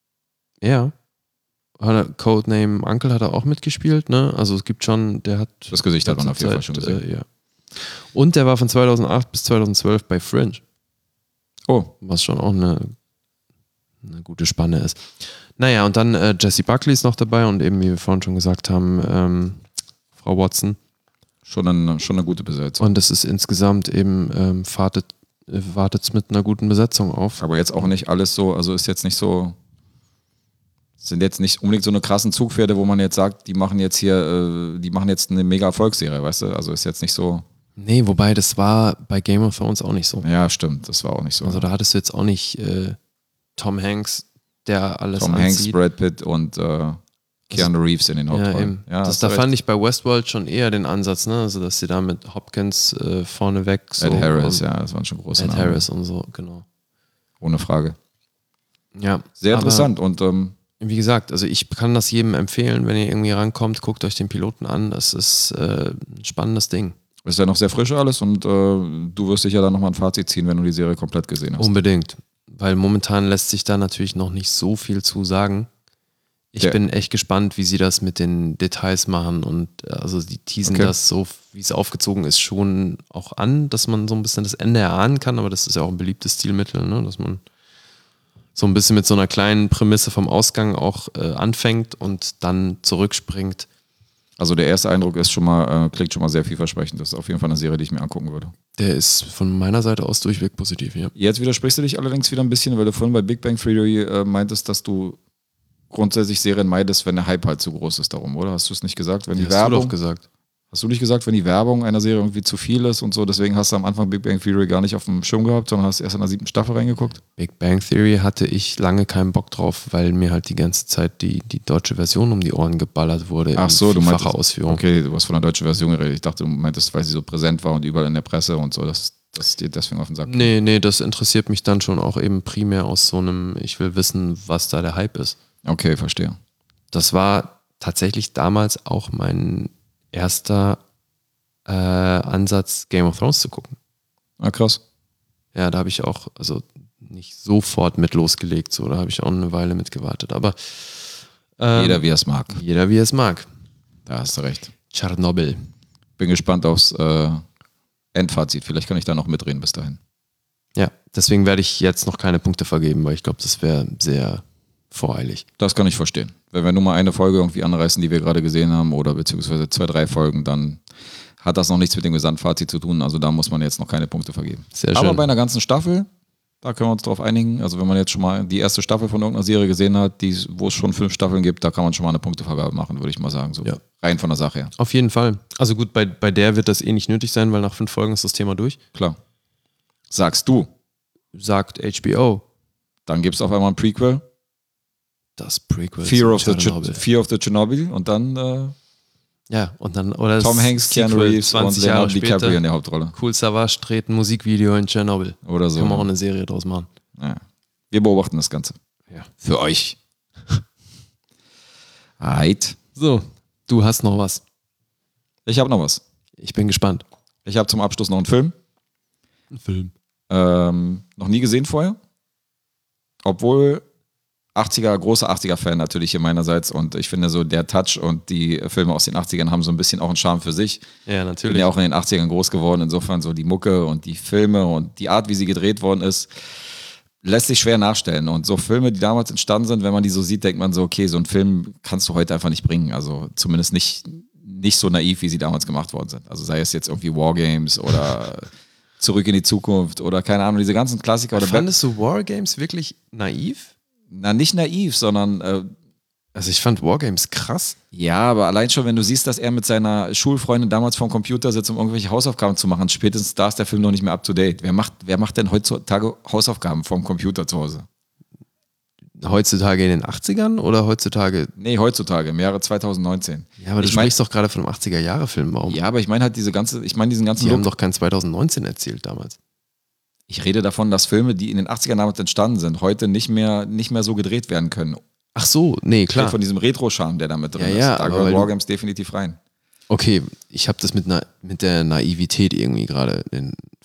Ja. Hat er- Codename Uncle hat er auch mitgespielt, ne? Also es gibt schon, der hat... Das Gesicht hat man zur auf jeden Fall Zeit, schon gesehen. Äh, ja. Und der war von zweitausendacht bis zweitausendzwölf bei Fringe, Oh, was schon auch eine, eine gute Spanne ist. Naja, und dann äh, Jessie Buckley ist noch dabei und eben, wie wir vorhin schon gesagt haben, ähm, Frau Watson. schon eine, schon eine gute Besetzung. Und es ist insgesamt eben, ähm, wartet es mit einer guten Besetzung auf. Aber jetzt auch nicht alles so, also ist jetzt nicht so, sind jetzt nicht unbedingt so eine krassen Zugpferde, wo man jetzt sagt, die machen jetzt hier, äh, die machen jetzt eine mega Erfolgsserie, weißt du? Also ist jetzt nicht so. Nee, wobei das war bei Game of Thrones auch nicht so. Ja, stimmt, das war auch nicht so. Also da hattest du jetzt auch nicht äh, Tom Hanks, der alles Tom anzieht. Hanks, Brad Pitt und äh, Keanu Reeves in den Ja, Hauptrollen. eben. Ja, das, hast da du fand recht. ich bei Westworld schon eher den Ansatz, ne? Also dass sie da mit Hopkins äh, vorneweg so Ed Harris, und ja, das waren schon große Ed Namen. Harris und so, genau. Ohne Frage. Ja, Sehr aber interessant und ähm, Wie gesagt, also ich kann das jedem empfehlen, wenn ihr irgendwie rankommt, guckt euch den Piloten an. Das ist äh, ein spannendes Ding. ist ja noch sehr frisch alles und äh, du wirst dich ja dann nochmal ein Fazit ziehen, wenn du die Serie komplett gesehen hast. Unbedingt. Weil momentan lässt sich da natürlich noch nicht so viel zu sagen. Ich Der- bin echt gespannt, wie sie das mit den Details machen und äh, also die teasen Okay. das so, wie es aufgezogen ist, schon auch an, dass man so ein bisschen das Ende erahnen kann, aber das ist ja auch ein beliebtes Stilmittel, ne? Dass man so ein bisschen mit so einer kleinen Prämisse vom Ausgang auch äh, anfängt und dann zurückspringt. Also der erste Eindruck ist schon mal, äh, klingt schon mal sehr vielversprechend. Das ist auf jeden Fall eine Serie, die ich mir angucken würde. Der ist von meiner Seite aus durchweg positiv, ja. Jetzt widersprichst du dich allerdings wieder ein bisschen, weil du vorhin bei Big Bang Theory äh, meintest, dass du grundsätzlich Serien meidest, wenn der Hype halt zu groß ist darum, oder? Hast du es nicht gesagt? Wenn die Hast du Werbung, doch gesagt. hast du nicht gesagt, wenn die Werbung einer Serie irgendwie zu viel ist und so, deswegen hast du am Anfang Big Bang Theory gar nicht auf dem Schirm gehabt, sondern hast erst in der siebten Staffel reingeguckt? Big Bang Theory hatte ich lange keinen Bock drauf, weil mir halt die ganze Zeit die, die deutsche Version um die Ohren geballert wurde. Ach in so, du vielfacher meintest, Ausführung. okay, du hast von der deutschen Version geredet. Ich dachte, du meintest, weil sie so präsent war und überall in der Presse und so, dass das dir deswegen auf den Sack geht. Nee, nee, das interessiert mich dann schon auch eben primär aus so einem, ich will wissen, was da der Hype ist. Okay, verstehe. Das war tatsächlich damals auch mein erster äh, Ansatz, Game of Thrones zu gucken. Ah, krass. Ja, da habe ich auch, also nicht sofort mit losgelegt, so, da habe ich auch eine Weile mit gewartet, aber ähm, Jeder, wie er es mag. jeder wie er es mag. Da hast du recht. Tschernobyl. Bin gespannt aufs äh, Endfazit. Vielleicht kann ich da noch mitreden bis dahin. Ja, deswegen werde ich jetzt noch keine Punkte vergeben, weil ich glaube, das wäre sehr voreilig. Das kann ich verstehen. Wenn wir nur mal eine Folge irgendwie anreißen, die wir gerade gesehen haben, oder beziehungsweise zwei, drei Folgen, dann hat das noch nichts mit dem Gesamtfazit zu tun. Also da muss man jetzt noch keine Punkte vergeben. Sehr schön. Aber bei einer ganzen Staffel, da können wir uns drauf einigen. Also wenn man jetzt schon mal die erste Staffel von irgendeiner Serie gesehen hat, die, wo es schon fünf Staffeln gibt, da kann man schon mal eine Punktevergabe machen, würde ich mal sagen. So Ja. rein von der Sache her. Auf jeden Fall. Also gut, bei, bei der wird das eh nicht nötig sein, weil nach fünf Folgen ist das Thema durch. Klar. Sagst du, Sagt H B O. dann gibt es auf einmal ein Prequel, Das Prequel. Fear zu of, the Tschernobyl. Ch- Fear of the Chernobyl und dann äh, Ja, und dann, oder Tom das Hanks, Keanu Sequel, Reeves und zwanzig Jahre Leonardo DiCaprio später. in der Hauptrolle. Cool Savage dreht ein Musikvideo in Tschernobyl. Oder so. Kann man auch eine Serie draus machen. Ja. Wir beobachten das Ganze. Ja. Für euch. Right. So, du hast noch was. Ich habe noch was. Ich bin gespannt. Ich habe zum Abschluss noch einen Film. Ein Film. Ähm, noch nie gesehen vorher. Obwohl achtziger, großer achtziger-Fan natürlich hier meinerseits. Und ich finde so der Touch und die Filme aus den achtzigern haben so ein bisschen auch einen Charme für sich. Ja, Ich bin natürlich. ja auch in den achtzigern groß geworden. Insofern so die Mucke und die Filme und die Art, wie sie gedreht worden ist, lässt sich schwer nachstellen. Und so Filme, die damals entstanden sind, wenn man die so sieht, denkt man so, okay, so einen Film kannst du heute einfach nicht bringen. Also zumindest nicht, nicht so naiv, wie sie damals gemacht worden sind. Also sei es jetzt irgendwie Wargames oder Zurück in die Zukunft oder keine Ahnung, diese ganzen Klassiker. Oder Fandest du Wargames wirklich naiv? Na, nicht naiv, sondern äh, Also ich fand Wargames krass. ja, aber allein schon, wenn du siehst, dass er mit seiner Schulfreundin damals vorm Computer sitzt, um irgendwelche Hausaufgaben zu machen, spätestens da ist der Film noch nicht mehr up to date. Wer macht, wer macht denn heutzutage Hausaufgaben vorm Computer zu Hause? Heutzutage in den achtzigern oder heutzutage? Nee, heutzutage, im Jahre zwanzig neunzehn. Ja, aber du ich mein, sprichst doch gerade von einem achtziger-Jahre-Film. Warum? ja, aber ich meine halt diese ganze, ich meine diesen ganzen Die haben Look. doch kein zwanzig neunzehn erzählt damals. Ich rede davon, dass Filme, die in den achtzigern damals entstanden sind, heute nicht mehr, nicht mehr so gedreht werden können. Ach so, nee, Ich rede klar. von diesem Retro-Charme, der da mit drin Ja, ist. ja, Da aber gehört weil du- Wargames definitiv rein. Okay, ich habe das mit, na, mit der Naivität irgendwie gerade in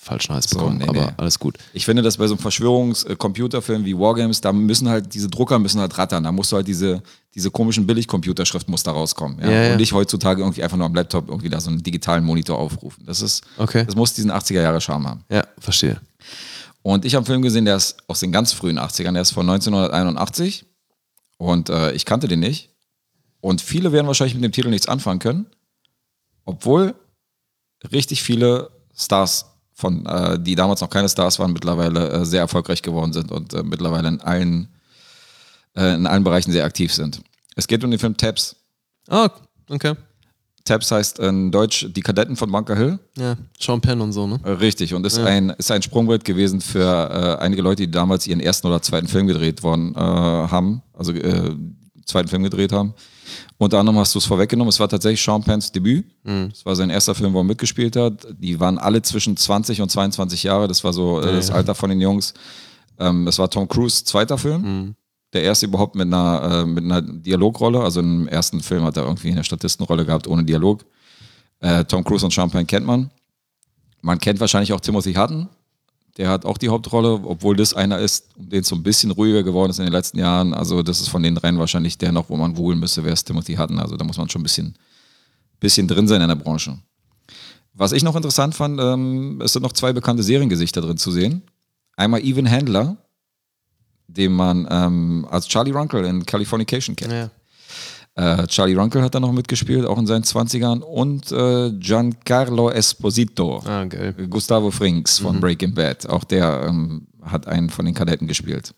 falschen Hals So, bekommen, nee, aber nee. alles gut. Ich finde, dass bei so einem Verschwörungs-Computerfilm wie Wargames, da müssen halt diese Drucker müssen halt rattern. Da musst du halt diese, diese komischen Billig-Computerschriftmuster rauskommen. Ja? Ja, ja. Und nicht heutzutage irgendwie einfach nur am Laptop irgendwie da so einen digitalen Monitor aufrufen. Das ist, Okay. das muss diesen achtziger-Jahre-Charme haben. Ja, verstehe. Und ich habe einen Film gesehen, der ist aus den ganz frühen achtzigern, der ist von neunzehnhunderteinundachtzig. Und äh, ich kannte den nicht. Und viele werden wahrscheinlich mit dem Titel nichts anfangen können. Obwohl richtig viele Stars von, äh, die damals noch keine Stars waren, mittlerweile äh, sehr erfolgreich geworden sind und äh, mittlerweile in allen, äh, in allen Bereichen sehr aktiv sind. Es geht um den Film Tabs. Ah, okay. Tabs heißt in Deutsch Die Kadetten von Bunker Hill. Ja, Sean Penn und so, ne? Äh, Richtig, und ist, Ja. ein, ist ein Sprungbrett gewesen für äh, einige Leute, die damals ihren ersten oder zweiten Film gedreht worden äh, haben, also äh, zweiten Film gedreht haben. Unter anderem hast du es vorweggenommen, es war tatsächlich Sean Penns Debüt. Mhm. Das war sein erster Film, wo er mitgespielt hat. Die waren alle zwischen zwanzig und zweiundzwanzig Jahre, das war so äh, das Alter von den Jungs. Ähm, es war Tom Cruise' zweiter Film. Mhm. Der erste überhaupt mit einer, äh, mit einer Dialogrolle, also im ersten Film hat er irgendwie eine Statistenrolle gehabt ohne Dialog. Äh, Tom Cruise und Sean Penn kennt man. Man kennt wahrscheinlich auch Timothy Hutton. Der hat auch die Hauptrolle, obwohl das einer ist, um den es so ein bisschen ruhiger geworden ist in den letzten Jahren. Also das ist von den dreien wahrscheinlich der noch, wo man googeln müsste, wer ist Timothy Hutton. Also da muss man schon ein bisschen, bisschen drin sein in der Branche. Was ich noch interessant fand, ähm, es sind noch zwei bekannte Seriengesichter drin zu sehen. Einmal Evan Handler, den man ähm, als Charlie Runkle in Californication kennt. Ja. Äh, Charlie Runkle hat da noch mitgespielt, auch in seinen zwanzigern. Und äh, Giancarlo Esposito, Ah, geil. Gustavo Frinks von Mhm. Breaking Bad. Auch der ähm, hat einen von den Kadetten gespielt.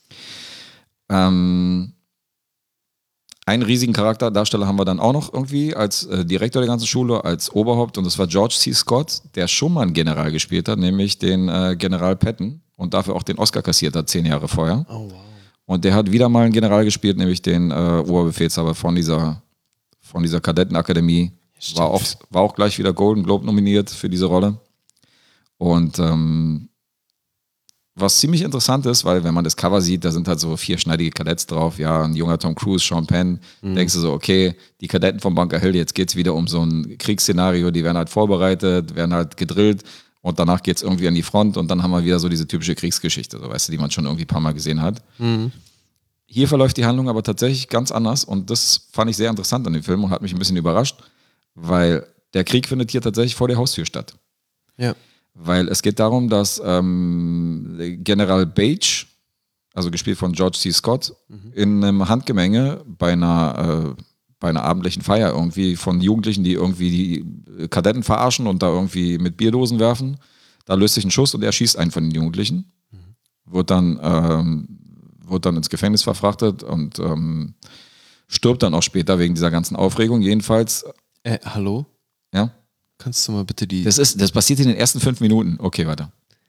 Ähm, einen riesigen Charakterdarsteller haben wir dann auch noch irgendwie als äh, Direktor der ganzen Schule, als Oberhaupt. Und das war George C. Scott, der schon mal einen General gespielt hat, nämlich den äh, General Patton. Und dafür auch den Oscar kassiert hat, zehn Jahre vorher. Oh, wow. Und der hat wieder mal einen General gespielt, nämlich den äh, Oberbefehlshaber von dieser, von dieser Kadettenakademie. Stimmt. War auch, war auch gleich wieder Golden Globe nominiert für diese Rolle. Und ähm, was ziemlich interessant ist, weil wenn man das Cover sieht, da sind halt so vierschneidige Kadetts drauf. Ja, ein junger Tom Cruise, Sean Penn. Mhm. Denkst du so, okay, die Kadetten von Bunker Hill, jetzt geht's wieder um so ein Kriegsszenario. Die werden halt vorbereitet, werden halt gedrillt. Und danach geht's irgendwie an die Front und dann haben wir wieder so diese typische Kriegsgeschichte, so weißt du, die man schon irgendwie ein paar Mal gesehen hat. Mhm. Hier verläuft die Handlung aber tatsächlich ganz anders und das fand ich sehr interessant an dem Film und hat mich ein bisschen überrascht, weil der Krieg findet hier tatsächlich vor der Haustür statt. Ja. Weil es geht darum, dass ähm, General Page, also gespielt von George C. Scott, Mhm. in einem Handgemenge bei einer, äh, bei einer abendlichen Feier irgendwie von Jugendlichen, die irgendwie die Kadetten verarschen und da irgendwie mit Bierdosen werfen. Da löst sich ein Schuss und er schießt einen von den Jugendlichen. Mhm. Wird dann, ähm, wird dann ins Gefängnis verfrachtet und ähm, stirbt dann auch später wegen dieser ganzen Aufregung. Jedenfalls, Äh, hallo? ja. Kannst du mal bitte die Das ist, das passiert in den ersten fünf Minuten. Okay, weiter.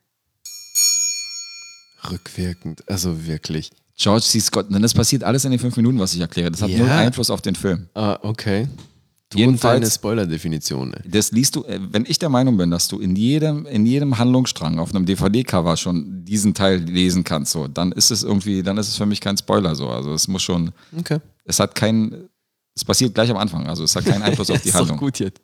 rückwirkend, also wirklich. George C. Scott, denn das passiert alles in den fünf Minuten, was ich erkläre. Das hat Ja. null Einfluss auf den Film. Ah, okay. Du Jedenfalls- und deine Spoiler-Definition, ey. Das liest du, äh, wenn ich der Meinung bin, dass du in jedem, in jedem Handlungsstrang auf einem D V D-Cover schon diesen Teil lesen kannst, so, dann ist es irgendwie, dann ist es für mich kein Spoiler so. Also es muss schon, Okay. es hat kein, es passiert gleich am Anfang, also es hat keinen Einfluss auf die ist Handlung. doch gut jetzt.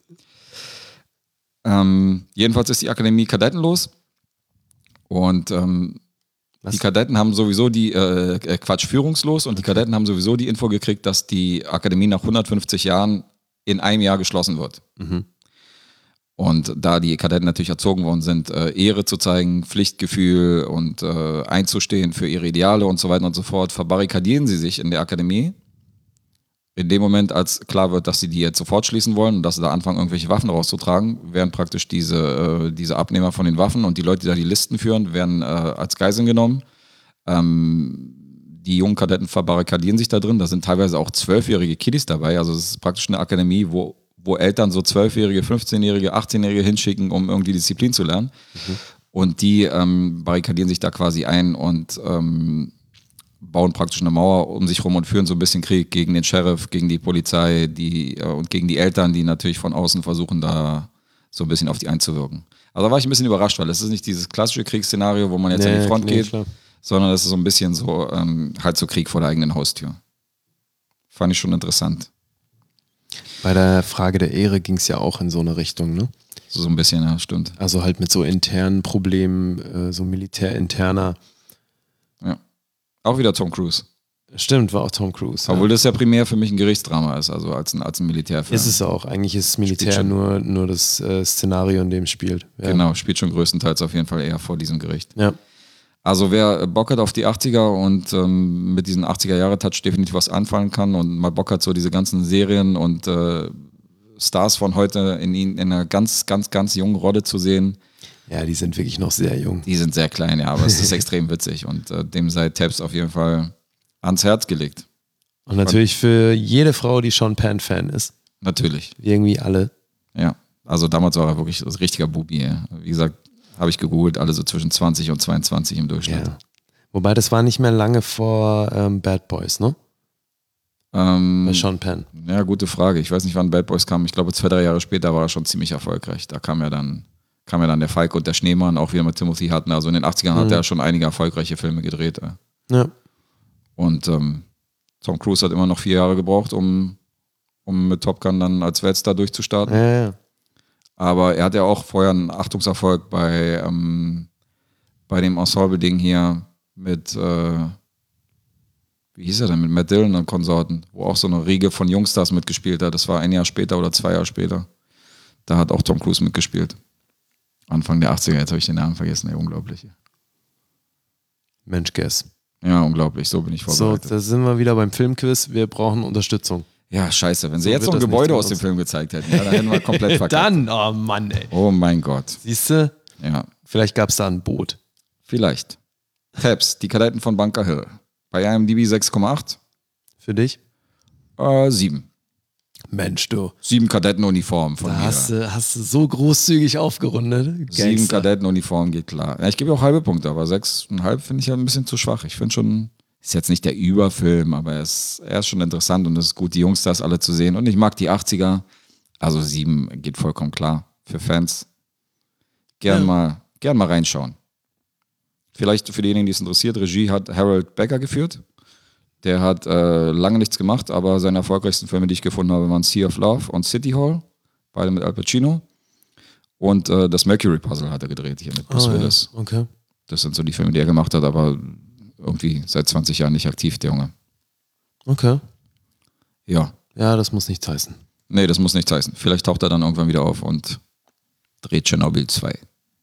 Ähm, jedenfalls ist die Akademie kadettenlos und ähm, Was? die Kadetten haben sowieso die, äh, äh, Quatsch, führungslos und die Kadetten haben sowieso die Info gekriegt, dass die Akademie nach hundertfünfzig Jahren in einem Jahr geschlossen wird. Mhm. Und da die Kadetten natürlich erzogen worden sind, äh, Ehre zu zeigen, Pflichtgefühl und äh, einzustehen für ihre Ideale und so weiter und so fort, verbarrikadieren sie sich in der Akademie. In dem Moment, als klar wird, dass sie die jetzt sofort schließen wollen und dass sie da anfangen, irgendwelche Waffen rauszutragen, werden praktisch diese, äh, diese Abnehmer von den Waffen und die Leute, die da die Listen führen, werden äh, als Geiseln genommen. Ähm, die jungen Kadetten verbarrikadieren sich da drin. Da sind teilweise auch zwölfjährige Kiddies dabei. Also es ist praktisch eine Akademie, wo, wo Eltern so zwölfjährige, fünfzehnjährige, achtzehnjährige hinschicken, um irgendwie Disziplin zu lernen. Mhm. Und die ähm, barrikadieren sich da quasi ein und ähm, bauen praktisch eine Mauer um sich rum und führen so ein bisschen Krieg gegen den Sheriff, gegen die Polizei die, äh, und gegen die Eltern, die natürlich von außen versuchen, da so ein bisschen auf die einzuwirken. Also da war ich ein bisschen überrascht, weil es ist nicht dieses klassische Kriegsszenario, wo man jetzt Nee, an die Front nee, geht, klar. sondern es ist so ein bisschen so ähm, halt so Krieg vor der eigenen Haustür. Fand ich schon interessant. Bei der Frage der Ehre ging es ja auch in so eine Richtung, ne? So ein bisschen, ja, stimmt. Also halt mit so internen Problemen, äh, so militärinterner. Ja. Auch wieder Tom Cruise. Stimmt, war auch Tom Cruise. Obwohl ja. das ja primär für mich ein Gerichtsdrama ist, also als ein, als ein Militärfilm. Ist es auch. Eigentlich ist Militär schon. nur, nur das äh, Szenario, in dem es spielt. Ja. Genau, spielt schon größtenteils auf jeden Fall eher vor diesem Gericht. Ja. Also wer Bock hat auf die achtziger und ähm, mit diesem achtziger-Jahre-Touch definitiv was anfangen kann und mal Bock hat, so diese ganzen Serien und äh, Stars von heute in, in einer ganz, ganz, ganz jungen Rolle zu sehen, ja, die sind wirklich noch sehr jung. die sind sehr klein, ja, aber es ist extrem witzig und äh, dem sei Tabs auf jeden Fall ans Herz gelegt. Und natürlich für jede Frau, die Sean Penn-Fan ist. Natürlich, Wie irgendwie alle. ja. Also damals war er wirklich ein richtiger Bubi. Ja. Wie gesagt, habe ich gegoogelt, alle so zwischen zwanzig und zweiundzwanzig im Durchschnitt. Ja. Wobei das war nicht mehr lange vor ähm, Bad Boys, ne? Ähm, Bei Sean Penn. Ja, gute Frage. Ich weiß nicht, wann Bad Boys kam. Ich glaube, zwei, drei Jahre später war er schon ziemlich erfolgreich. Da kam ja dann, kam ja dann der Falk und der Schneemann, auch wieder mit Timothy Hutton. Also in den achtzigern hat er schon einige erfolgreiche Filme gedreht. Ja. Ja. Und ähm, Tom Cruise hat immer noch vier Jahre gebraucht, um, um mit Top Gun dann als Weltstar durchzustarten. Ja, ja. Aber er hat ja auch vorher einen Achtungserfolg bei, ähm, bei dem Ensemble-Ding hier mit, äh, wie hieß er denn, mit Matt Dillon und Konsorten, wo auch so eine Riege von Jungstars mitgespielt hat. Das war ein Jahr später oder zwei Jahre später. Da hat auch Tom Cruise mitgespielt. Anfang der achtziger, jetzt habe ich den Namen vergessen, ey, unglaublich. Mensch, guess. Ja, unglaublich, so bin ich So, vorbereitet. da sind wir wieder beim Filmquiz. Wir brauchen Unterstützung. Ja, scheiße, wenn sie So jetzt wird noch ein das Gebäude nichts aus mit dem uns. Film gezeigt hätten, ja, dann hätten wir komplett verkackt. Dann, oh Mann, ey. Oh mein Gott. Siehst du? Ja, Vielleicht gab es da ein Boot. vielleicht. Tabs, die Kadetten von Bunker Hill. Bei I M D B sechs Komma acht, Für dich? äh, sieben. Mensch, du. Sieben Kadettenuniformen von Da mir. hast du, hast du so großzügig aufgerundet. Sieben Gangster. Kadettenuniformen geht klar. Ja, ich gebe auch halbe Punkte, aber sechseinhalb finde ich ja ein bisschen zu schwach. Ich finde schon, ist jetzt nicht der Überfilm, aber er ist, er ist schon interessant und es ist gut, die Jungstars alle zu sehen. Und ich mag die achtziger. Also sieben geht vollkommen klar für Fans. Gern, Ja. mal, gern mal reinschauen. Vielleicht für diejenigen, die es interessiert, Regie hat Harold Becker geführt. Der hat äh, lange nichts gemacht, aber seine erfolgreichsten Filme, die ich gefunden habe, waren Sea of Love und City Hall. Beide mit Al Pacino. Und äh, das Mercury Puzzle hat er gedreht hier mit Bruce Ah, Willis. ja. Okay. Das sind so die Filme, die er gemacht hat, aber irgendwie seit zwanzig Jahren nicht aktiv, der Junge. Okay. Ja. Ja, das muss nichts heißen. Nee, das muss nichts heißen. Vielleicht taucht er dann irgendwann wieder auf und dreht Tschernobyl zwei.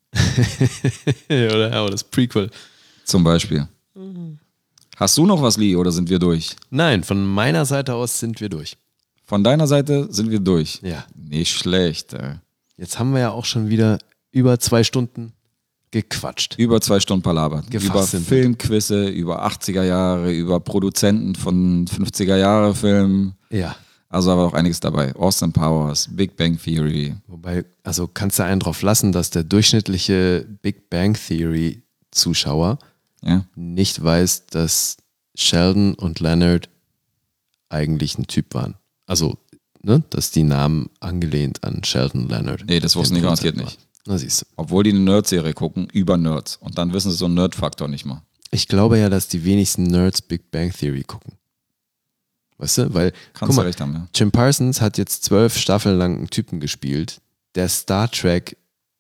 Oder ja, das Prequel. Zum Beispiel. Hast du noch was, Lee, oder sind wir durch? Nein, von meiner Seite aus sind wir durch. Von deiner Seite sind wir durch. Ja. Nicht schlecht. Ey. Jetzt haben wir ja auch schon wieder über zwei Stunden gequatscht. Über zwei Stunden palabert. Gefasst Über sind wir. Filmquizze, über achtziger Jahre, über Produzenten von fünfziger Jahre Filmen. Ja. Also aber auch einiges dabei. Austin Powers, Big Bang Theory. Wobei, also kannst du einen drauf lassen, dass der durchschnittliche Big Bang Theory Zuschauer Ja. nicht weiß, dass Sheldon und Leonard eigentlich ein Typ waren. Also, ne, dass die Namen angelehnt an Sheldon und Leonard. Nee, das wussten die garantiert nicht. Na siehst du. Obwohl die eine Nerd-Serie gucken, über Nerds. Und dann wissen sie so einen Nerd-Faktor nicht mal. Ich glaube ja, dass die wenigsten Nerds Big Bang Theory gucken. Weißt du? Weil, Kannst guck du mal, recht haben, ja. Jim Parsons hat jetzt zwölf Staffeln lang einen Typen gespielt, der Star Trek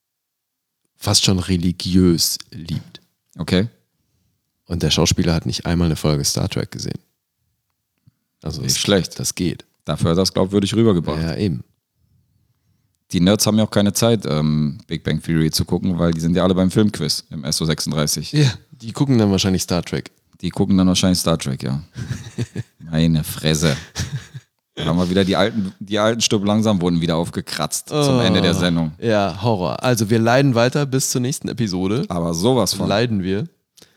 fast schon religiös liebt. Okay. Und der Schauspieler hat nicht einmal eine Folge Star Trek gesehen. Also Nicht es- schlecht. Das geht. Dafür hat er das glaubwürdig rübergebracht. Ja, eben. Die Nerds haben ja auch keine Zeit, ähm, Big Bang Theory zu gucken, weil die sind ja alle beim Filmquiz im S O sechsunddreißig. Ja, die gucken dann wahrscheinlich Star Trek. Die gucken dann wahrscheinlich Star Trek, ja. Meine Fresse. Da haben wir wieder die alten, die alten Stück langsam wurden wieder aufgekratzt zum Ende der Sendung. Ja, Horror. Also wir leiden weiter bis zur nächsten Episode. Aber sowas von. Leiden wir.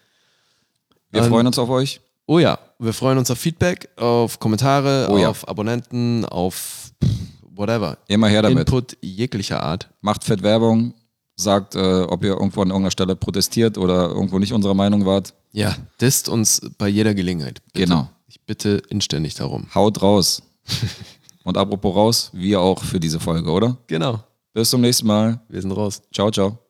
Wir Ähm, freuen uns auf euch. Oh ja, wir freuen uns auf Feedback, auf Kommentare, Oh ja. auf Abonnenten, auf whatever. Immer her damit. Input jeglicher Art. Macht fett Werbung. Sagt, äh, ob ihr irgendwo an irgendeiner Stelle protestiert oder irgendwo nicht unserer Meinung wart. Ja, disst uns bei jeder Gelegenheit. Bitte. Genau. Ich bitte inständig darum. Haut raus. Und apropos raus, wir auch für diese Folge, oder? Genau. Bis zum nächsten Mal. Wir sind raus. Ciao, ciao.